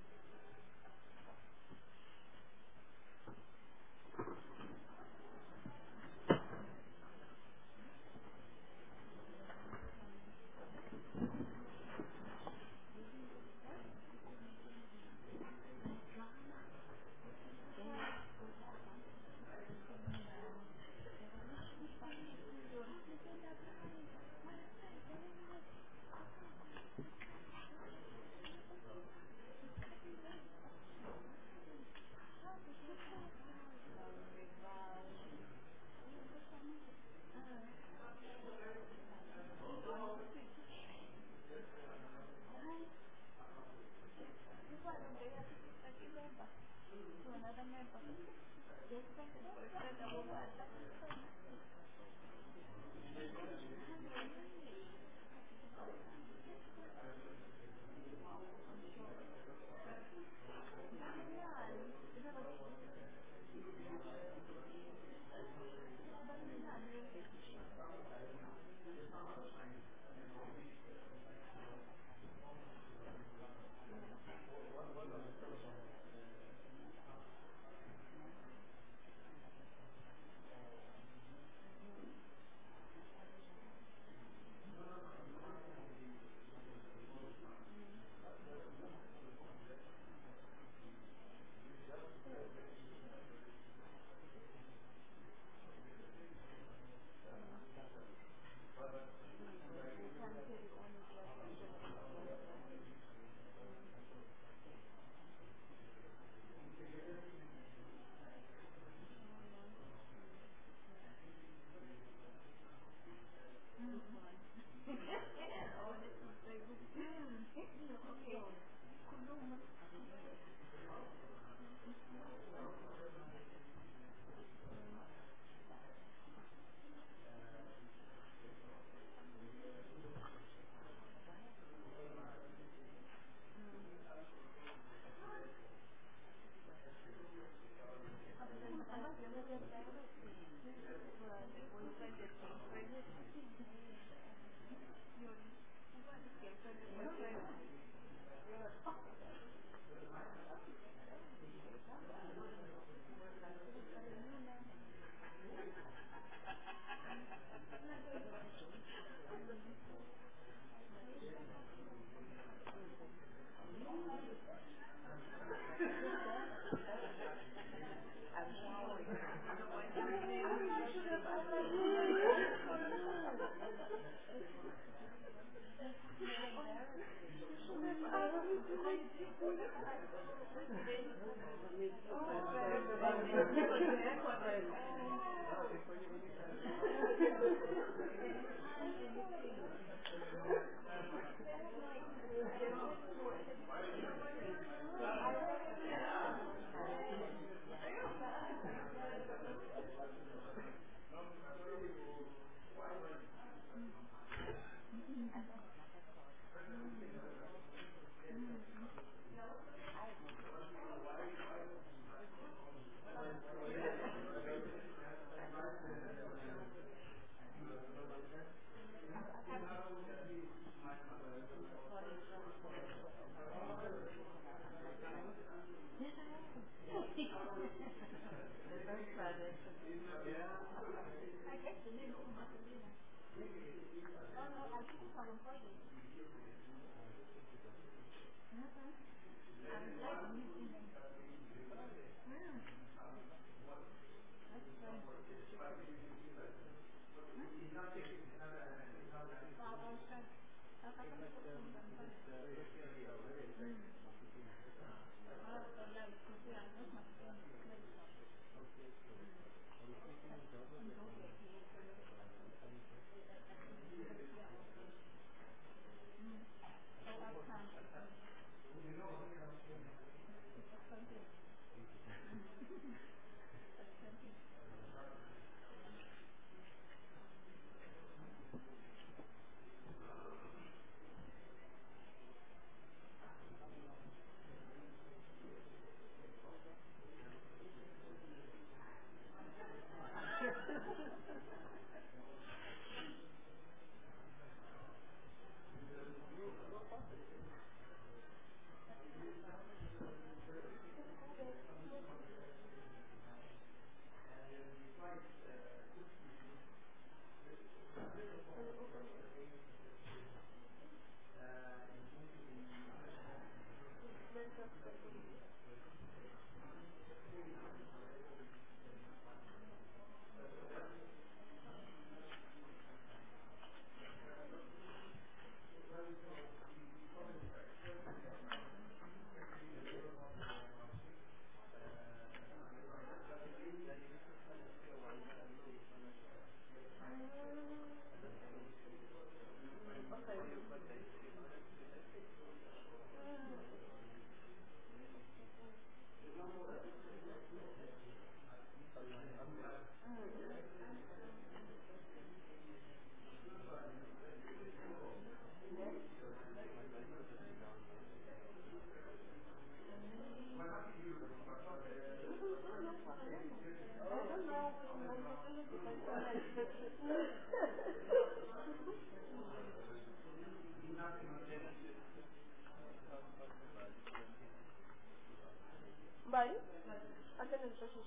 fine. Attendance versus.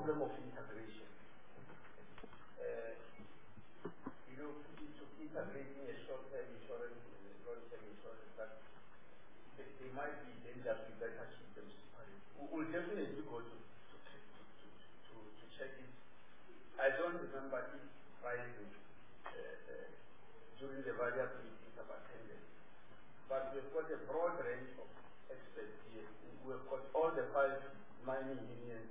problem of integration. Integrating a short-term insurance and a long-term insurance, that they might be dangerous. We better keep them separate. We'll definitely go to check it. I don't remember it rising during the various meetings I've attended, but we've got a broad range of experts here. We've got all the 5 mining unions,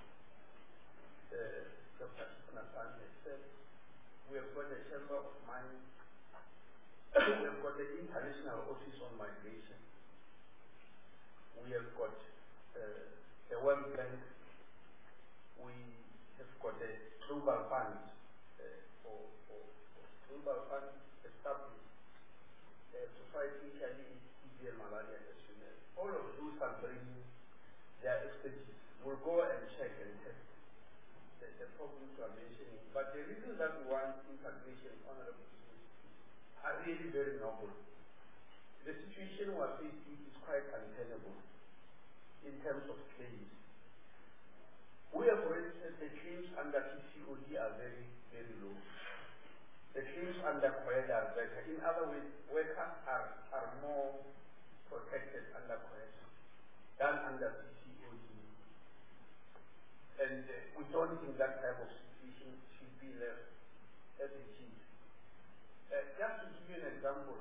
Dr. Nasan has said. We have got the Chamber of Mines. We have got the International Office on Migration. We have got the World Bank. We have got the Global Fund for Global Fund established to fight HIV, TB, and malaria, as you know. All of those are bringing their expertise. We'll go and check and test the problems you are mentioning. But the reason that we want integration, honorable, are really very noble. The situation we are facing is quite untenable in terms of claims. We have already said the claims under PCOD are very, very low. The claims under COED are better. In other words, workers are more protected under COED than under PCOD. And we don't think that type of situation should be left as it is. Just to give you an example,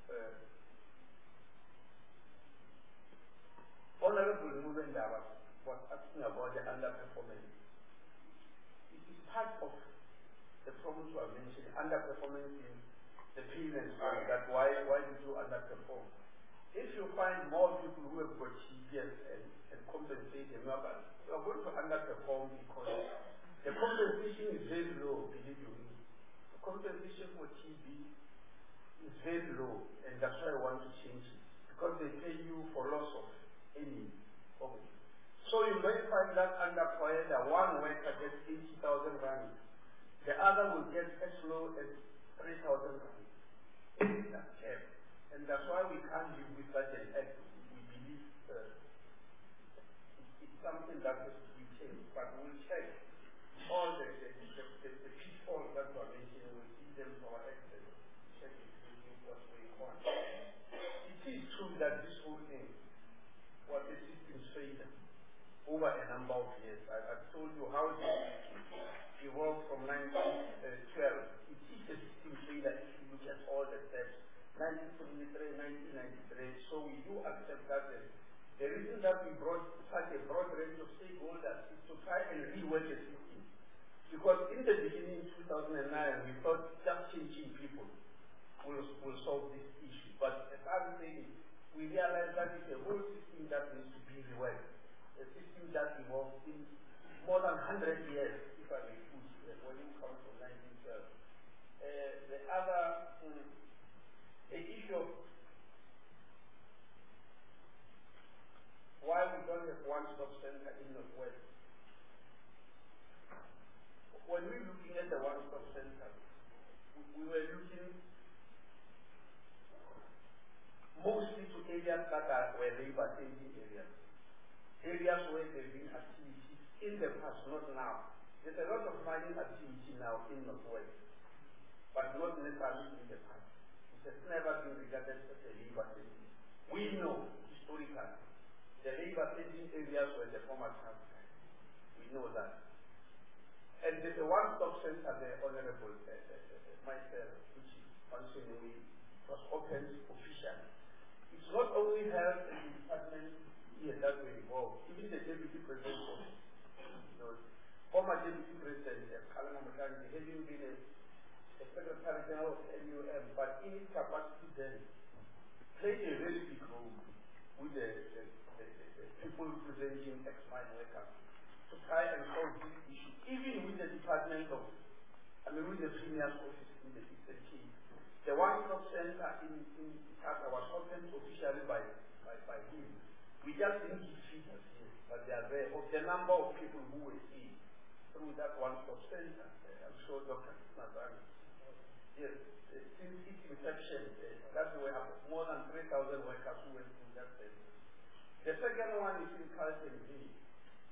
Honorable Mubendaba was asking about the underperformance. It is part of the problems we are mentioning, underperformance in the payments, that why did you underperform? If you find more people who have got TBS and compensate them, you are going to underperform because the compensation is very low, believe you me. The compensation for TB is very low, and that's why I want to change it, because they pay you for loss of any problem. So you may find that under COED, one worker gets 80,000 rand, the other will get as low as 3,000 rand. That's cap. And that's why we can't live with such an act. We believe it's something that has to be changed, but we'll check all the pitfalls that were mentioned. We'll see them to our experts, check what's going on. It is true that this whole thing was a system failure over a number of years. I've told you how it evolved from 1912. It is a system failure if you look at all the steps. 1973, 1993. So we do accept that the reason that we brought such a broad range of stakeholders is to try and rework the system. Because in the beginning, in 2009, we thought just changing people will solve this issue. But as I'm saying, we realize that it's a whole system that needs to be reworked. A system that evolved in more than 100 years, if I may put, when you come from 1912. The other, the issue of why we don't have one-stop center in Northwest. When we were looking at the one-stop center, we were looking mostly to areas that were labor-saving areas. Areas where there have been activities in the past, not now. There's a lot of mining activity now in Northwest, but not necessarily in the past. It has never been regarded as a labor-saving. We know, historically, the labor-saving areas were the former Transvaal. We know that. And there's a one-stop center there, Honorable myself, which is functioning. It was opened officially. It's not only health and the department here that were involved, even the Deputy President, former Deputy President, Kalana Mutandi, having been a Secretary General of NUM, but in his capacity then, played a very big role with the people representing ex-mine workers to try and solve this issue, even with the Department of, with the Premier's office in the Eastern Cape. The one-stop center in Tata was opened officially by him. We just didn't give figures here, but they are there, of the number of people who were seen through that one-stop center. I'm sure Dr. Nasan, yes, since its inception, that we have more than 3,000 workers who went through that center. The second one is in Carlton Bay.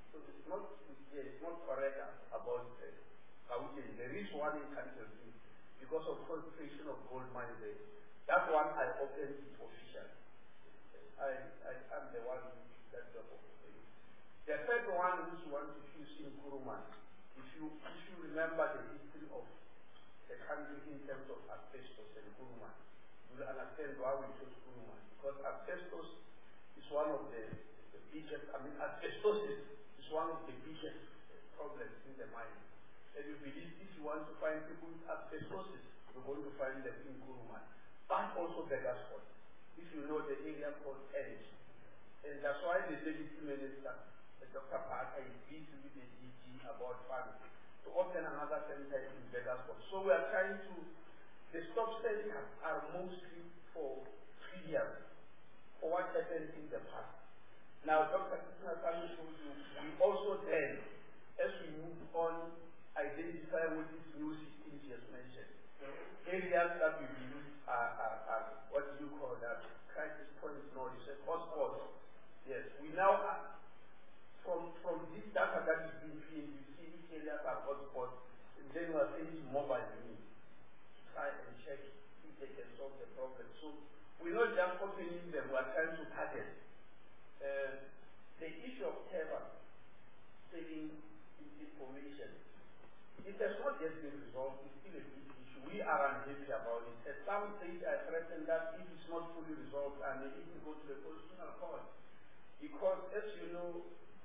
So it's not correct about Gauteng. There is one in Country because of concentration of gold mines there. That one I opened it officially. I'm the one who did that job. The third one which you want to use in Kuruman, if you remember the history of the country in terms of asbestos and Kuruman, you'll understand why we chose Kuruman. Because asbestos is one of the biggest, asbestosis is one of the biggest problems in the mine. And you believe if you want to find people with asbestosis, you're going to find them in Kuruman. But also Beggarsport, if you know the area called Edge. And that's why the Deputy Minister, Dr. Parker, is busy with the DG about funds to open another center in Beggarsport. So we are trying to, the stop centers are mostly for trivial, for what happened in the past. Now, Dr. Kisana told you, we also then, as we move on, identify what these new systems he has mentioned. Areas that we believe are what do you call that? Crisis points, no, it's a hotspots. Yes, we now have, from this data that is being cleaned, you see which areas are hotspots, and then we are sending mobile units to try and check if they can solve the problem. So we're not just opening them, we are trying to target. The issue of terror, selling information, it has not yet been resolved. It's still a big issue. We are unhappy about it. At some stage, I threatened that if it's not fully resolved, I may even go to the Constitutional Court. Because, as you know,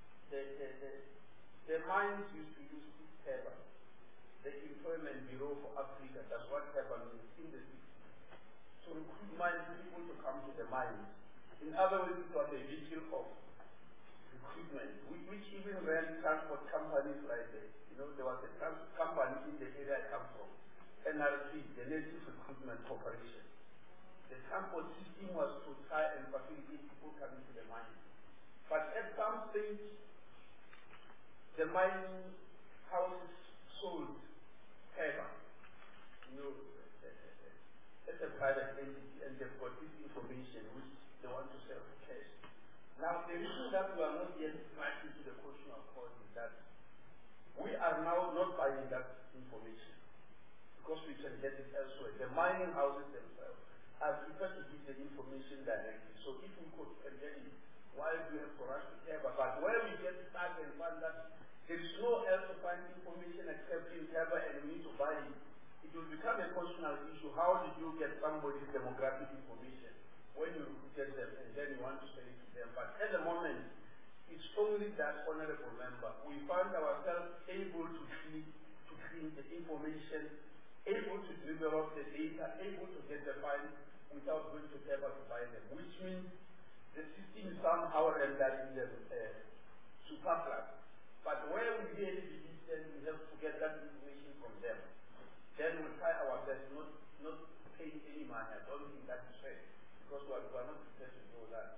the mines used to use TEBA, the Employment Bureau for Africa. That's what TEBA means in the 60s. To recruit mines people to come to the mines. In other words, it was a vehicle of recruitment, which even ran transport companies like this. You know, there was a company in the area I come from, NRC, the Native Recruitment Corporation. The transport system was to try and facilitate people coming to the mine. But at some stage, the mining houses sold TEBA. You know, it's a private entity, and they've got this information which they want to sell for cash. Now, the reason that we are not yet marching to the Constitutional Court is that we are now not buying that information because we can get it elsewhere. The mining houses themselves are prepared to give the information directly. So if we could get it, why do we have to rush to TEBA? But where we get stuck and find that there is no else to find information except in TEBA and we need to buy it, it will become a constitutional issue. How did you get somebody's demographic information when you get them and then you want to sell it to them? But at the moment, it's only that, honorable member, we found ourselves able to clean the information, able to develop the data, able to get the files without going to TEBA to buy them, which means the system is somehow rendered in the superfluous. But where we really believe then we have to get that information from them. Then we'll try our best not paying any money. I don't think that is fair because we are not prepared to do that.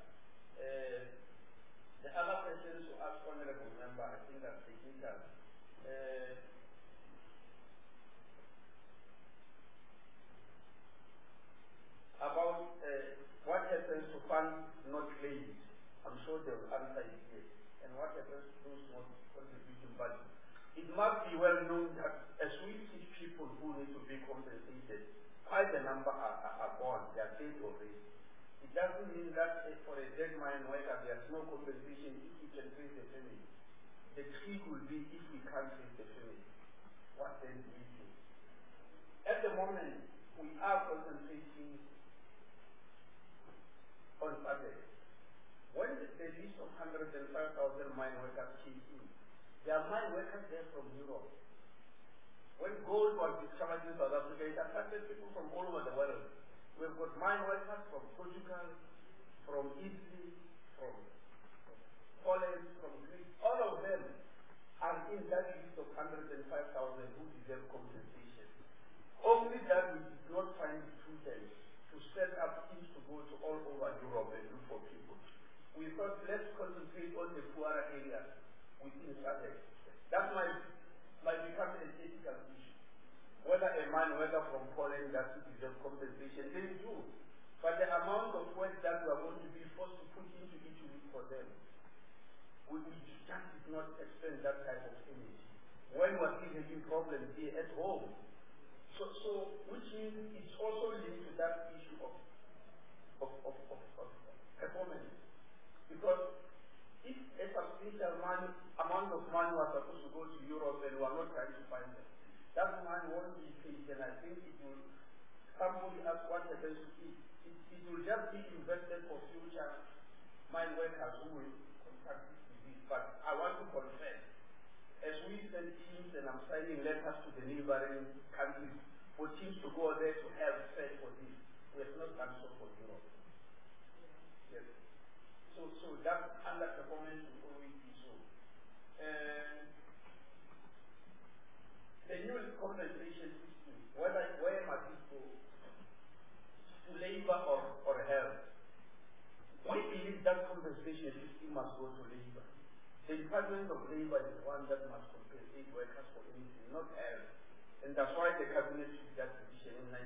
The other questions to ask honorable member, I think that's technical. About what happens to funds not claimed, I'm sure they will answer it here. And what happens to those not contributing, but it must be well known that as we see people who need to be compensated, quite a number are gone, they are paid already. It doesn't mean that for a dead mine worker there's no compensation if we can trace the family. The trick will be if we can't trace the family. What then do we do? At the moment, we are concentrating on subjects. When the list of 105,000 mine workers came in, there are mine workers there from Europe. When gold was discovered in South Africa, it attracted people from all over the world. We've got mine workers from Portugal, from Italy, from Poland, from Greece. All of them are in that list of 105,000 who deserve compensation. Only that we did not find it prudent to set up teams to go to all over Europe and look for people. We thought, let's concentrate on the poorer areas within SADC. That might become an ethical issue. Whether a mine worker from Poland does deserve compensation, they do. But the amount of work that we are going to be forced to put into each week for them we just did not expend that type of energy. When we're still having problems here at home. So which means it's also linked to that issue of performance. Because if a substantial amount of money was supposed to go to Europe and we are not trying to find it, that money won't be paid, and I think it will, somebody asked what happens to it. It will just be invested for future mine workers who will contract this disease. But I want to confess, as we send teams and I'm signing letters to the neighboring countries for teams to go there to help fed for this, we have not done so for Europe. Yes. So that underperformance will always be so. The new compensation system, where must it go? To labor or health? We believe that compensation system must go to labor. The Department of Labor is the one that must compensate workers for anything, not health. And that's why the cabinet took that decision in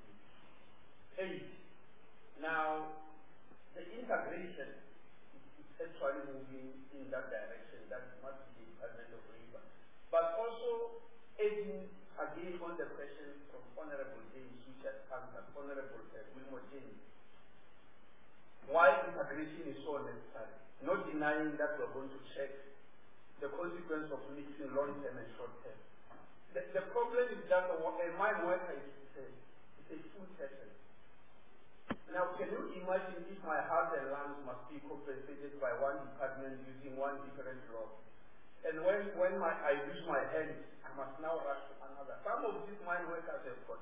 1998. Now, the integration is actually moving in that direction. That must be the Department of Labor. But also, adding again on the question from Honorable James, which has answered, Honorable Wilmot James, why integration is so necessary. Not denying that we're going to check the consequence of mixing long-term and short-term. The problem is that a mine worker is a food person. Now, can you imagine if my heart and lungs must be compensated by one department using one different law? And when I use my hands, I must now rush to another. Some of these mine workers have got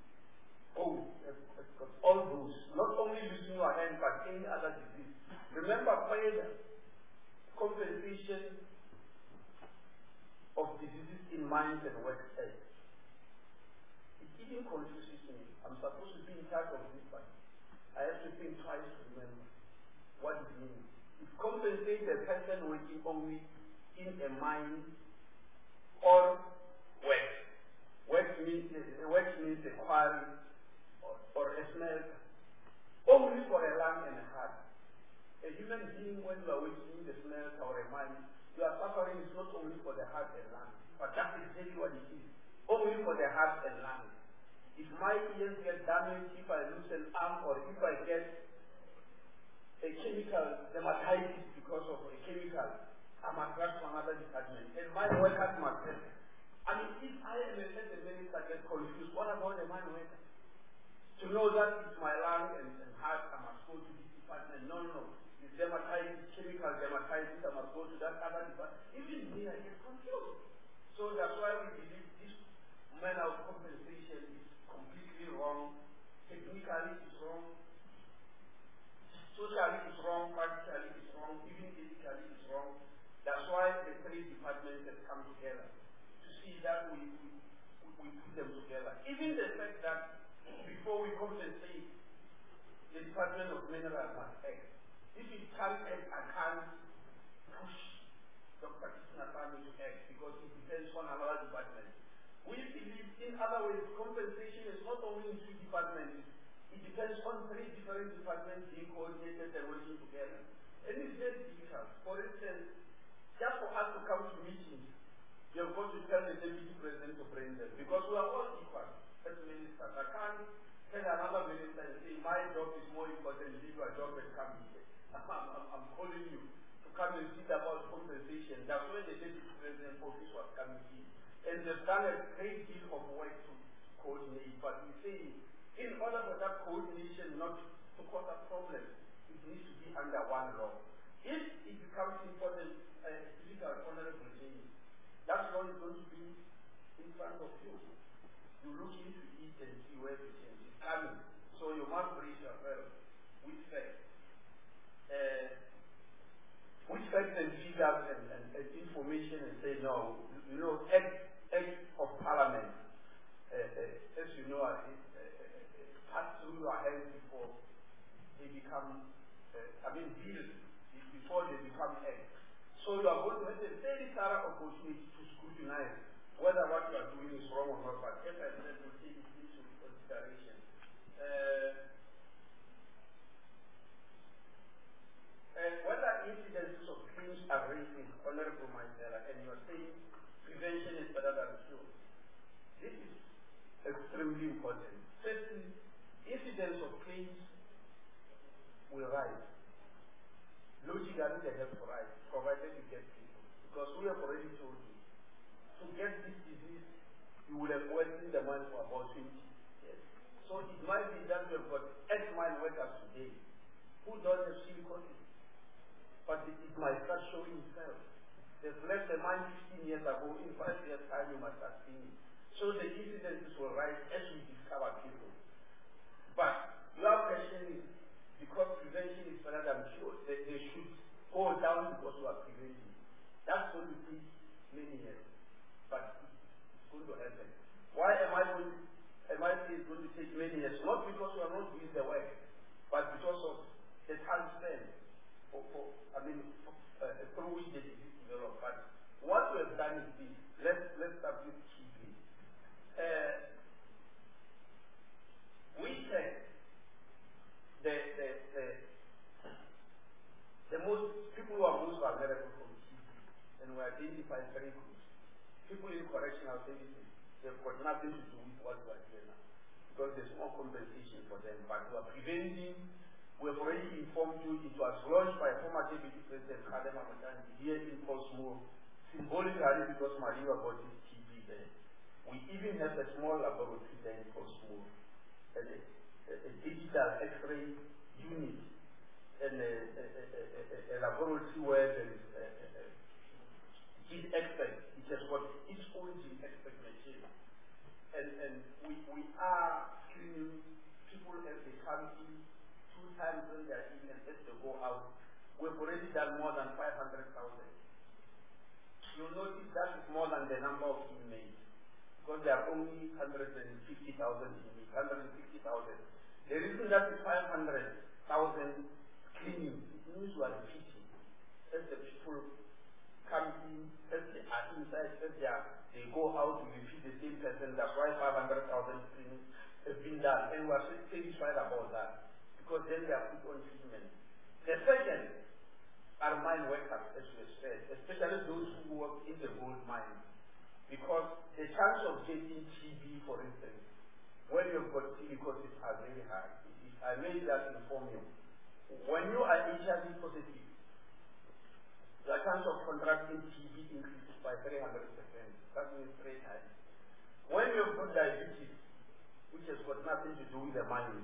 all those, not only losing your hand, but any other disease. Remember, compensation of diseases in mines and workplaces. It even confuses me. I'm supposed to be in charge of this, but I have to think twice to remember what it means. It compensates a person working only in a mine or work. Work means a quarry or a smelter. Only for a lung and a heart. A human being, when you are working in the smelter or a mine, your suffering is not only for the heart and lungs, but that's exactly what it is. Only for the heart and lungs. If my ears get damaged, if I lose an arm, or if I get a chemical dermatitis because of a chemical, I must rush to another department. And my workers must help. I mean, if I am a minister get confused, what about the mine worker? To know that it's my lung and heart, I must go to this department. No. It's dermatitis, chemical dermatitis, I must go to that other department. Even me, I get confused. So that's why we believe this manner of compensation is completely wrong. Technically it's wrong. Socially it's wrong. Practically it's wrong. Even ethically it's wrong. That's why the three departments have come together to see that we put them together. Even the fact that before we compensate, the Department of Minerals must act. If it can't act, I can't push Dr. Kisnasamy to act because it depends on another department. We believe, in other ways, compensation is not only in two departments, it depends on three different departments being coordinated and working together. And it's very difficult. For instance, just for us to come to meetings, you have got to tell the Deputy President to bring them because we are all equal as ministers. I can't tell another minister and say, my job is more important, leave your job and come here. I'm calling you to come and see about compensation. That's why the Deputy President office was coming in. And they've done a great deal of work to coordinate. But we say, in order for that coordination not to cause a problem, it needs to be under one law. If it becomes important, difficult, Honorable James, that law is going to be in front of you. You look into it and see where the change is coming. So you must brace yourself with facts. With facts and figures and information and say, no, Act of Parliament, as you know, pass through your hands before they become, bills, before they become acts. So you are going to have a very thorough opportunity to scrutinize whether what you are doing is wrong or not, but as I said, we'll take it into consideration. Whether incidences of claims are raised I'm sure. This is extremely important. Firstly, incidence of claims will rise. Logically, they have to rise, provided you get people. Because we have already told you, to get this disease, you will have worked in the mine for about 20 years. So it might be that we have got X mine workers today who don't have silicosis, but it might start showing itself. They've left the mine 15 years ago, in 5 years' time you must start seeing it. So the incidences will rise as we discover people. But your question is, because prevention is better than cure, they should go down because we are preventing. That's going to take many years, but it's going to happen. Why am I saying it's going to take many years? Not because we are not doing the work, but because of the time spent through which the disease developed. But what we have done is this. Let's start with TB. We check the most people who are most vulnerable from TB, and we identify 3 groups. People in correctional services, they've got nothing to do with what we are doing now, because there's no compensation for them. But we are preventing. We have already informed you. It was launched by former Deputy President Kgalema Motlanthe here in Portsmouth, symbolically because Mariwa got his TB there. We even have a small laboratory there in Portsmouth, and a digital X-ray unit, and a laboratory where there is a gene expert. It has got its own gene expert machine. And we are screening people as they come in 2 times when they are in and as they go out. We've already done more than 500,000. You'll notice that is more than the number of inmates, because there are only 150,000 inmates, 160,000. The reason that is 500,000 screening, it means we are repeating. As the people come in, as they are inside, as they go out, we repeat the same person. That's why 500,000 screenings have been done. And we are satisfied about that, because then they are put on treatment. The second are mine workers, as we have said, especially those who work in the gold mine, because the chance of getting TB, for instance, when you've got silicosis, are very high. If I may just inform you, when you are HIV positive, the chance of contracting TB increases by 300%. That means 3 times. When you've got diabetes, which has got nothing to do with the mind,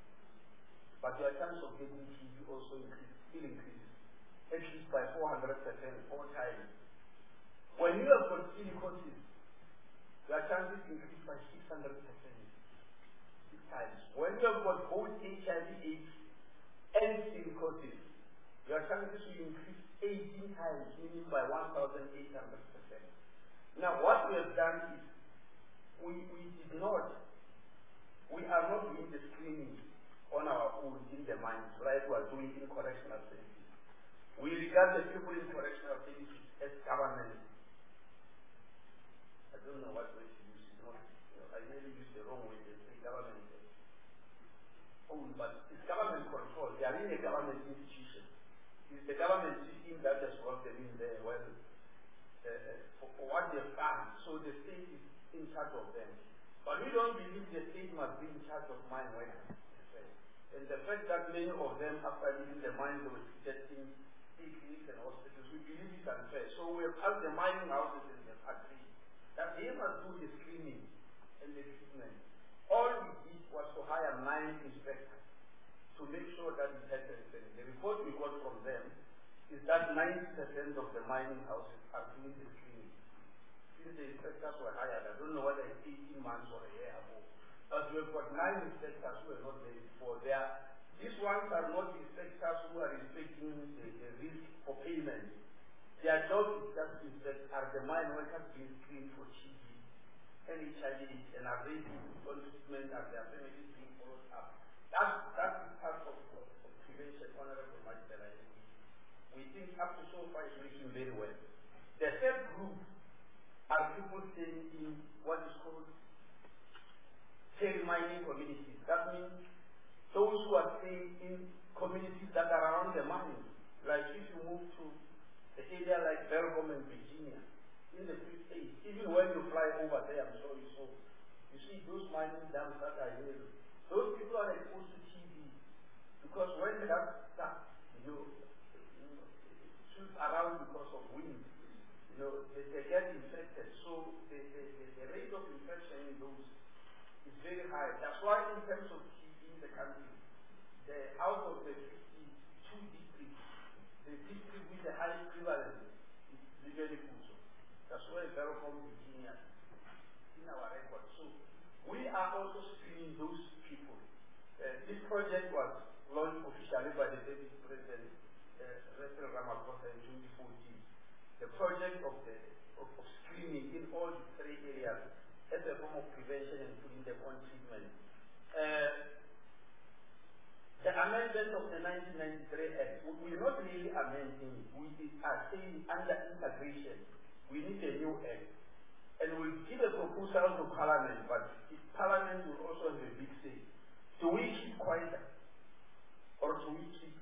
but your chance of getting TB also still increases, at least by 400%, 4 times. When you have got silicosis, your chances increase by 600%, 6 times. When you have got both HIV/AIDS and silicosis, your chances will increase 18 times, meaning by 1,800%. Now, what we have done is, we are not doing the screening on our own in the mines, like we are doing in correctional services. We regard the people in correctional services as government. I don't know what way to use it. I really use the wrong way. They say government owned, but it's government control. They are in a government institution. It's the government system that has brought them in there for what they've done. So the state is in charge of them. But we don't believe the state must be in charge of mine workers. And the fact that many of them, after leaving the mine, they were treated in state clinics and hospitals, we believe it's unfair. So we have asked the mining houses and they have agreed that they must do the screening and the treatment. All we did was to hire 9 inspectors to make sure that it happens. And the report we got from them is that 90% of the mining houses are doing the screening. Since the inspectors were hired, I don't know whether it's 18 months or a year ago, but we've got 9 inspectors who were not there before. These ones are not inspectors who are inspecting the risk for payment. Their job is just to inspect, are the mine workers being screened for TB and HIV, and are they being put on treatment, are their families being followed up? That is part of prevention, Honorable Magistrate. We think up to so far is working very well. The third group are people staying in what is called tail mining communities. That means those who are staying in communities that are around the mines. Like if you move to the area like Belgium and Virginia, in the Free State. Even when you fly over there, I'm sure you saw. You see those mining dams that are here. Those people are exposed to TB because when that stuff, shoots around because of wind, they get infected. So the rate of infection in those is very high. That's why in terms of TB in the country, out of the 52 districts, the district with the highest prevalence is Liveli Kuzo. That's why Verocom Virginia in our record. So we are also screening those people. This project was launched officially by the Deputy President, Cyril Ramaphosa, in 2014. The project of screening in all the three areas as a form of prevention and putting them on treatment. The amendment of the 1993 Act, we're not really amending, we are saying under integration, we need a new Act. And we'll give a proposal to Parliament, but Parliament will also have a big say. Do we keep quiet? Or do we keep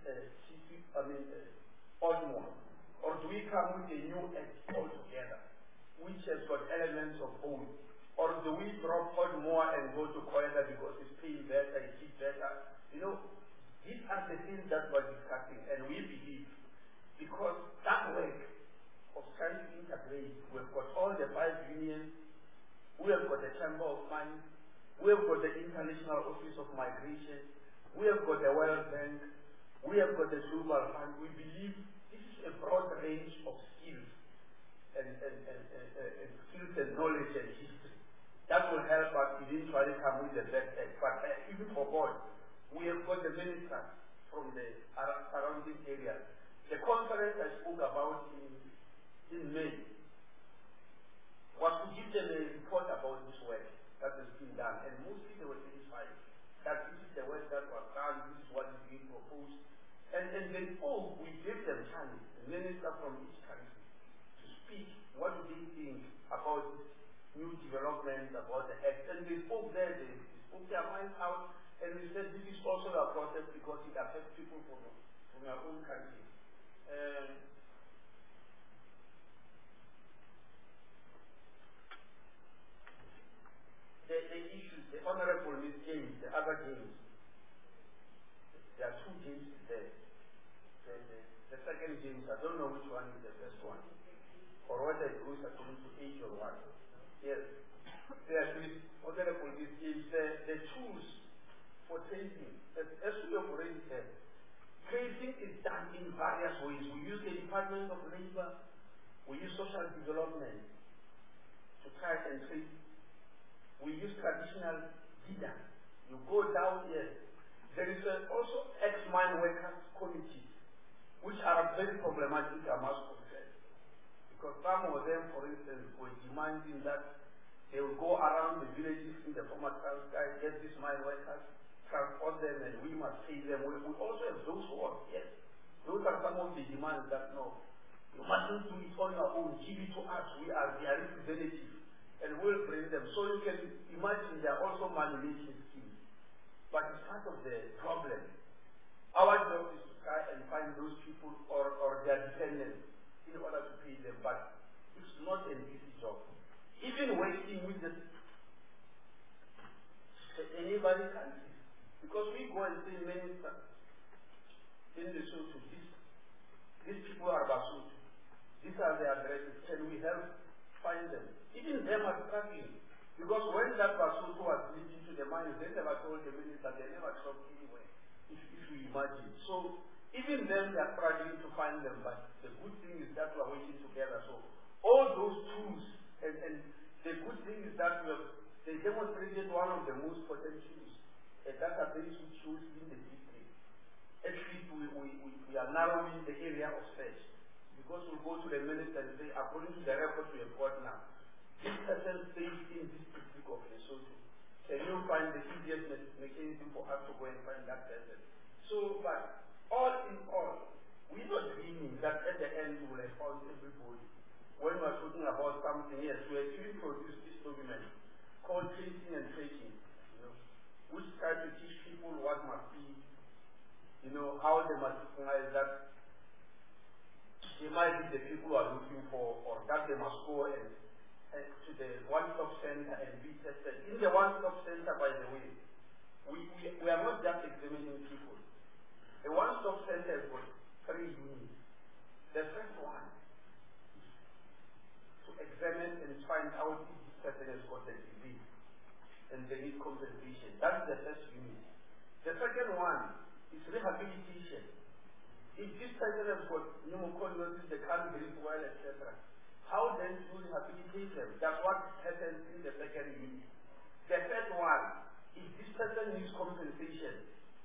Ardmore? Or do we come with a new Act altogether, which has got elements of both? Or do we drop Ardmore and go to Koyada because it's paying better, it keeps better? These are the things that we're discussing, and we believe, because that work of trying to integrate, we've got all the 5 unions, we have got the Chamber of Mines, we have got the International Office of Migration, we have got the World Bank, we have got the Global Fund. We believe this is a broad range of skills and skills and knowledge and history that will help us eventually come with the best act. But even for God, we have got the ministers from the surrounding areas. The conference I spoke about in May was to give them a report about this work that has been done, and mostly they were satisfied that this is the work that was done, this is what is being proposed. And then we gave them chance, the minister from each country, to speak what do they think about new developments, about the act. And they spoke there, they spoke their minds out, and we said this is also a process because it affects people from your own country. The issues, the Honorable Ms. James, the other James, there are 2 James there. The second James, I don't know which one is the first one, or whether it goes according to age or what. Yes, there are Honorable Ms. James, the tools for tracing, as we have already said, tracing is done in various ways. We use the Department of Labor, we use social development to try and trace. We use traditional data. You go down here. There is also ex-mine workers committees, which are very problematic, I must confess. Because some of them, for instance, were demanding that they will go around the villages in the former Transkei, get these mine workers, transport them, and we must pay them. We also have those works, yes. Those are some of the demands that, no, you mustn't do it on your own, give it to us, we are their representatives. And we'll bring them. So you can imagine they are also manipulating schemes. But it's part of the problem. Our job is to try and find those people or their dependents in order to pay them. But it's not an easy job. Even working with the neighboring countries. Because we go and say, Minister, in the Lesotho, these people are Basotho. These are their addresses. Can we help find them? Even them are struggling. Because when that Basotho was leading to the mines, they never told the minister, they never stopped anywhere, if we imagine. So even them, they are struggling to find them. But the good thing is that we are working together. So all those tools, and the good thing is that they demonstrated one of the most potent tools, a database which shows in the district. At least we are narrowing the area of search. Because we'll go to the minister and say, according to the record we have got now, this person stays in this district of Lesotho. Can you find the easiest mechanism for us to go and find that person? So, but all in all, we're not dreaming that at the end we will have found everybody. When we're talking about something, yes, we actually produced this document called Tracing and Tracking, which tries to teach people what must be, how they must recognize that they might be the people who are looking for, or that they must go and to the one-stop center and be tested. In the one-stop center, by the way, we are not just examining people. The one-stop center has got 3 units. The first one is to examine and find out if this person has got a disease and they need compensation. That's the first unit. The second one is rehabilitation. If this person has got pneumoconiosis, they can't breathe well, etc., how then do you rehabilitate them? That's what happens in the second unit. The third one, if this person needs compensation,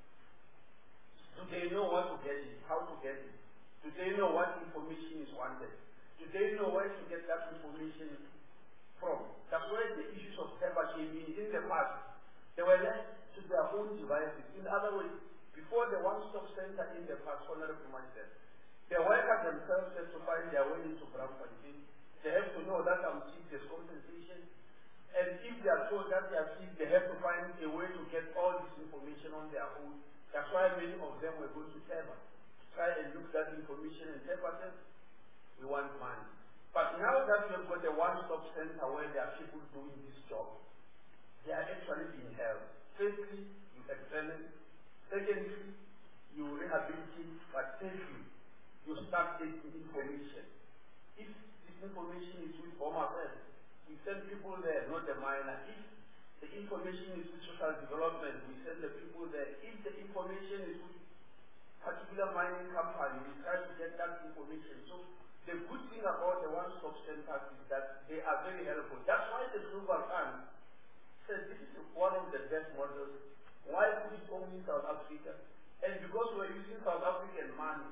do they know what to get it, how to get it? Do they know what information is wanted? Do they know where to get that information from? That's where the issues of paper came in. In the past, they were left to their own devices. In other words, before the one-stop center in the past, Honorable Minister, the workers themselves have to find their way into Braamfontein. They have to know that I'm sick, there's compensation. And if they are told that they are sick, they have to find a way to get all this information on their own. That's why many of them were going to Teba. Try and look that information and Teba says, we want money. But now that we've got a one-stop center where there are people doing this job, they are actually being held. Firstly, you examine. Secondly, you rehabilitate. But thirdly, you start taking information. If this information is with Home Affairs, we send people there, not the minor. If the information is with social development, we send the people there. If the information is with particular mining company, we try to get that information. So the good thing about the one-stop centers is that they are very helpful. That's why the Global Fund said this is one of the best models. Why put it only in South Africa? And because we're using South African money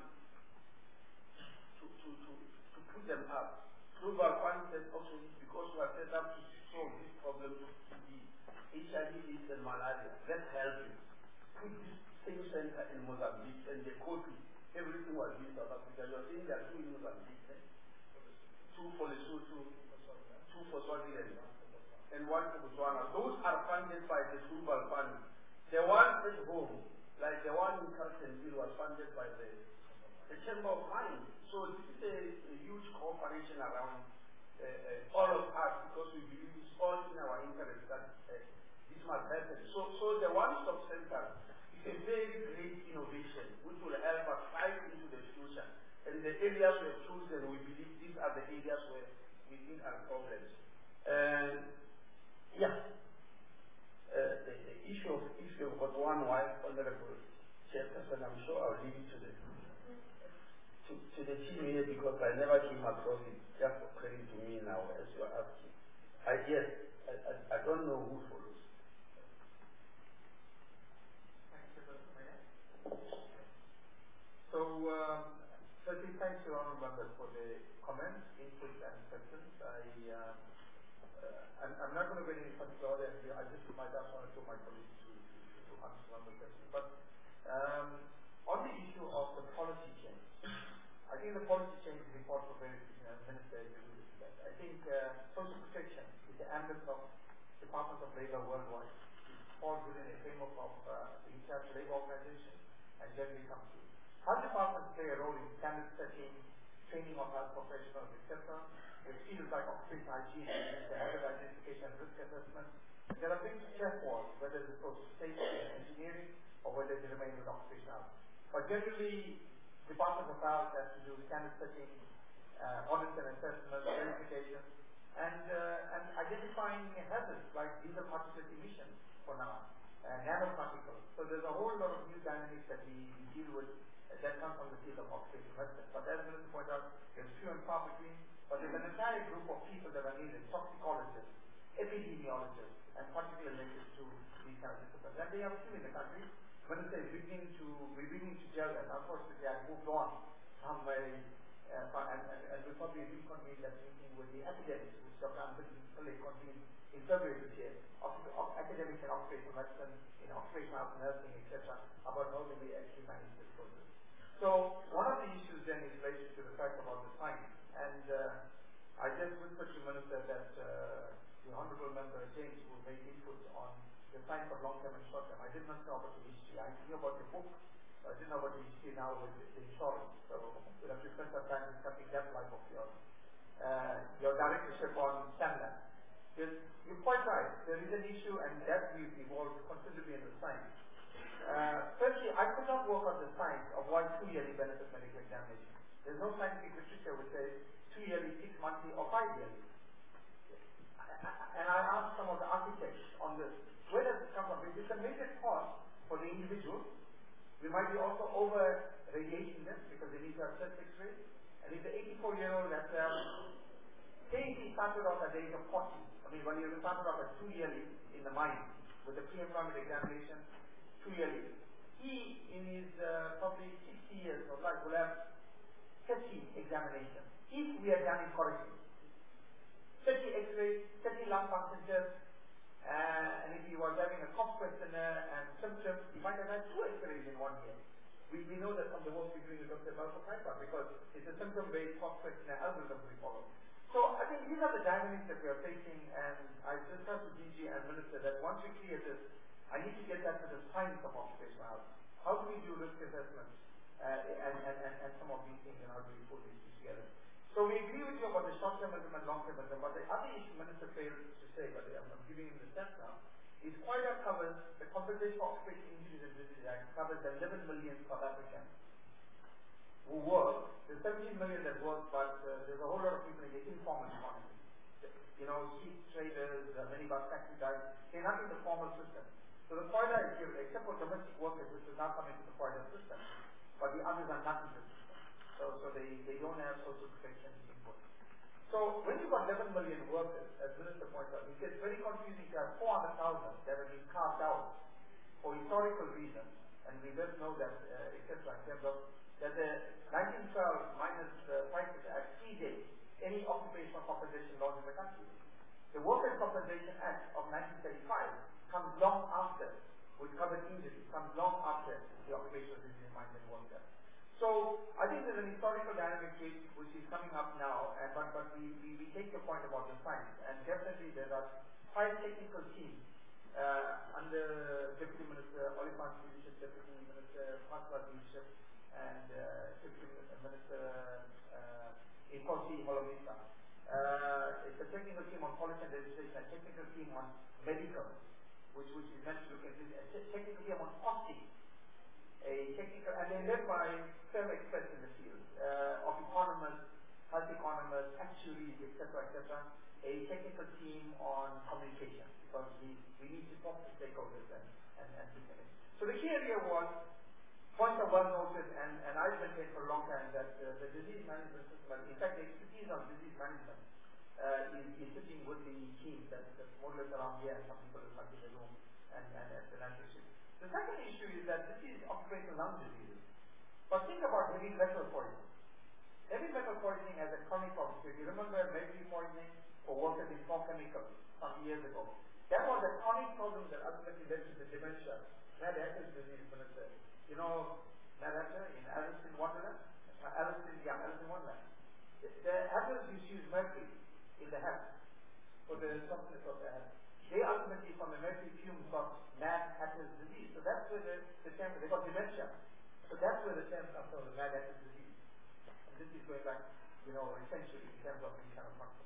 to put them up. Global Fund said also because we are set up to solve this problem of TB, HIV, AIDS, and malaria. Let's help you. Put this same center in Mozambique and they copy everything was in South Africa. You are saying there are 2 in Mozambique, 2 for Lesotho, 2 for Swaziland, and 1 for Botswana. Those are funded by the Global Fund. The one at home, like the one in Carltonville, was funded by the Chamber of Mines. So this is a huge cooperation around all of us because we believe it's all in our interest that this must happen. So the one-stop center is a very great innovation which will help us fight into the future. And the areas we have chosen, we believe these are the areas where we think are problems. The issue of if you've got one wife, Honorable Chairperson, I'm sure I'll leave it to the team here because I never came across it. Just occurring to me now as you are asking. I don't know who follows. So, firstly, thanks to honourable members for the comments, inputs, and questions. I'm not going to get any particular order. I just might ask one or two of my colleagues to answer some of the questions. But on the issue of the policy change, I think the policy change is important for various reasons, as Minister alluded to that. I think social protection is the ambit of Department of Labour worldwide. It falls within a framework of the International Labour Organization and generally comes through. Health departments play a role in standard setting, training of health professionals, etc. With fields like occupational hygiene, the hazard identification and risk assessment. There are things to check for, whether it's for safety and engineering or whether they remain with occupational health. But generally, Department of Health has to do standard setting, audits and assessments, verification, and identifying hazards like diesel particulate emissions for now, nanoparticles. So there's a whole lot of new dynamics that we deal with that come from the field of occupational medicine. But as Minister pointed out, there's few and far between, but there's an entire group of people that are needed, toxicologists, epidemiologists, and particularly related to these kind of disciplines. And they are few in the country. Minister is beginning to gel them. Unfortunately, I've moved on from and we'll probably reconvene that meeting with the academics, which Dr. Ambedkar convened in February this year, of academics in occupational medicine, in occupational health and nursing, etc., about how do we actually manage this process. So one of the issues then is related to the fact about the science. And I just whispered to the Minister that the Honourable Member James will make input on the science of long-term and short-term. I did not know about the history. I knew about the book I didn't know what you see now with the insurance, so we'll have to spend some time discussing that life of your directorship on SAMLAB. You're quite right, there is an issue, and that we've evolved considerably in the science. Firstly, I could not work out the science of why 2-yearly benefit medical examination. There's no scientific literature which says 2-yearly, 6-monthly, or 5-yearly. And I asked some of the architects on this, where does it come from? If it's a major cost for the individual, we might be also over-radiating them because they need to have chest X-ray. And if the 84-year-old has say he started off at the age of 40, I mean, when you started off at 2-yearly in the mine with the pre-employment examination, 2-yearly, he in his probably 60 years of life will have 30 examinations if we had done it correctly. 30 X-rays, 30 lung function tests, and if he was having a cough questionnaire and symptoms, he might have had 2 X-rays in 1 year. We know that from the work we do with Dr. Malcolm Piper, because it's a symptom-based cough questionnaire algorithm we follow. So I think these are the dynamics that we are facing, and I discussed with DG and Minister that once we clear this, I need to get back to the science of occupational health. How do we do risk assessments and some of these things, and how do we put these two together? So we agree with you about the short-termism and long-termism, but the other issue Minister failed to say, but I'm giving him the steps now, is QIDA covers, the Compensation for Occupational Injuries and Diseases Act covers 11 million South Africans who work. There's 17 million that work, but there's a whole lot of people in the informal economy. You know, street traders, minibus taxi drivers, they're not in the formal system. So the QIDA is given, except for domestic workers, which is now coming to the QIDA system, but the others are not in the system. So they don't have social protection input. So when you've got 11 million workers, as Minister points out, he says it's very confusing to have 400,000 that have been carved out for historical reasons, and we just know that, etc., in terms of that the 1912 minus 5% Act predates any occupational compensation laws in the country. The Workers' Compensation Act of 1935 comes long after, which covers injuries, comes long after the occupational disease in mines and water. So I think there's an historical dynamic which is coming up now, and but we take your point about the science, and definitely there are 5 technical teams under Deputy Minister Oliphant's leadership, Deputy Minister Paswa's leadership, and Deputy Minister Inkosi Holomisa. It's a technical team on policy and legislation, a technical team on medical, which is meant to look at this, a technical team on costing, a technical, and they're led by firm experts in the field, of economists, health economists, actuaries, etc., etc. A technical team on communication, because we need to talk to stakeholders and connect. So the key area was, points are well noted, and I've maintained for a long time that the disease management system, in fact the expertise on disease management is sitting with the team that's more or less around here, and some people are in the room, and at the national issue. The second issue is that this is occupational lung diseases. But think about heavy metal poisoning. Heavy metal poisoning as a chronic problem. If you remember mercury poisoning for workers in 4 chemicals some years ago, that was a chronic problem that ultimately led to the dementia. Mad Hatter's disease, Minister. You know Mad Hatter in Alice in Wonderland? Alice in Wonderland. The Hatters used to use mercury in the hat for the softness of the hat. They ultimately, from the mercury fumes, got Mad Hatter's disease. So that's where the term, they got dementia. So that's where the term comes from, the Mad Hatter's disease. And this is going back, essentially in terms of these kind of functions.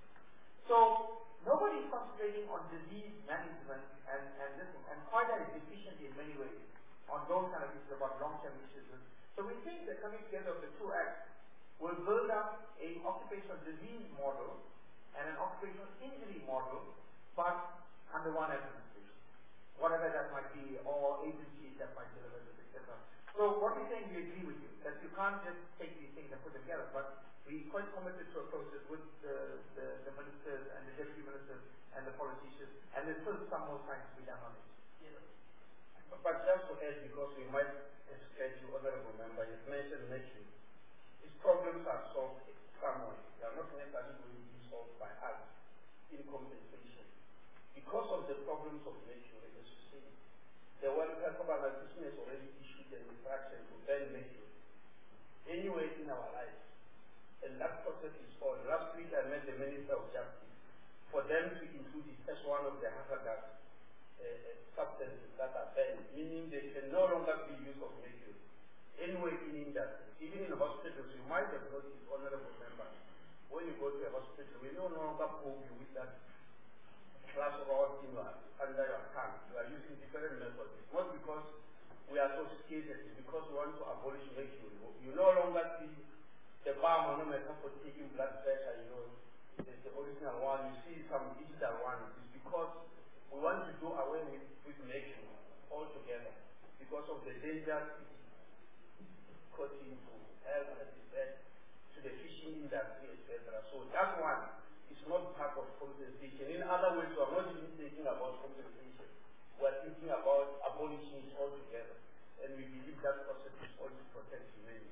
So nobody is concentrating on disease management and this thing. And QIDA is deficient in many ways on those kind of issues about long-term issues. So we think that coming together of the 2 acts will build up a occupational disease model and an occupational injury model, but under one administration, whatever that might be, or agencies that might deliver this, etc. So what we're saying, we agree with you, that you can't just take these things and put them together, but we're quite committed to a process with the ministers and the deputy ministers and the politicians, and there's still some more science to be done on it. Yes. But just to add, because we might escape you, Honorable Member, you've mentioned mercury. These problems are solved somewhere. They are not necessarily going to be solved by us in compensation. Because of the problems of mercury, as you say, the World Health Organization has already issued an instruction to ban mercury anywhere in our lives. And that process is on. Last week I met the Minister of Justice for them to include it as one of the hazardous substances that are banned, meaning they can no longer be used of mercury anyway in industry, even in hospitals, you might have noticed, honorable members, when you go to a hospital, we no longer probe you with that glass of oil in under your tongue. We are using different methods. It's not because we are sophisticated, it's because we want to abolish mercury. You no longer see the manometer for taking blood pressure, the original one. You see some digital one. It's because we want to do away with mercury altogether because of the dangers it's causing to health, as I said, to the fishing industry, etc. So that one is not part of compensation. In other words, we are not even thinking about compensation. We are thinking about abolishing it altogether. And we believe that process is going to protect humanity.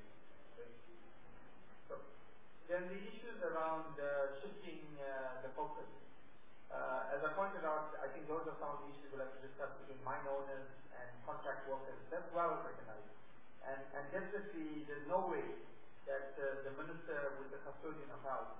So, then the issues around shifting the focus. As I pointed out, I think those are some of the issues we'll have to discuss between mine owners and contract workers. That's well recognized. And definitely there's no way that the minister with the custodian of health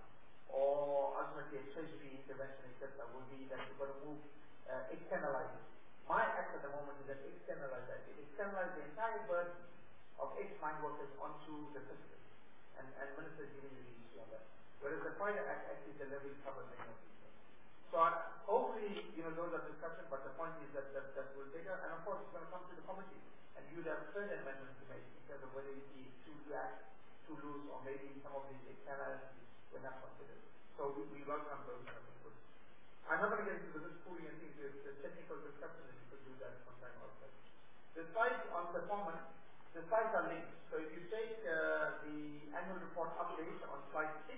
or ultimately a treasury intervention, etc., will be that you're going to move, externalize it. My act at the moment is that externalize that. It externalize the entire burden of ex-mine workers onto the system. And minister is giving you the issue on that. Whereas the FIDA Act actually delivers cover many of these things. So hopefully, those are discussions, but the point is that will take her, and of course it's going to come to the committee, and you'd have further amendments to make in terms of whether you see too lax, too loose, or maybe some of these externalities were not considered. So we welcome those kind of inputs. I'm not going to get into the pooling and things, the technical discussion, and you could do that sometime outside. The slides on performance, the slides are linked. So if you take the annual report update on slide 6,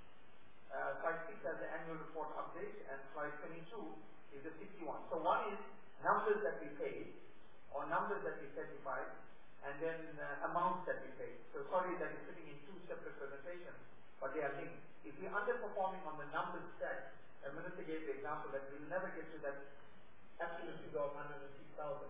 slide 6 has the annual report update, and slide 22 is the 61. So one is numbers that we paid, or numbers that we certified, and then amounts that we paid. So sorry that it's sitting in two separate presentations, but they are linked. If we're underperforming on the numbers set, a minister gave the example that we'll never get to that absolute figure of 106,000,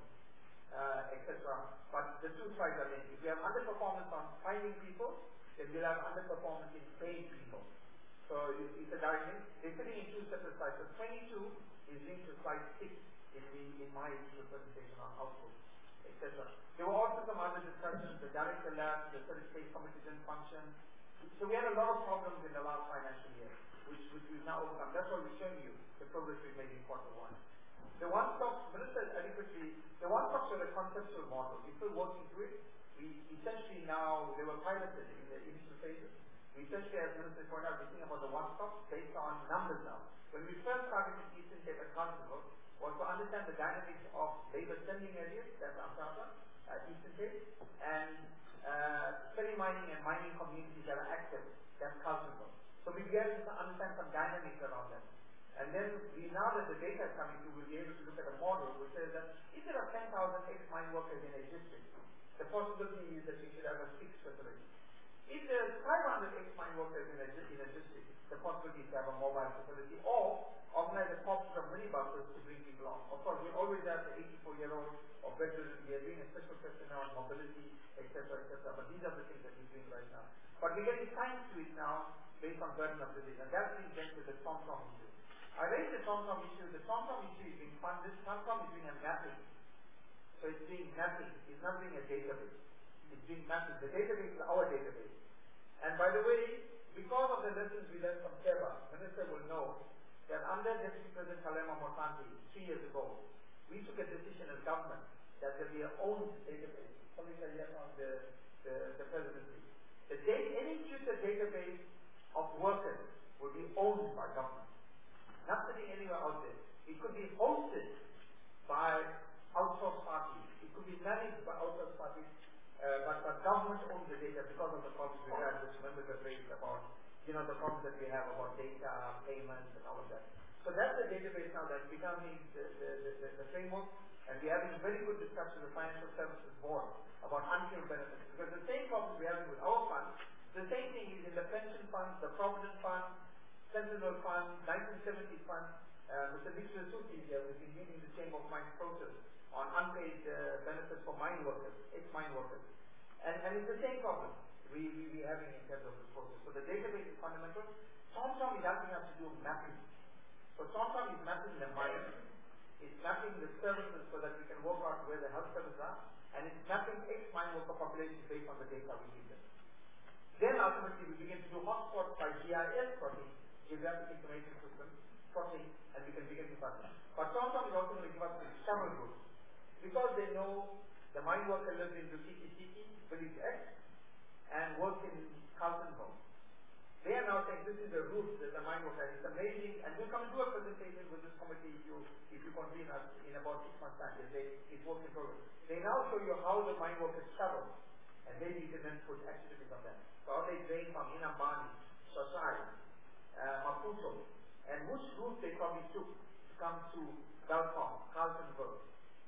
etc. But the two sides are linked. If we have underperformance on finding people, then we'll have underperformance in paying people. So it's a direct link. They're sitting in two separate slides. So 22 is linked to slide 6 in my presentation on output, etc. There were also some other discussions. The director left, the certificate committee didn't function. So we had a lot of problems in the last financial year, which we've now overcome. That's why we're showing you the progress we've made in quarter 1. The one-stop, Minister adequately, the one-stops are a conceptual model. We're still working through it. We essentially now, they were piloted in the initial phases. We essentially, as Minister pointed out, we're thinking about the one-stop based on numbers now. When we first started in Eastern Cape and Carnival, was to understand the dynamics of labor sending areas, that's Amtata, Eastern Cape, and ferry mining and mining communities that are active, that's Carnival. So we began to understand some dynamics around them. And then now that the data is coming through, we'll be able to look at a model which says that if there are 10,000 ex-mine workers in a district, the possibility is that you should have a fixed facility. If there are 500 ex-mine workers in a district, the possibility is to have a mobile facility or organize a corps of minibuses to bring people on. Of course, we always have the 84-year-old or veteran. We are doing a special question now on mobility, etc., etc. But these are the things that we're doing right now. But we're getting science to it now based on burden of disease, and that's being linked to the TomTom issue. I raised the TomTom issue. The TomTom issue is being funded. TomTom is doing a mapping. So it's doing mapping. It's not doing a database. It's doing mapping. The database is our database. And by the way, because of the lessons we learned from Keba, Minister will know that under Deputy President Kalema Motlanthe 3 years ago, we took a decision as government that there be our own database. Something like that on the presidency. Any future database of workers will be owned by government. Not sitting anywhere out there. It could be hosted by outsourced parties. It could be managed by outsourced parties, but government owns the data because of the problems we have, which members have raised about, the problems that we have about data, payments, and all of that. So that's the database now that's becoming the framework, and we're having a very good discussion with the Financial Services Board about unclaimed benefits. Because the same problems we're having with our funds, the same thing is in the pension funds, the Provident Fund, Sentinel Fund, 1970 Fund. Mr. Victor Suti here, who's been leading the Chamber of Mines process on unpaid benefits for mine workers, ex-mine workers. And it's the same problem we're having in terms of this process. So the database is fundamental. TomTom is asking us to do mapping. So TomTom is mapping the mines. It's mapping the services so that we can work out where the health services are, and it's mapping ex-mine worker population based on the data we give them. Then ultimately we begin to do hotspots by GIS plotting, Geographic Information System plotting, and we can begin to pattern. But TomTom is also going to give us the travel routes. Because they know the mine worker lives in Rukiki, village X, and works in Carltonville. They are now saying this is the route that the mine worker has. It's amazing, and we'll come and do a presentation with this committee if you convene us in about 6 months' time. It's work in progress. They now show you how the mine workers travel, and maybe you can then put activities on them. So how they drain from Inambani, Sosai, Maputo, and which route they probably took to come to Belfast, Carltonville,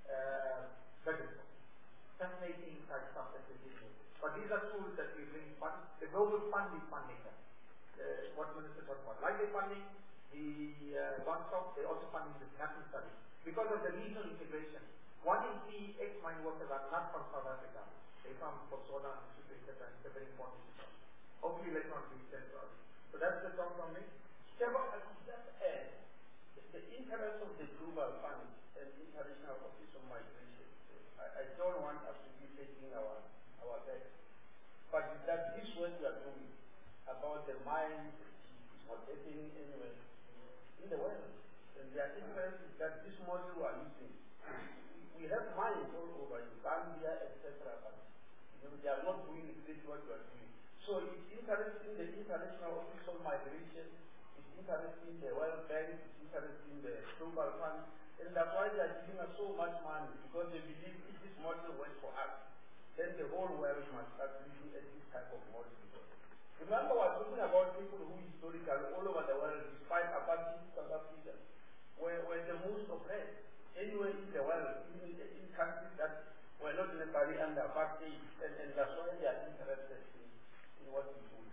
Bedford. Fascinating type stuff that they did. But these are tools that we bring. The global fund is funding them. What Minister talked about. Like they're funding the one-stop, they're also funding this mapping study. Because of the regional integration, 1 in 3 ex-mine workers are not from South Africa. They're from Botswana, etc. And it's a very important issue. Hopefully let's not be central. So that's the talk from me. Chairman, I should just add, the interest of the global fund and international office on migration, I don't want us to be taking our bets. But that this work we are doing about the mines is not happening anywhere in the world. And their interest is that this model we are using, we have mines all over in Zambia, etc. But they are not doing exactly what we are doing. So it's interesting the international office on migration, it's interesting the World Bank, it's interesting the global fund, and that's why they are giving us so much money, because they believe if this model works for us, then the whole world must start looking at this type of model. Remember, we're talking about people who historically all over the world, despite apartheid South Africa, were the most oppressed anywhere in the world, even in countries that were not necessarily under apartheid, and that's why they are interested in what we do.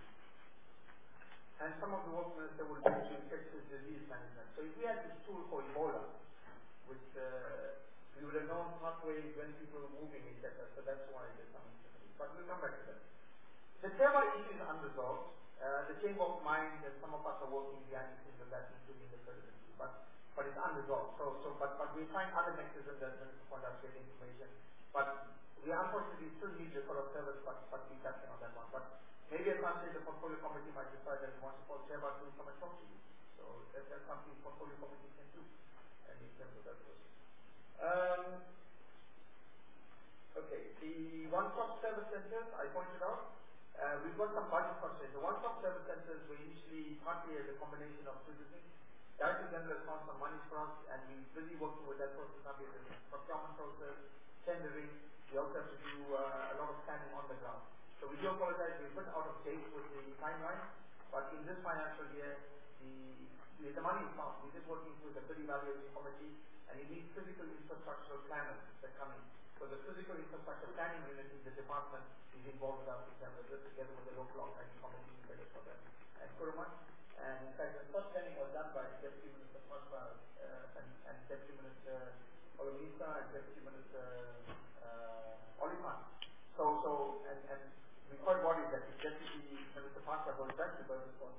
And some of the work Minister will do to infectious disease management. So if we had this tool for Ebola, which we would have known pathways when people were moving, etc. So that's why there's some difficulty. But we'll come back to that. The Teva issue is unresolved. The Chamber of Mines and some of us are working behind the scenes of that, including the presidency. But it's unresolved. But we find other mechanisms that Minister pointed out, getting information. But we unfortunately still need the sort of service, but we're touching on that one. But maybe at some stage the portfolio committee might decide that it wants to call Teva to come and talk to you. So that's something the portfolio committee can do. And in terms of that process. Okay, the one-stop service centers, I pointed out, we've got some budget constraints. The one-stop service centers were initially partly as a combination of two things. Director General has found some money for us, and we're busy working with that process. Now we have the procurement process, tendering. We also have to do a lot of planning on the ground. So we do apologize, we're a bit out of date with the timeline, but in this financial year, the money is found. We're just working through the bid evaluation committee, and it needs physical infrastructural planners that come in. So the physical infrastructure planning unit in the department is involved with us in terms of this, together with the local organizing committee for that and Kuruman. And in fact, the first planning was done by Deputy Minister Pascal and Deputy Minister Olomisa and Deputy Minister Oliphant. So we quite worried that if Deputy Minister Pascal goes back to Berlusconi,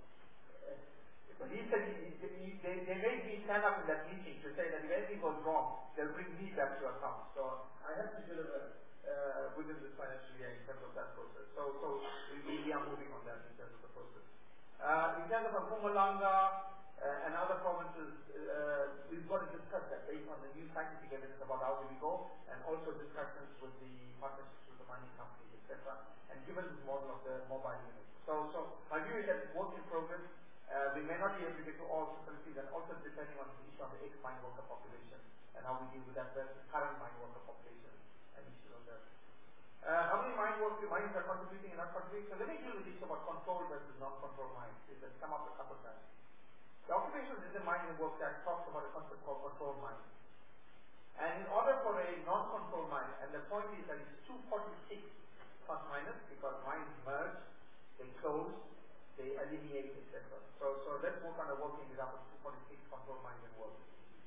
he said they made me stand up in that meeting to say that if anything goes wrong, they'll bring me back to account. So I have to deliver within this financial year in terms of that process. So we are moving on that in terms of the process. In terms of Mpumalanga and other provinces, we've got to discuss that based on the new scientific evidence about how do we go, and also discussions with the partnerships with the mining companies, etc. And given this model of the mobile unit. So my view is that it's work in progress. We may not be able to get to all facilities, and also depending on the issue of the ex-mine worker population and how we deal with that versus current mine worker population and issues on that. How many mines are contributing and not contributing? So let me deal with the issue about controlled versus non-controlled mines. It has come up a couple of times. The Occupational Disease Mining Work Act talks about a concept called controlled mine. And in order for a non-controlled mine, and the point is that it's 246 plus minus, because mines merge, they close, they eliminate, etc. So let's work on working it up with 246 control mines and work.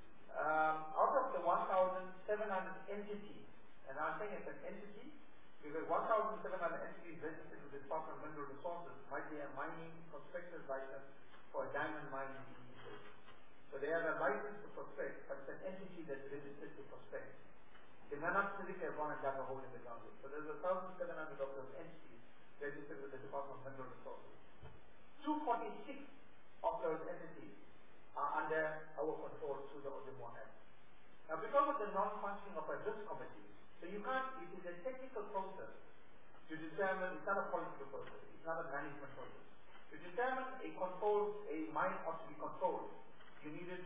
Out of the 1,700 entities, and I'm saying it's an entity, because 1,700 entities registered with the Department of Mineral Resources might be a mining prospector's license for a diamond mine in the East. So they have a license to prospect, but it's an entity that's registered to prospect. They may not physically have gone and dug a hole in the ground. So there's 1,700 of those entities registered with the Department of Mineral Resources. 246 of those entities are under our control through the Odumwa Act. Now, because of the non-functioning of a risk committee, so you can't, it is a technical process to determine, it's not a political process, it's not a management process. To determine a mine ought to be controlled, you needed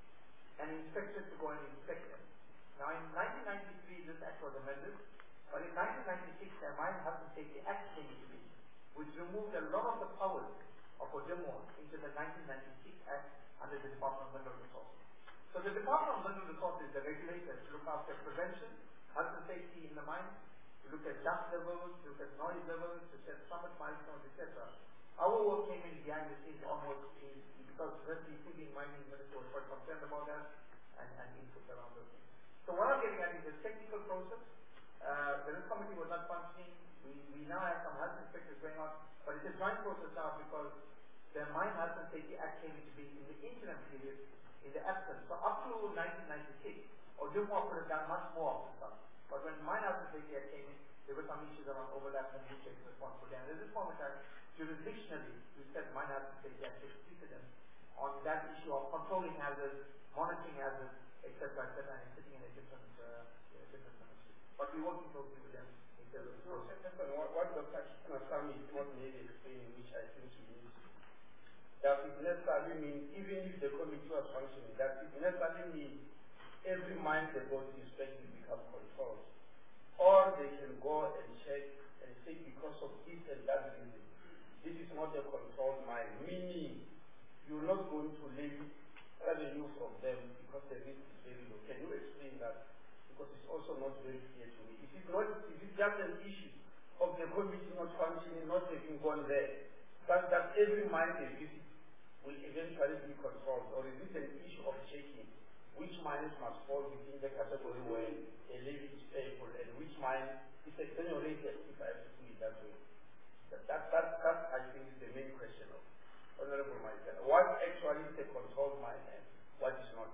an inspector to go and inspect them. Now, in 1993, this act was amended, but in 1996, the Mine Health and Safety Act came into being, which removed a lot of the powers of Odumwa into the 1996 Act under the Department of Mineral Resources. So the Department of Mineral Resources is the regulator to look after prevention, health and safety in the mine, to look at dust levels, to look at noise levels, to set summit milestones, etc. Our work came in behind the scenes almost because the Food and Mining Minister was quite concerned about that and input around those things. So what I'm getting at is a technical process. The risk committee was not functioning. We now have some health inspectors going on, but it's a joint process now because the Mine Health and Safety Act came into being in the interim period, in the absence. So up to 1996, Odumwa could have done much more of the stuff. But when Mine Health and Safety Act came in, there were some issues around overlap and who takes responsibility. And at this moment, jurisdictionally, we said Mine Health and Safety Act takes precedence on that issue of controlling hazards, monitoring hazards, etc., and sitting in a different ministry. But we're working closely with them in terms of the process. What Dr. Nasami is not maybe explaining, which I think we need to. Does it necessarily mean, even if the committee was functioning, does it necessarily mean every mine the board inspects will become controlled? Or they can go and check and say because of this and that reason, this is not a controlled mine, meaning you're not going to levy revenue from them because the risk is very low. Can you explain that? Because it's also not very clear to me. Is it just an issue of the committee not functioning, not having gone there, but that every mine they visit will eventually be controlled? Or is it an issue of checking which mines must fall within the category where a levy is payable and which mine is exonerated, if I have to put it that way? That I think is the main question of Honorable Michael. What actually is a controlled mine and what is not?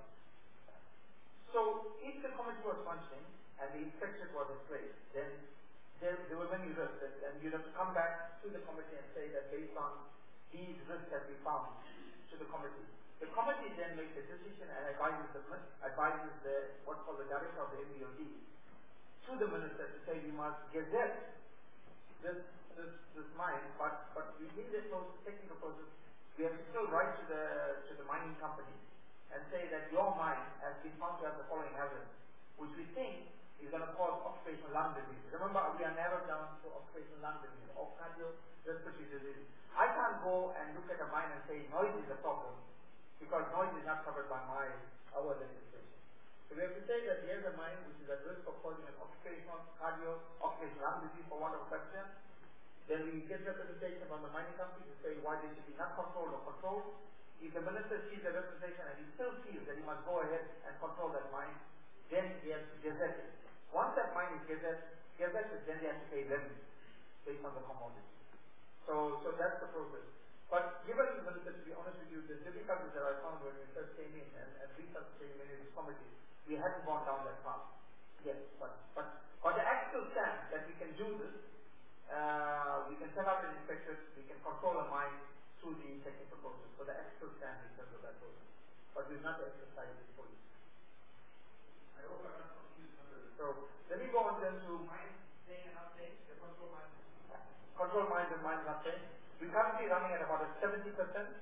So if the committee was functioning and the inspection was in place, then there were many risks, and you'd have to come back to the committee and say that based on these risks that we found to the committee. The committee then makes a decision and advises what's called the director of the MBOD to the minister to say we must gazette this mine, but within the technical process, we have to still write to the mining company and say that your mine has been found to have the following hazard, which we think is going to cause occupational lung disease. Remember, we are narrowed down to occupational lung disease or cardiorespiratory disease. I can't go and look at a mine and say noise is a problem because noise is not covered by our legislation. So we have to say that here's a mine which is at risk of causing an occupational lung disease for one of question. Then we get representation from the mining company to say why they should be not controlled or controlled. If the minister sees the representation and he still feels that he must go ahead and control that mine, then he has to gazette it. Once that mine is gazetted, then they have to pay levy based on the commodity. So that's the process. But given, Minister, to be honest with you, the difficulties that I found when we first came in and we started came in this committee, we hadn't gone down that path. Yes, but the actual stance that we can do this, we can set up an inspector, we can control a mine through the technical process. So the actual stance in terms of that process. But we've not exercised it fully. I hope I'm not confused. So let me go on then to mine saying and update, the control mines. Control mines and mines update. We're currently running at about a 70% payment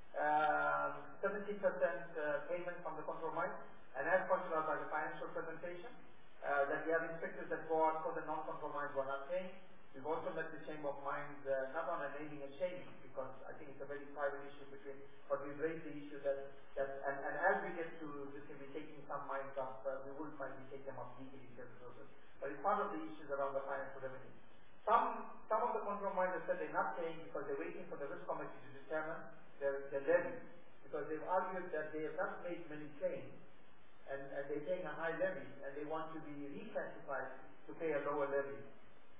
from the control mines. And as pointed out by the financial presentation, that we have inspectors that go out for the non-control mines who are not paying. We've also met the Chamber of Mines, not on a naming and shaming, because I think it's a very private issue between, but we've raised the issue that and as we get to this, we're taking some mines up, we will finally take them up legally in terms of process. But it's part of the issues around the financial revenue. Some of the control mines have said they're not paying because they're waiting for the risk committee to determine their levy, because they've argued that they have not made many claims, and they're paying a high levy, and they want to be reclassified to pay a lower levy.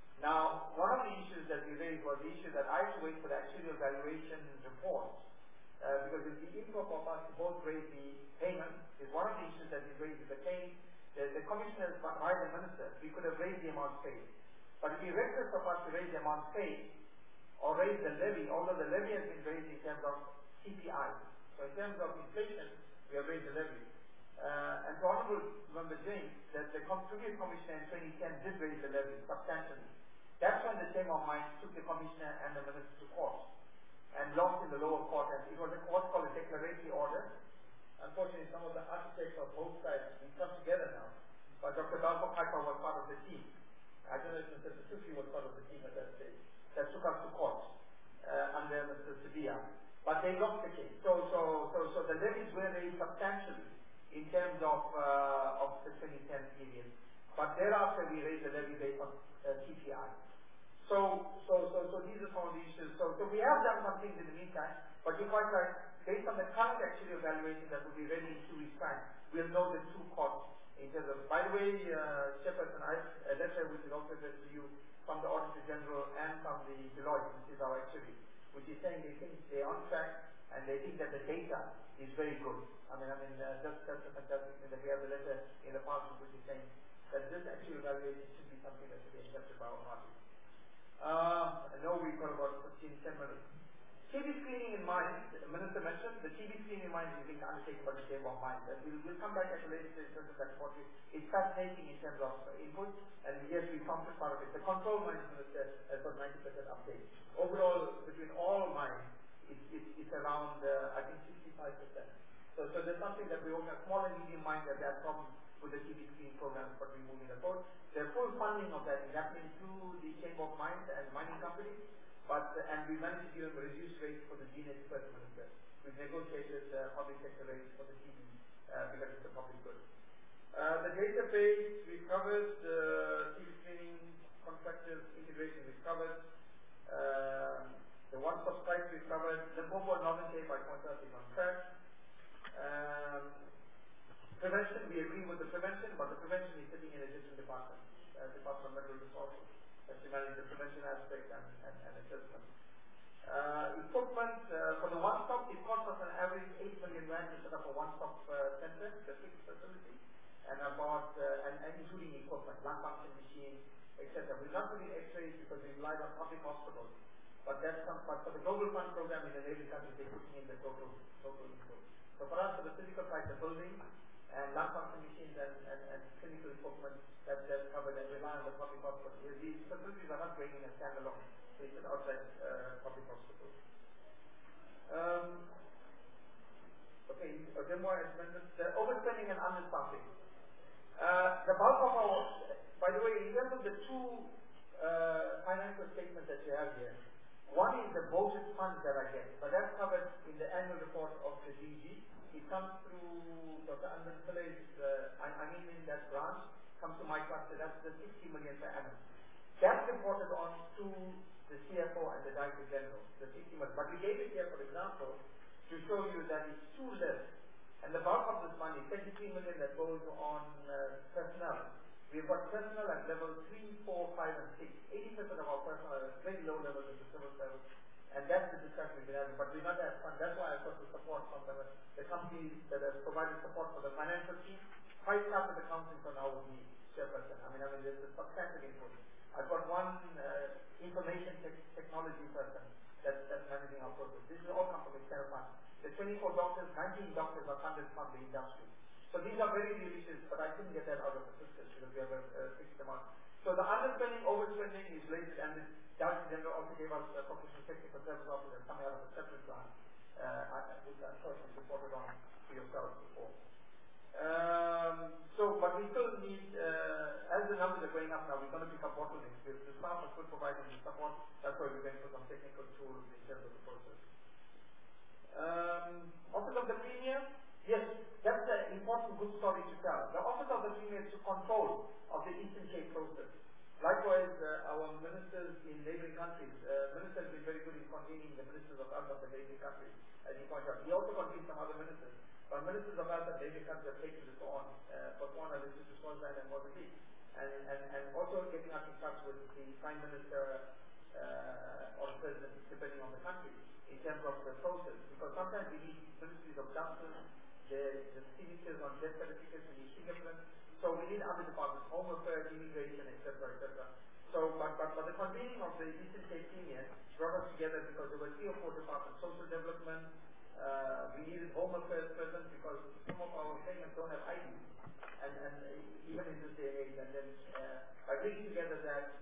Now, one of the issues that we raised was the issue that I had to wait for the actuarial valuation reports because it's the improper of us to both raise the payment is one of the issues that is raised. The commissioners by the minister, we could have raised the amount paid. But it would be reckless of us to raise the amount paid or raise the levy, although the levy has been raised in terms of CPI. So in terms of inflation, we have raised the levy. And to Honourable Member James, that the previous commissioner in 2010 did raise the levy substantially. That's when the Chamber of Mines took the commissioner and the minister to court and lost in the lower court. And it was a court called a declaratory order. Unfortunately, some of the architects of both sides, we come together now. But Dr. Dalpo Kaipa was part of the team. I don't know if Mr. Sufi was part of the team at that stage. That took us to court under Mr. Sevilla. But they lost the case. So the levies were raised substantially in terms of the 2010 period. But thereafter we raised the levy based on CPI. So these are some of the issues. So we have done some things in the meantime, but you're quite right. Based on the current actual evaluation that will be ready in 2 weeks' time, we'll know the true cost in terms of. By the way, Chairperson, I have a letter which is also addressed to you from the Auditor General and from the Deloitte, which is our actuary, which is saying they think they're on track and they think that the data is very good. That's a fantastic thing that we have the letter in the Parliament which is saying that this actual evaluation should be something that should be accepted by our party. I know we've got about 10 minutes. TB screening in mind, the Minister mentioned, the TB screening in mind is being undertaken by the Chamber of Mines. And we'll come back at a later stage to that report. It's fascinating in terms of input, and yes, we counted part of it. The Control Mines Minister has got 90% update. Overall, between all mines, it's around, I think, 65%. So there's something that we organize, small and medium mines that have problems with the TB screening programs, but we're moving forward. The full funding of that is happening through the Chamber of Mines and mining companies. And we managed to give them a reduced rate for the gene expert minister. We've negotiated public sector rates for the TB because it's a public good. The database, we've covered. TB screening, contractors, integration, we've covered. The one-stop site, we've covered. The Pombo Northern Cape, I point out, is on track. Prevention, we agree with the prevention, but the prevention is sitting in a different department, Department of Mineral Resources, to manage the prevention aspect and assessment. Equipment, for the one-stop, it costs us an average 8 million rand to set up a one-stop center, the fixed facility, and including equipment, lung function machine, etc. We're not doing x-rays because we rely on public hospitals, but for the Global Fund program in the neighboring countries, they're putting in the total input. So for us, for the physical side, the building and lung function machines and clinical equipment, that's covered and rely on the public hospital. These facilities are not going in a standalone. They sit outside public hospitals. Then more as mentioned, the overspending and understaffing. The bulk of our, by the way, in terms of the two financial statements that you have here, one is the voted funds that I get, but that's covered in the annual report of the DG. It comes through Dr. Andan Pillai's, in that branch, comes to my cluster, that's the 60 million per annum. That's reported on to the CFO and the Director General, the 60 million. But we gave it here, for example, to show you that it's too less. And the bulk of this money, 33 million that goes on personnel. We've got personnel at level 3, 4, 5, and 6. 80% of our personnel are at very low levels in the civil service. And that's the discussion we've been having. But we're not as fun. That's why I've got the support from the companies that have provided support for the financial team. 5 chartered accountants are now with me, Chairperson. There's a substantial input. I've got one information technology person that's managing our process. This will all come from external funds. The 24 doctors, 19 doctors are funded from the industry. So these are very real issues, but I couldn't get that out of the system because we have a fixed amount. So the underspending, overspending is related, and the Director General also gave us a professional technical service officer coming out of a separate plan, which I'm sure she reported on to yourselves before. But we still need, as the numbers are going up now, we're going to pick up bottlenecks. The staff are still providing the support. That's why we're going for some technical tools in terms of the process. Office of the Premier, yes, that's an important good story to tell. The Office of the Premier is to control of the Eastern Cape process. Likewise, our ministers in neighboring countries, ministers have been very good in convening the ministers of health of the neighboring countries, as you point out. He also convened some other ministers. But ministers of health and neighboring countries have taken this on, Botswana, Lesotho, Swaziland, and Mozambique. And also getting us in touch with the Prime Minister or president, depending on the country, in terms of the process. Because sometimes we need ministries of justice, the signatures on death certificates, we need fingerprints. So we need other departments, home affairs, immigration, etc., etc. So, but the convening of the Eastern Cape Union brought us together because there were 3 or 4 departments: social development. We needed home affairs present because some of our claimants don't have ID, and even in this day and age. And then by bringing together that,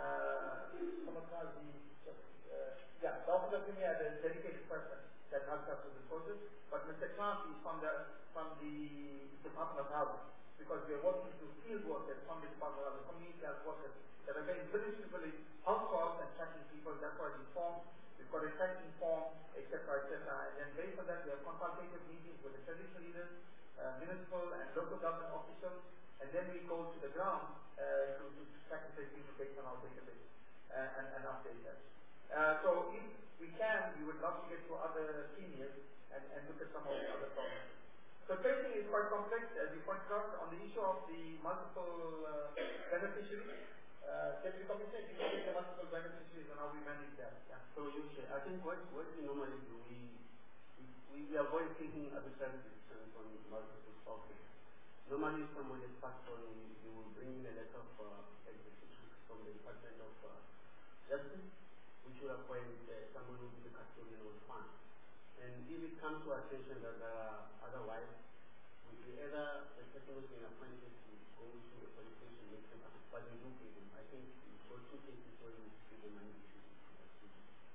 the Office of Premier had a dedicated person that helped us with the process. But Mr. Clark is from the Department of Health, because we are working through field workers from the Department of Health, community health workers that are getting principally house calls and tracking people. That's why we formed. We've got a tracking form, etc., etc. And then based on that, we have consultative meetings with the traditional leaders, municipal and local government officials, and then we go to the ground to track and trace people based on our database and update that. So if we can, we would love to get to other seniors and look at some of the other problems. So tracing is quite complex, as you pointed out. On the issue of the multiple beneficiaries, Deputy Commissioner, if you look at the multiple beneficiaries and how we manage that. Yeah. So usually, I think what we normally do, we avoid taking arbitrary decisions on multiple sources. Normally, someone is passed on, you will bring in a letter of execution from the Department of Justice, which will appoint someone who will be the custodian of the fund. And if it comes to our attention that otherwise, we either the person who's been appointed to go to the police station, but we do give him. I think we've got 2 cases where we give the money to the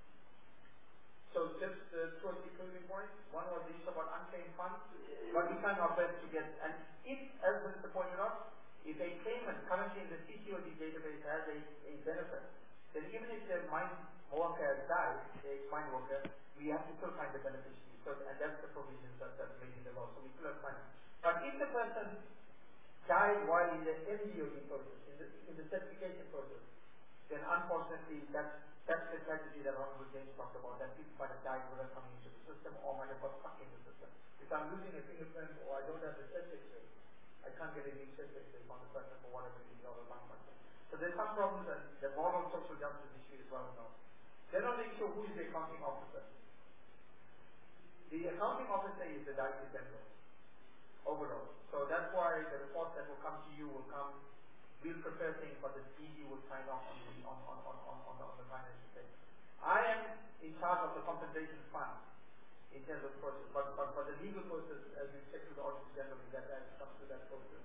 So just 2 or 3 closing points. One was the issue about unclaimed funds, but we try our best to get, and if, as Mr. pointed out, if a claimant currently in the CCOD database has a benefit, then even if the mine worker dies, a mine worker, we have to still find the beneficiary. So, and that's the provisions that's made in the law. So we still have to find it. But if the person died while in the MDOD process, in the certification process, then unfortunately that's the tragedy that Honorable James talked about, that people might have died without coming into the system or might have got stuck in the system. If I'm losing a fingerprint or I don't have the chest X-ray, I can't get a new chest X-ray from the person for whatever reason or the lung function. So there's some problems, and the moral social justice issue is well known. Then on the issue of who is the accounting officer. The accounting officer is the Director General overall. So that's why the reports that will come to you will come. We'll prepare things, but the DG will sign off on the financial statement. I am in charge of the compensation fund in terms of process, but for the legal process, as we check with the Auditor General, that comes to that process.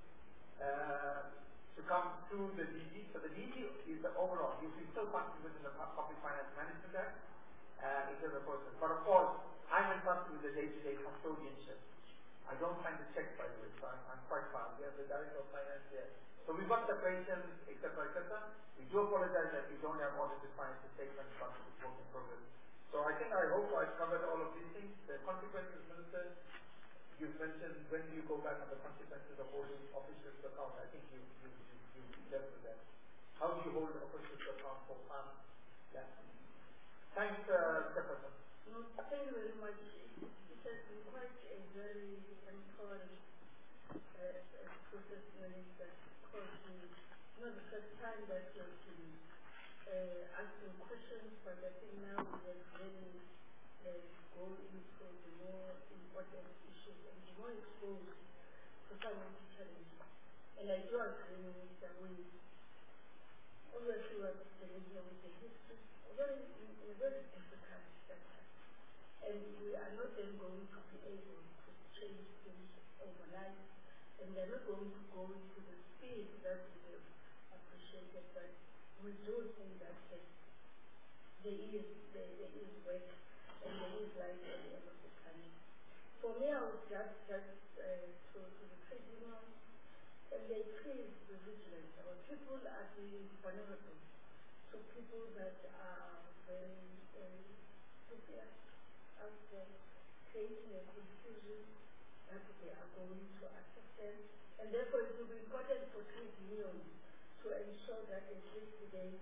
To come through the DG. So the DG is the overall. You should still function within the Public Finance Management Act in terms of process. But of course, I'm in touch with the day-to-day custodianship. I don't sign the checks, by the way, so I'm quite far. We have the Director of Finance here. So we've got separations, etc., etc. We do apologize that we don't have audited financial statements, but it's work in progress. So I think I hope I've covered all of these things. The consequences, Minister, you've mentioned when do you go back on the consequences of holding officials to account. I think you dealt with that. How do you hold officials to account for funds? Yeah. Thanks, Chairperson. No, thank you very much. It has been quite a very empowering process, Minister, because it's not the first time that you have been asking questions, but I think now we have really go into the more important issues and be more exposed to some of the challenges. And I do agree that we obviously were dealing here with the history, a very difficult sector. And we are not then going to be able to change things overnight, and we are not going to go into the speed that we have appreciated, but we do think that there is work and there is light at the end of the tunnel. For me, I would just to the trade unions, and they please be vigilant. Our people are being vulnerable to people that are very stupid out there, creating a confusion that they are going to affect them. And therefore, it will be important for trade unions to ensure that at least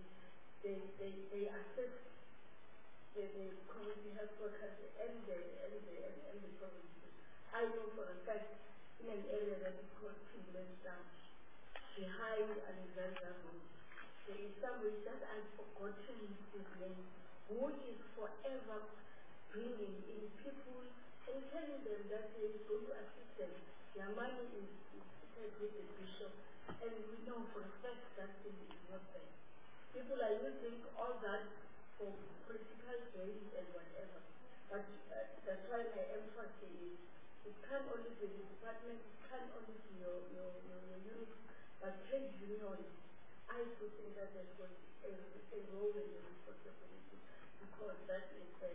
they assist the community health workers and the provinces. I know for a fact in an area that is called Finland Town, behind Alexandra Road, there is somebody that I've forgotten his name, who is forever bringing in people and telling them that they is going to assist them. Their money is seated with the bishop, and we know for a fact that thing is not there. People are using all that for political gains and whatever. But that's why my emphasis is it can't only be the department, it can't only be your youth, but trade unions. I do think that there's got a role and a responsibility because that is their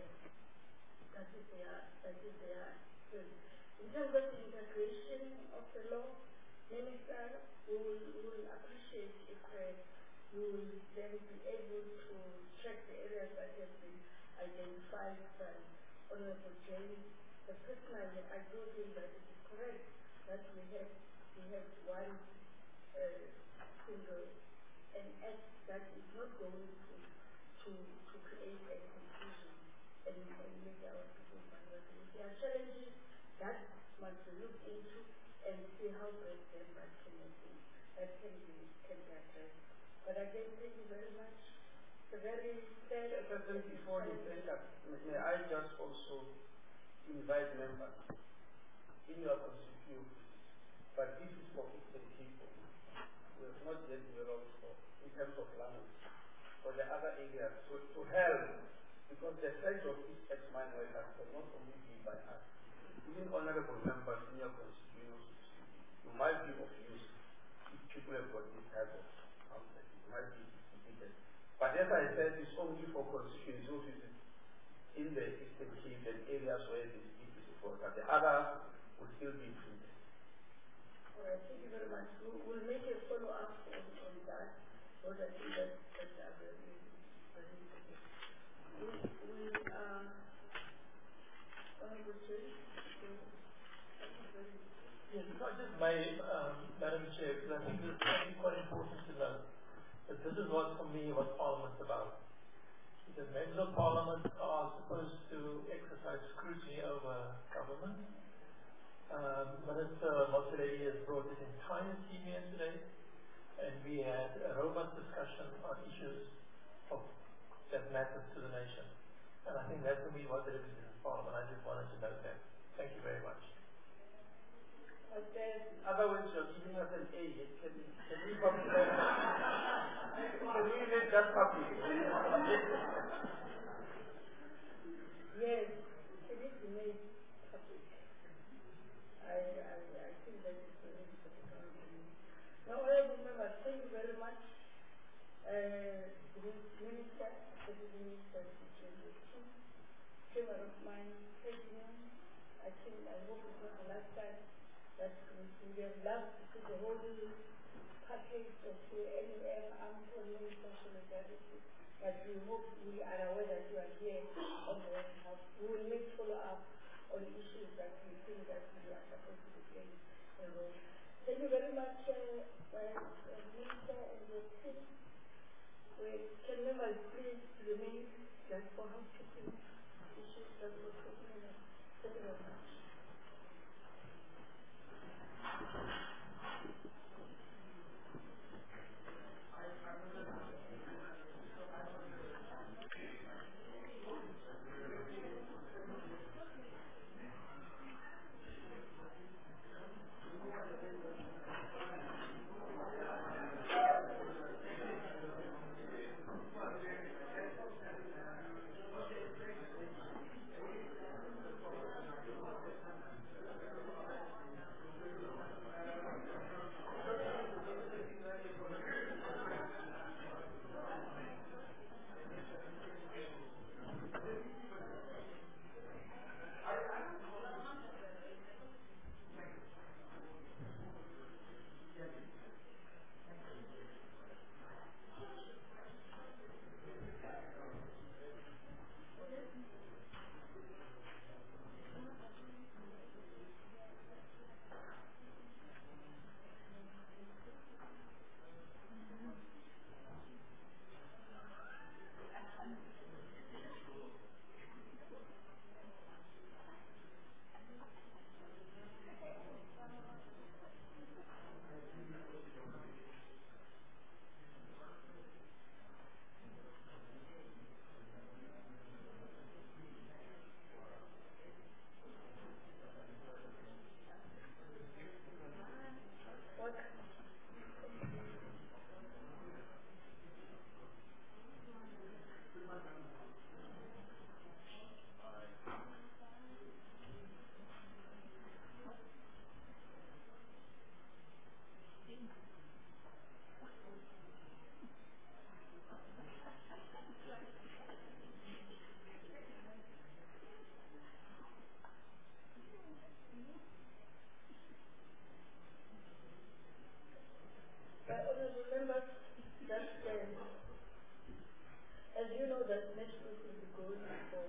in terms of the integration of the law, Minister will appreciate if you will then be able to check the areas that have been identified by Honorable James. But personally, I do think that it is correct that we have one single an act that is not going to create a confusion and make our people vulnerable. If there are challenges that must be looked into and see how best that can be addressed. But again, thank you very much. It's a very sad. Before you take up, may I just also invite members in your constituency, but this is for Eastern people. We have not yet developed in terms of language for the other areas to help, because the size of this ex-mine workers cannot only be by us. Even honorable members in your constituency, you might be of use if people have got this type of concept. It might be defeated. But as I said, it's only for constituency offices in the Eastern Cape and areas where this is important. The others will still be treated. All right, thank you very much. We'll make a follow-up on that, because I think that's very important. Honorable Chair, yes, not just my Madam Chair, because I think this is actually quite important to know that this is what, for me, what Parliament's about. Because members of Parliament are supposed to exercise scrutiny over government. Minister Motsoaledi has brought his entire team here today, and we had a robust discussion on issues that matter to the nation. And I think that, to me, was the representative of Parliament. I just wanted to note that. Thank you very much. Otherwise, you're giving us an A. Can we publish that? Can we make that public? Yes, it is made public. I think that is very important. Now, honorable members, thank you very much. Minister, Deputy Minister, Chairman of mine, President, I hope it's not the last time that we have loved to see the whole package of the NUM, Armed Forces, Social Solidarity, but we hope we are aware that you are here on the behalf. We will make follow-up on issues that we think that we are supposed to be playing a role. Thank you very much, Minister and your team. Can members please remain just for housekeeping issues that we're talking about? Thank you very much. just as you know that next week will be going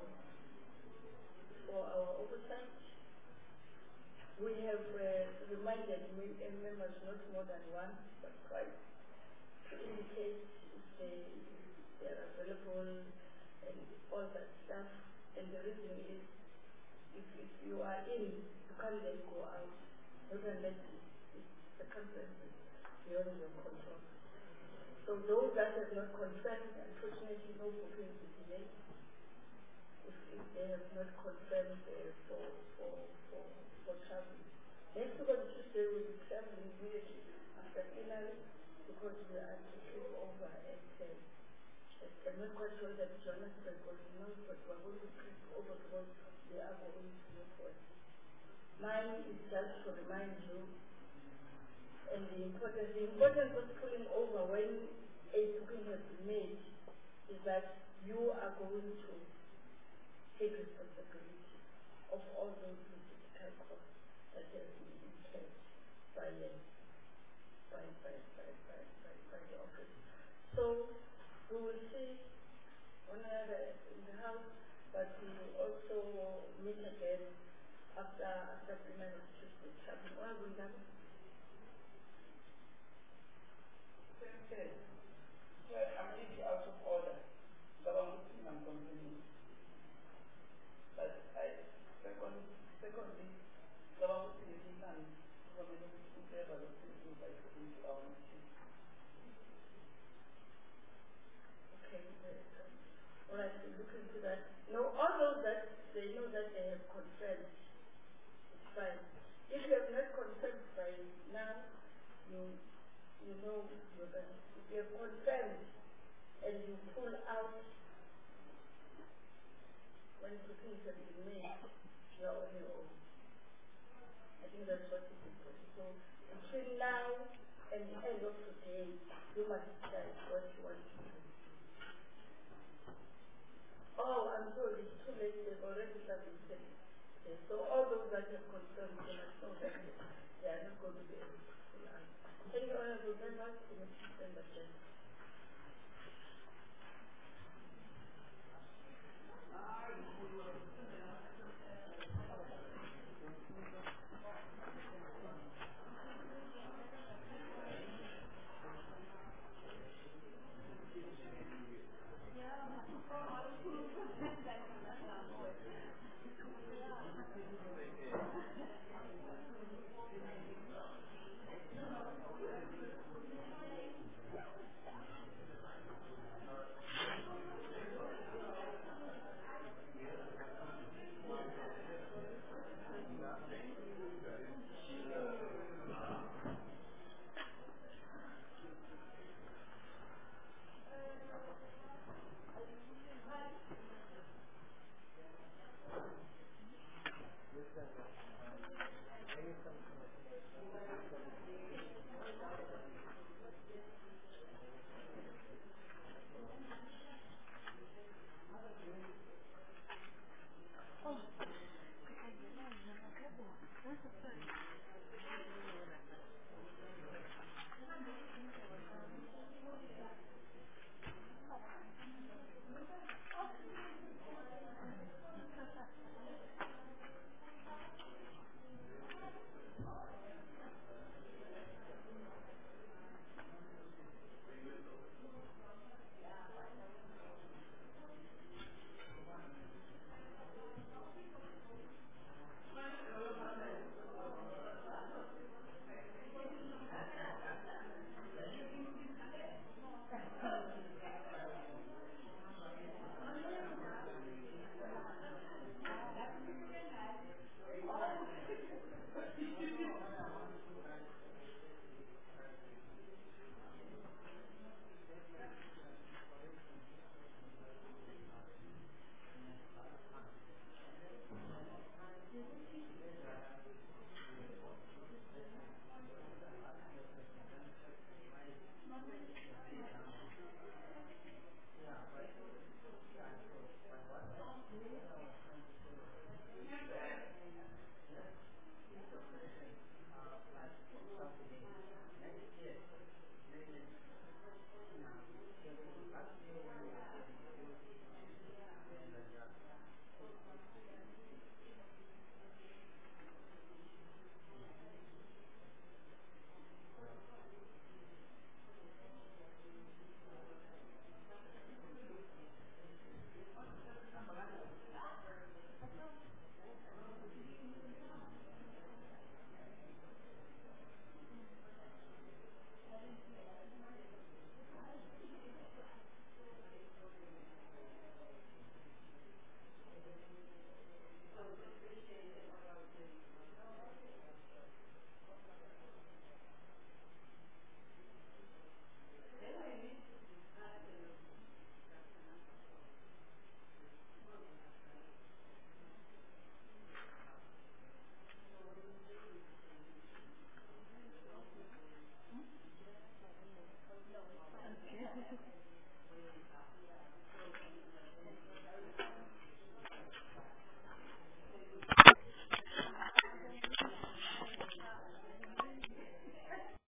for our oversight. We have reminded members not more than one, but twice, to indicate if they are available and all that stuff. And the reason is, if you are in, you can't then go out, not unless it's circumstances beyond your control. So those that have not confirmed, unfortunately, no booking is made. If they have not confirmed for travel. Next week on Tuesday, we will be traveling immediately after dinner because we are to trip over at I'm not quite sure that Johannesburg was known, but we are going to trip over because we are going to Northwest. Mine is just to remind you, and the importance of pulling over when a booking has been made is that you are going to take responsibility of all those logistical costs that have been incurred by the office. So we will see one another in the house, but we will also meet again after dinner on Tuesday. Well, I'm really out of order. So I'm continuing. But secondly, so I'm thinking and in favor of thinking by putting to our meeting. Okay, all right, we'll look into that. No, all those that they know that they have confirmed, it's fine. If you have not confirmed by now, you know you're going to. If you have confirmed and you pull out when bookings have been made, you are on your own. I think that's what is important. So between now and the end of today, you must decide what you want to do. Oh, I'm sorry, it's too late. They've already submitted. Okay, so all those that have confirmed, they must know that they are not going to be able to pull out. Thank you, Honorable Members.